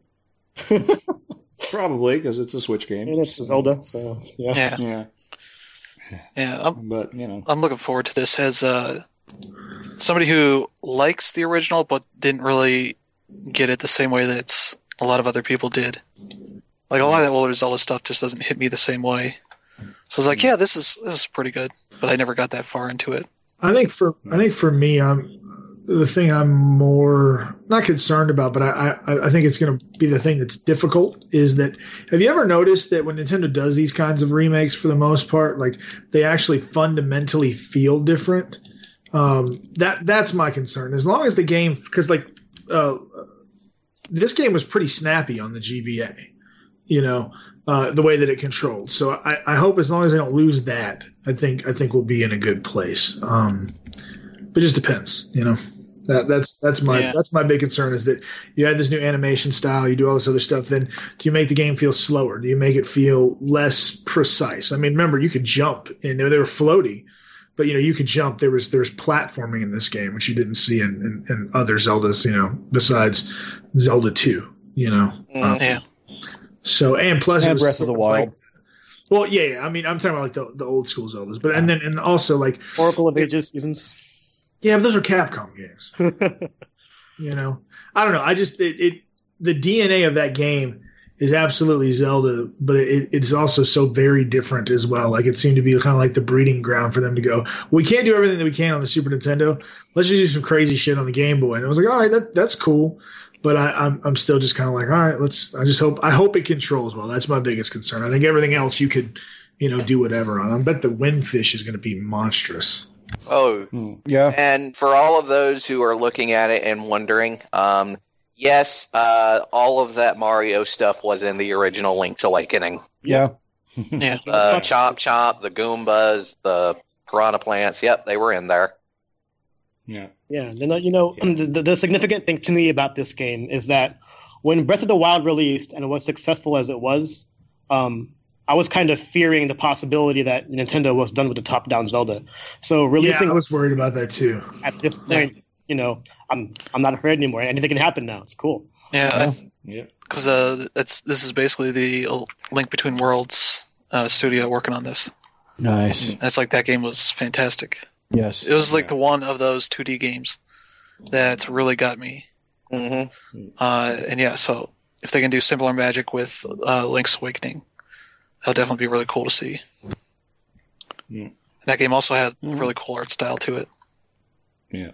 Probably because it's a Switch game. And it's Zelda, so yeah. yeah. Yeah. Yeah. I'm, But, you know. I'm looking forward to this as uh, somebody who likes the original but didn't really get it the same way that a lot of other people did. Like a lot of that older Zelda stuff just doesn't hit me the same way. So I was like, yeah, this is this is pretty good, but I never got that far into it. I think for I think for me, I'm the thing I'm more not concerned about, but I I, I think it's going to be the thing that's difficult is that have you ever noticed that when Nintendo does these kinds of remakes, for the most part, like they actually fundamentally feel different. Um, that that's my concern. As long as the game, because like uh, this game was pretty snappy on the G B A, you know. Uh, the way that it controlled. So I, I hope as long as they don't lose that, I think I think we'll be in a good place. Um, but it just depends, you know. That, that's that's my Yeah. that's my big concern is that you add this new animation style, you do all this other stuff. Then do you make the game feel slower? Do you make it feel less precise? I mean, remember you could jump and they were floaty, but you know you could jump. There was there's platforming in this game, which you didn't see in, in, in other Zeldas, you know, besides Zelda two. You know, Mhm. Um, Yeah. so and plus it And was Breath of the sort Wild. like- well, yeah, yeah. I mean, I'm talking about like the, the old school Zeldas, but and then and also like Oracle of Ages seasons. yeah, but those are Capcom games. You know, I don't know. I just it, it the D N A of that game is absolutely Zelda, but it, it's also so very different as well. Like it seemed to be kind of like the breeding ground for them to go. We can't do everything that we can on the Super Nintendo. Let's just do some crazy shit on the Game Boy. And I was like, all right, that that's cool. But I, I'm I'm still just kind of like, all right, let's. I just hope I hope it controls well. That's my biggest concern. I think everything else you could, you know, do whatever on. I bet the Windfish is going to be monstrous. Oh, Hmm. Yeah. and for all of those who are looking at it and wondering, um, yes, uh, all of that Mario stuff was in the original Link's Awakening. Yeah. Yeah. Uh, Chomp Chomp, the Goombas, the Piranha Plants, yep, they were in there. Yeah. Yeah, then, uh, you know, the, the, the significant thing to me about this game is that when Breath of the Wild released and was successful as it was, um, I was kind of fearing the possibility that Nintendo was done with the top-down Zelda. So Yeah, releasing I was worried about that too. at this point, you know, I'm I'm not afraid anymore. Anything can happen now. It's cool. Yeah. Yeah. Because uh, it's this is basically the uh, Link Between Worlds uh, studio working on this. Nice. It's like that game was fantastic. Yes. It was like Yeah. the one of those two D games that really got me. hmm Uh, and yeah, so if they can do similar magic with uh, Link's Awakening, that'll definitely be really cool to see. Yeah. That game also had Mhm. really cool art style to it. Yeah.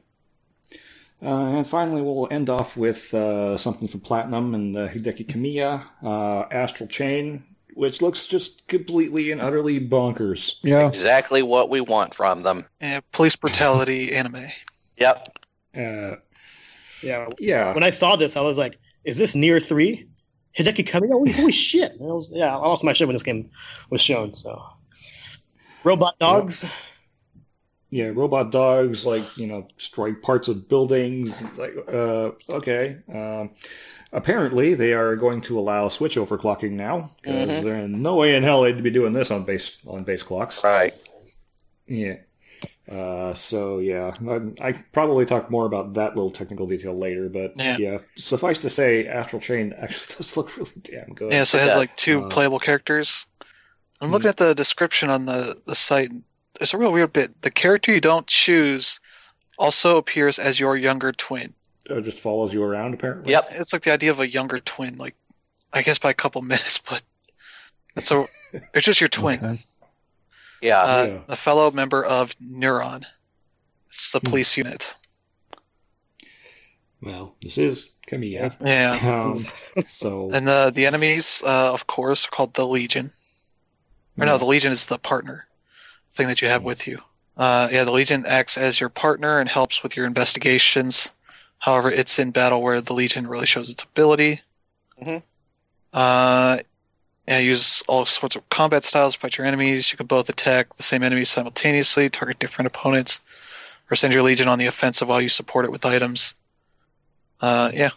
Uh, and finally, we'll end off with uh, something from Platinum and uh, Hideki Kamiya, uh, Astral Chain, which looks just completely and utterly bonkers. Yeah. Exactly what we want from them. Yeah, police brutality anime. Yep. Uh, Yeah. yeah. When I saw this, I was like, "Is this Near three? Hideki Kamiya? Holy, holy shit!" And I was, yeah, I lost my shit when this game was shown. So, robot dogs. Yeah, robot dogs, like, you know, destroy parts of buildings. It's like, uh, okay. Um, apparently, they are going to allow switch overclocking now, because Mhm. there's no way in hell they'd be doing this on base on base clocks. Right. Yeah. Uh, so, yeah, I, I probably talk more about that little technical detail later, but Yeah. yeah, suffice to say, Astral Chain actually does look really damn good. Yeah, so it has Yeah. like two Uh, playable characters. I'm looking at the description on the, the site. There's a real weird bit. The character you don't choose also appears as your younger twin. It just follows you around, apparently. Yep. It's like the idea of a younger twin. Like I guess by a couple minutes, but it's a it's just your twin, Okay. Yeah. uh, Yeah. a fellow member of Neuron. It's the police unit. Well, this is Kamiya. Yeah, Um, so and the the enemies, uh, of course, are called the Legion. Or no, the Legion is the partner thing that you have with you. Uh, yeah, the Legion acts as your partner and helps with your investigations. However, it's in battle where the Legion really shows its ability. Mhm. Uh, yeah, use all sorts of combat styles to fight your enemies. You can both attack the same enemies simultaneously, target different opponents, or send your Legion on the offensive while you support it with items. Uh, yeah.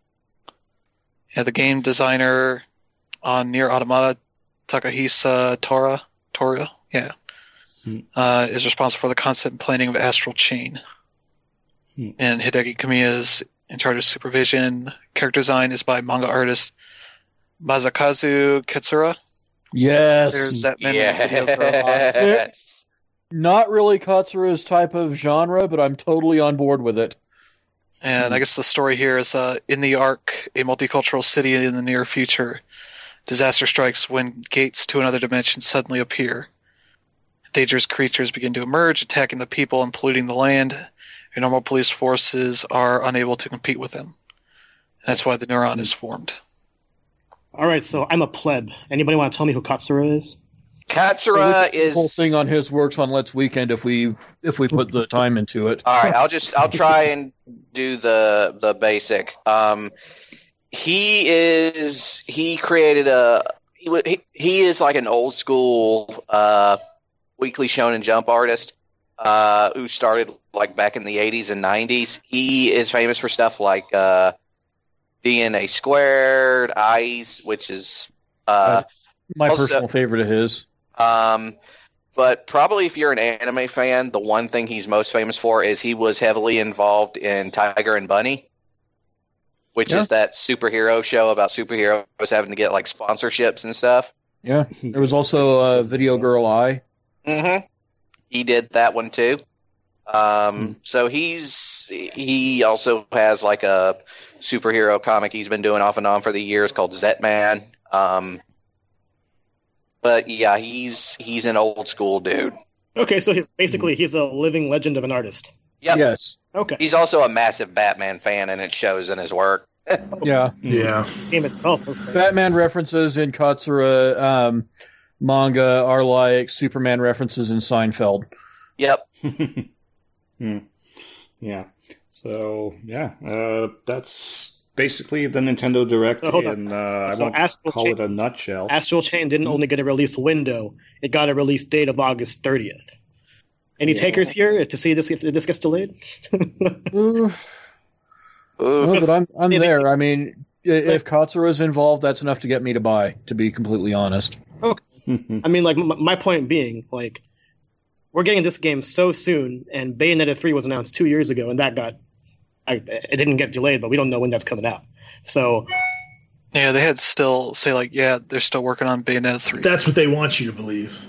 Yeah, the game designer on Nier Automata, Takahisa Tora, Tora, yeah, Hmm. uh, is responsible for the concept and planning of Astral Chain. Hmm. And Hideki Kamiya is in charge of supervision. Character design is by manga artist Masakazu Katsura. Yes. There's that man in Video Girl. Yeah. Not really Katsura's type of genre, but I'm totally on board with it. And I guess the story here is uh, in the Ark, a multicultural city in the near future. Disaster strikes when gates to another dimension suddenly appear. Dangerous creatures begin to emerge, attacking the people and polluting the land. Your normal police forces are unable to compete with them. That's why the Neuron is formed. All right, so I'm a pleb. Anybody want to tell me who Katsura is? Katsura The whole is. thing on his works on Let's Weekend if we if we put the time into it. All right, I'll just I'll try and do the the basic. Um, he is he created a he wa- he, he is like an old school uh, Weekly Shonen Jump artist uh, who started like back in the eighties and nineties. He is famous for stuff like uh, D N A Squared, Eyes, which is uh, My Also- personal favorite of his. Um, but probably if you're an anime fan, the one thing he's most famous for is he was heavily involved in Tiger and Bunny, which Yeah. is that superhero show about superheroes having to get like sponsorships and stuff. Yeah. There was also uh, Video Girl Eye. Mm-hmm. He did that one too. Um, Hmm. so he's he also has like a superhero comic he's been doing off and on for the years called Zetman. Um, but yeah, he's he's an old school dude. Okay, so he's basically he's a living legend of an artist. Yep. Yes. Okay, He's also a massive Batman fan, and it shows in his work. Yeah. Yeah. game itself. Okay. Batman references in Katsura um, manga are like Superman references in Seinfeld. Yep. Hmm. Yeah. So yeah, uh, that's basically the Nintendo Direct So, hold on. in uh, I So won't Astral call Chain- it a nutshell. Astral Chain didn't only get a release window; it got a release date of August thirtieth. Any Yeah. takers here to see this if this gets delayed? Ooh, Ooh. no, but I'm I'm Maybe- there. I mean, i- if Katsura is involved, that's enough to get me to buy. To be completely honest. I mean, like m- my point being, like we're getting this game so soon, and Bayonetta three was announced two years ago, and that got I, it didn't get delayed, but we don't know when that's coming out. So Yeah, they had still say like, yeah, they're still working on Bayonetta three. That's what they want you to believe.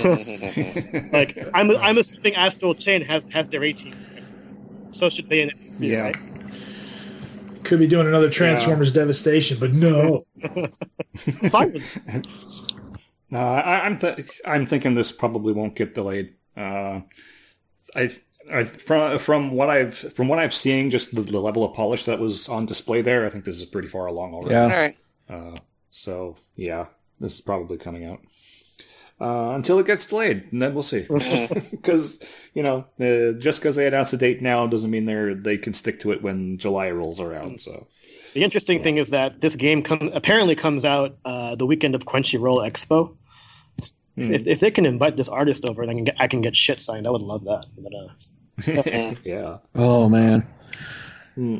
like I'm I'm assuming Astral Chain has has their eighteen. So should Bayonetta three, Yeah. right? Could be doing another Transformers Devastation, but no. I'm fine with it. No, I, I'm th- I'm thinking this probably won't get delayed. Uh, I, I from from what I've from what I've seen, just the, the level of polish that was on display there, I think this is pretty far along already. Yeah. All right. Uh, so yeah, this is probably coming out uh, until it gets delayed, and then we'll see. Because you know, uh, just because they announce a date now doesn't mean they're they can stick to it when July rolls around. So The interesting thing is that this game come, apparently comes out uh, the weekend of Crunchyroll Expo. Hmm. If, if they can invite this artist over and I can get I can get shit signed, I would love that. But, uh, yeah. Oh man. Hmm.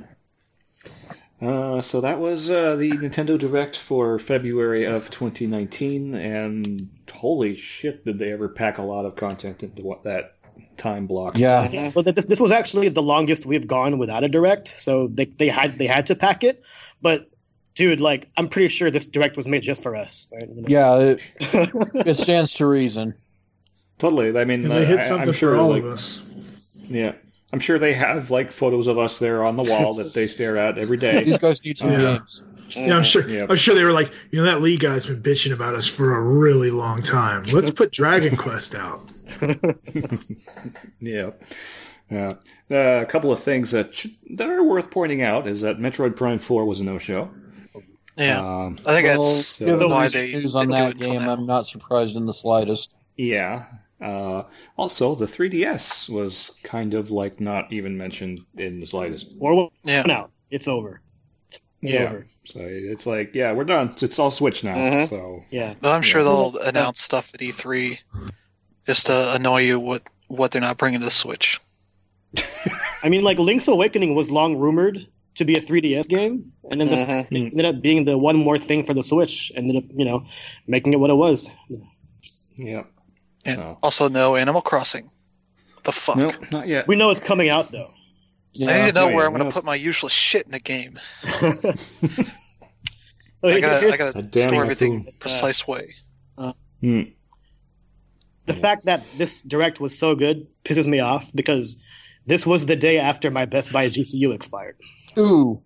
Uh, so that was uh, the Nintendo Direct for February of twenty nineteen, and holy shit, did they ever pack a lot of content into what that time block? Yeah. well, this this was actually the longest we've gone without a direct, so they they had they had to pack it. But dude, like I'm pretty sure this direct was made just for us. Right? You know? Yeah. It, it stands to reason. Totally. I mean, And they hit I, something I'm sure, for all like, of us. yeah, I'm sure they have like photos of us there on the wall that they stare at every day. These guys need some Yeah. games. Yeah, I'm sure. Yep. I'm sure they were like, you know, that Lee guy's been bitching about us for a really long time. Let's put Dragon Quest out. Yeah. Yeah. Uh, a couple of things that sh- that are worth pointing out is that Metroid Prime four was a no-show. Yeah, Um, I think Well, that's given why recent they news on didn't do that it until game, now. I'm not surprised in the slightest. yeah. Uh, also, the three D S was kind of like not even mentioned in the slightest. Or one Yeah. out. It's over. It's Yeah. over. So it's like, yeah, we're done. It's all Switch now. Mhm. So Yeah. But I'm sure Yeah. they'll announce stuff at E three just to annoy you with what they're not bringing to the Switch. I mean, like Link's Awakening was long rumored to be a three D S game, and ended, up, Mhm. Mm. ended up being the one more thing for the Switch. Ended up, you know, making it what it was. yeah. And Oh. also no Animal Crossing. What the fuck? No, not yet. We know it's coming out though. I need to know Oh, yeah, where I'm we going know- to put my useless shit in the game. so I here- gotta, here's I gotta A damn store everything raccoon. in a precise way. Hmm. the fact that this direct was so good pisses me off because this was the day after my Best Buy G C U expired. Ooh.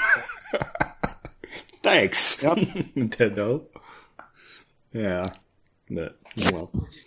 Thanks, Yep. Nintendo. Yeah, but oh well.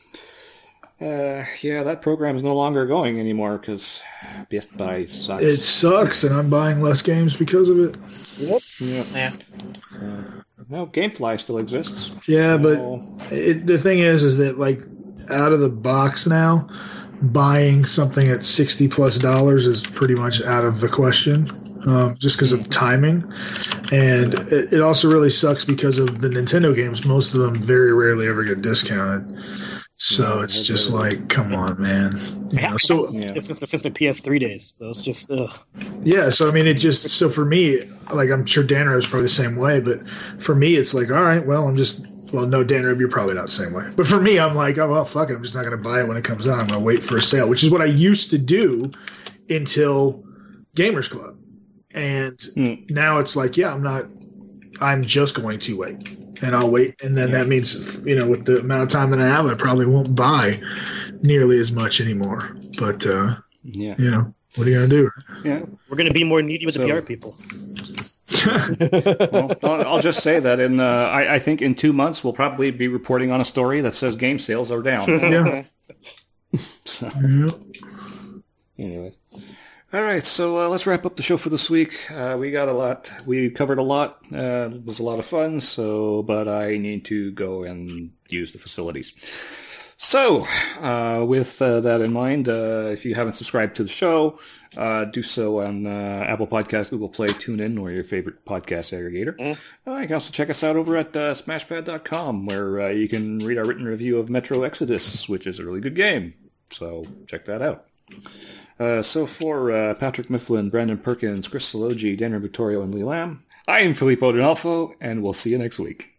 Uh, yeah, that program is no longer going anymore because Best Buy sucks. It sucks, and I'm buying less games because of it. yeah. Yeah. Uh, no, GameFly still exists. Yeah, but So, it, the thing is, is that like out of the box now, buying something at sixty plus dollars is pretty much out of the question, um, just because of timing, and it, it also really sucks because of the Nintendo games. Most of them very rarely ever get discounted, so Yeah, it's I just get it. like, come on, man. You know, so yeah. It's since, since the P S three days, so it's just ugh. yeah, so I mean, it just so for me, like I'm sure Danner is probably the same way, but for me, it's like, all right, well, I'm just well, no, Danner, you're probably not the same way, but for me, I'm like, oh well, fuck it, I'm just not going to buy it when it comes out. I'm going to wait for a sale, which is what I used to do until Gamers Club, and Mm. now it's like, yeah, I'm not, I'm just going to wait, and I'll wait, and then Yeah. that means, you know, with the amount of time that I have, I probably won't buy nearly as much anymore. But uh, Yeah. you know, what are you going to do? Yeah. We're gonna be more needy with So- the P R people. Well, I'll, I'll just say that in uh, I, I think in two months we'll probably be reporting on a story that says game sales are down. Yeah. So, Yeah. anyways, all right. So uh, let's wrap up the show for this week. Uh, we got a lot. We covered a lot. Uh, it was a lot of fun. So, but I need to go and use the facilities. So, uh, with uh, that in mind, uh, if you haven't subscribed to the show, uh, do so on uh, Apple Podcasts, Google Play, TuneIn, or your favorite podcast aggregator. Mm. Uh, you can also check us out over at uh, smashpad dot com, where uh, you can read our written review of Metro Exodus, which is a really good game. So check that out. Uh, so for uh, Patrick Mifflin, Brandon Perkins, Chris Sologi, Daniel Victorio, and Lee Lamb, I am Filippo D'Onofrio, and we'll see you next week.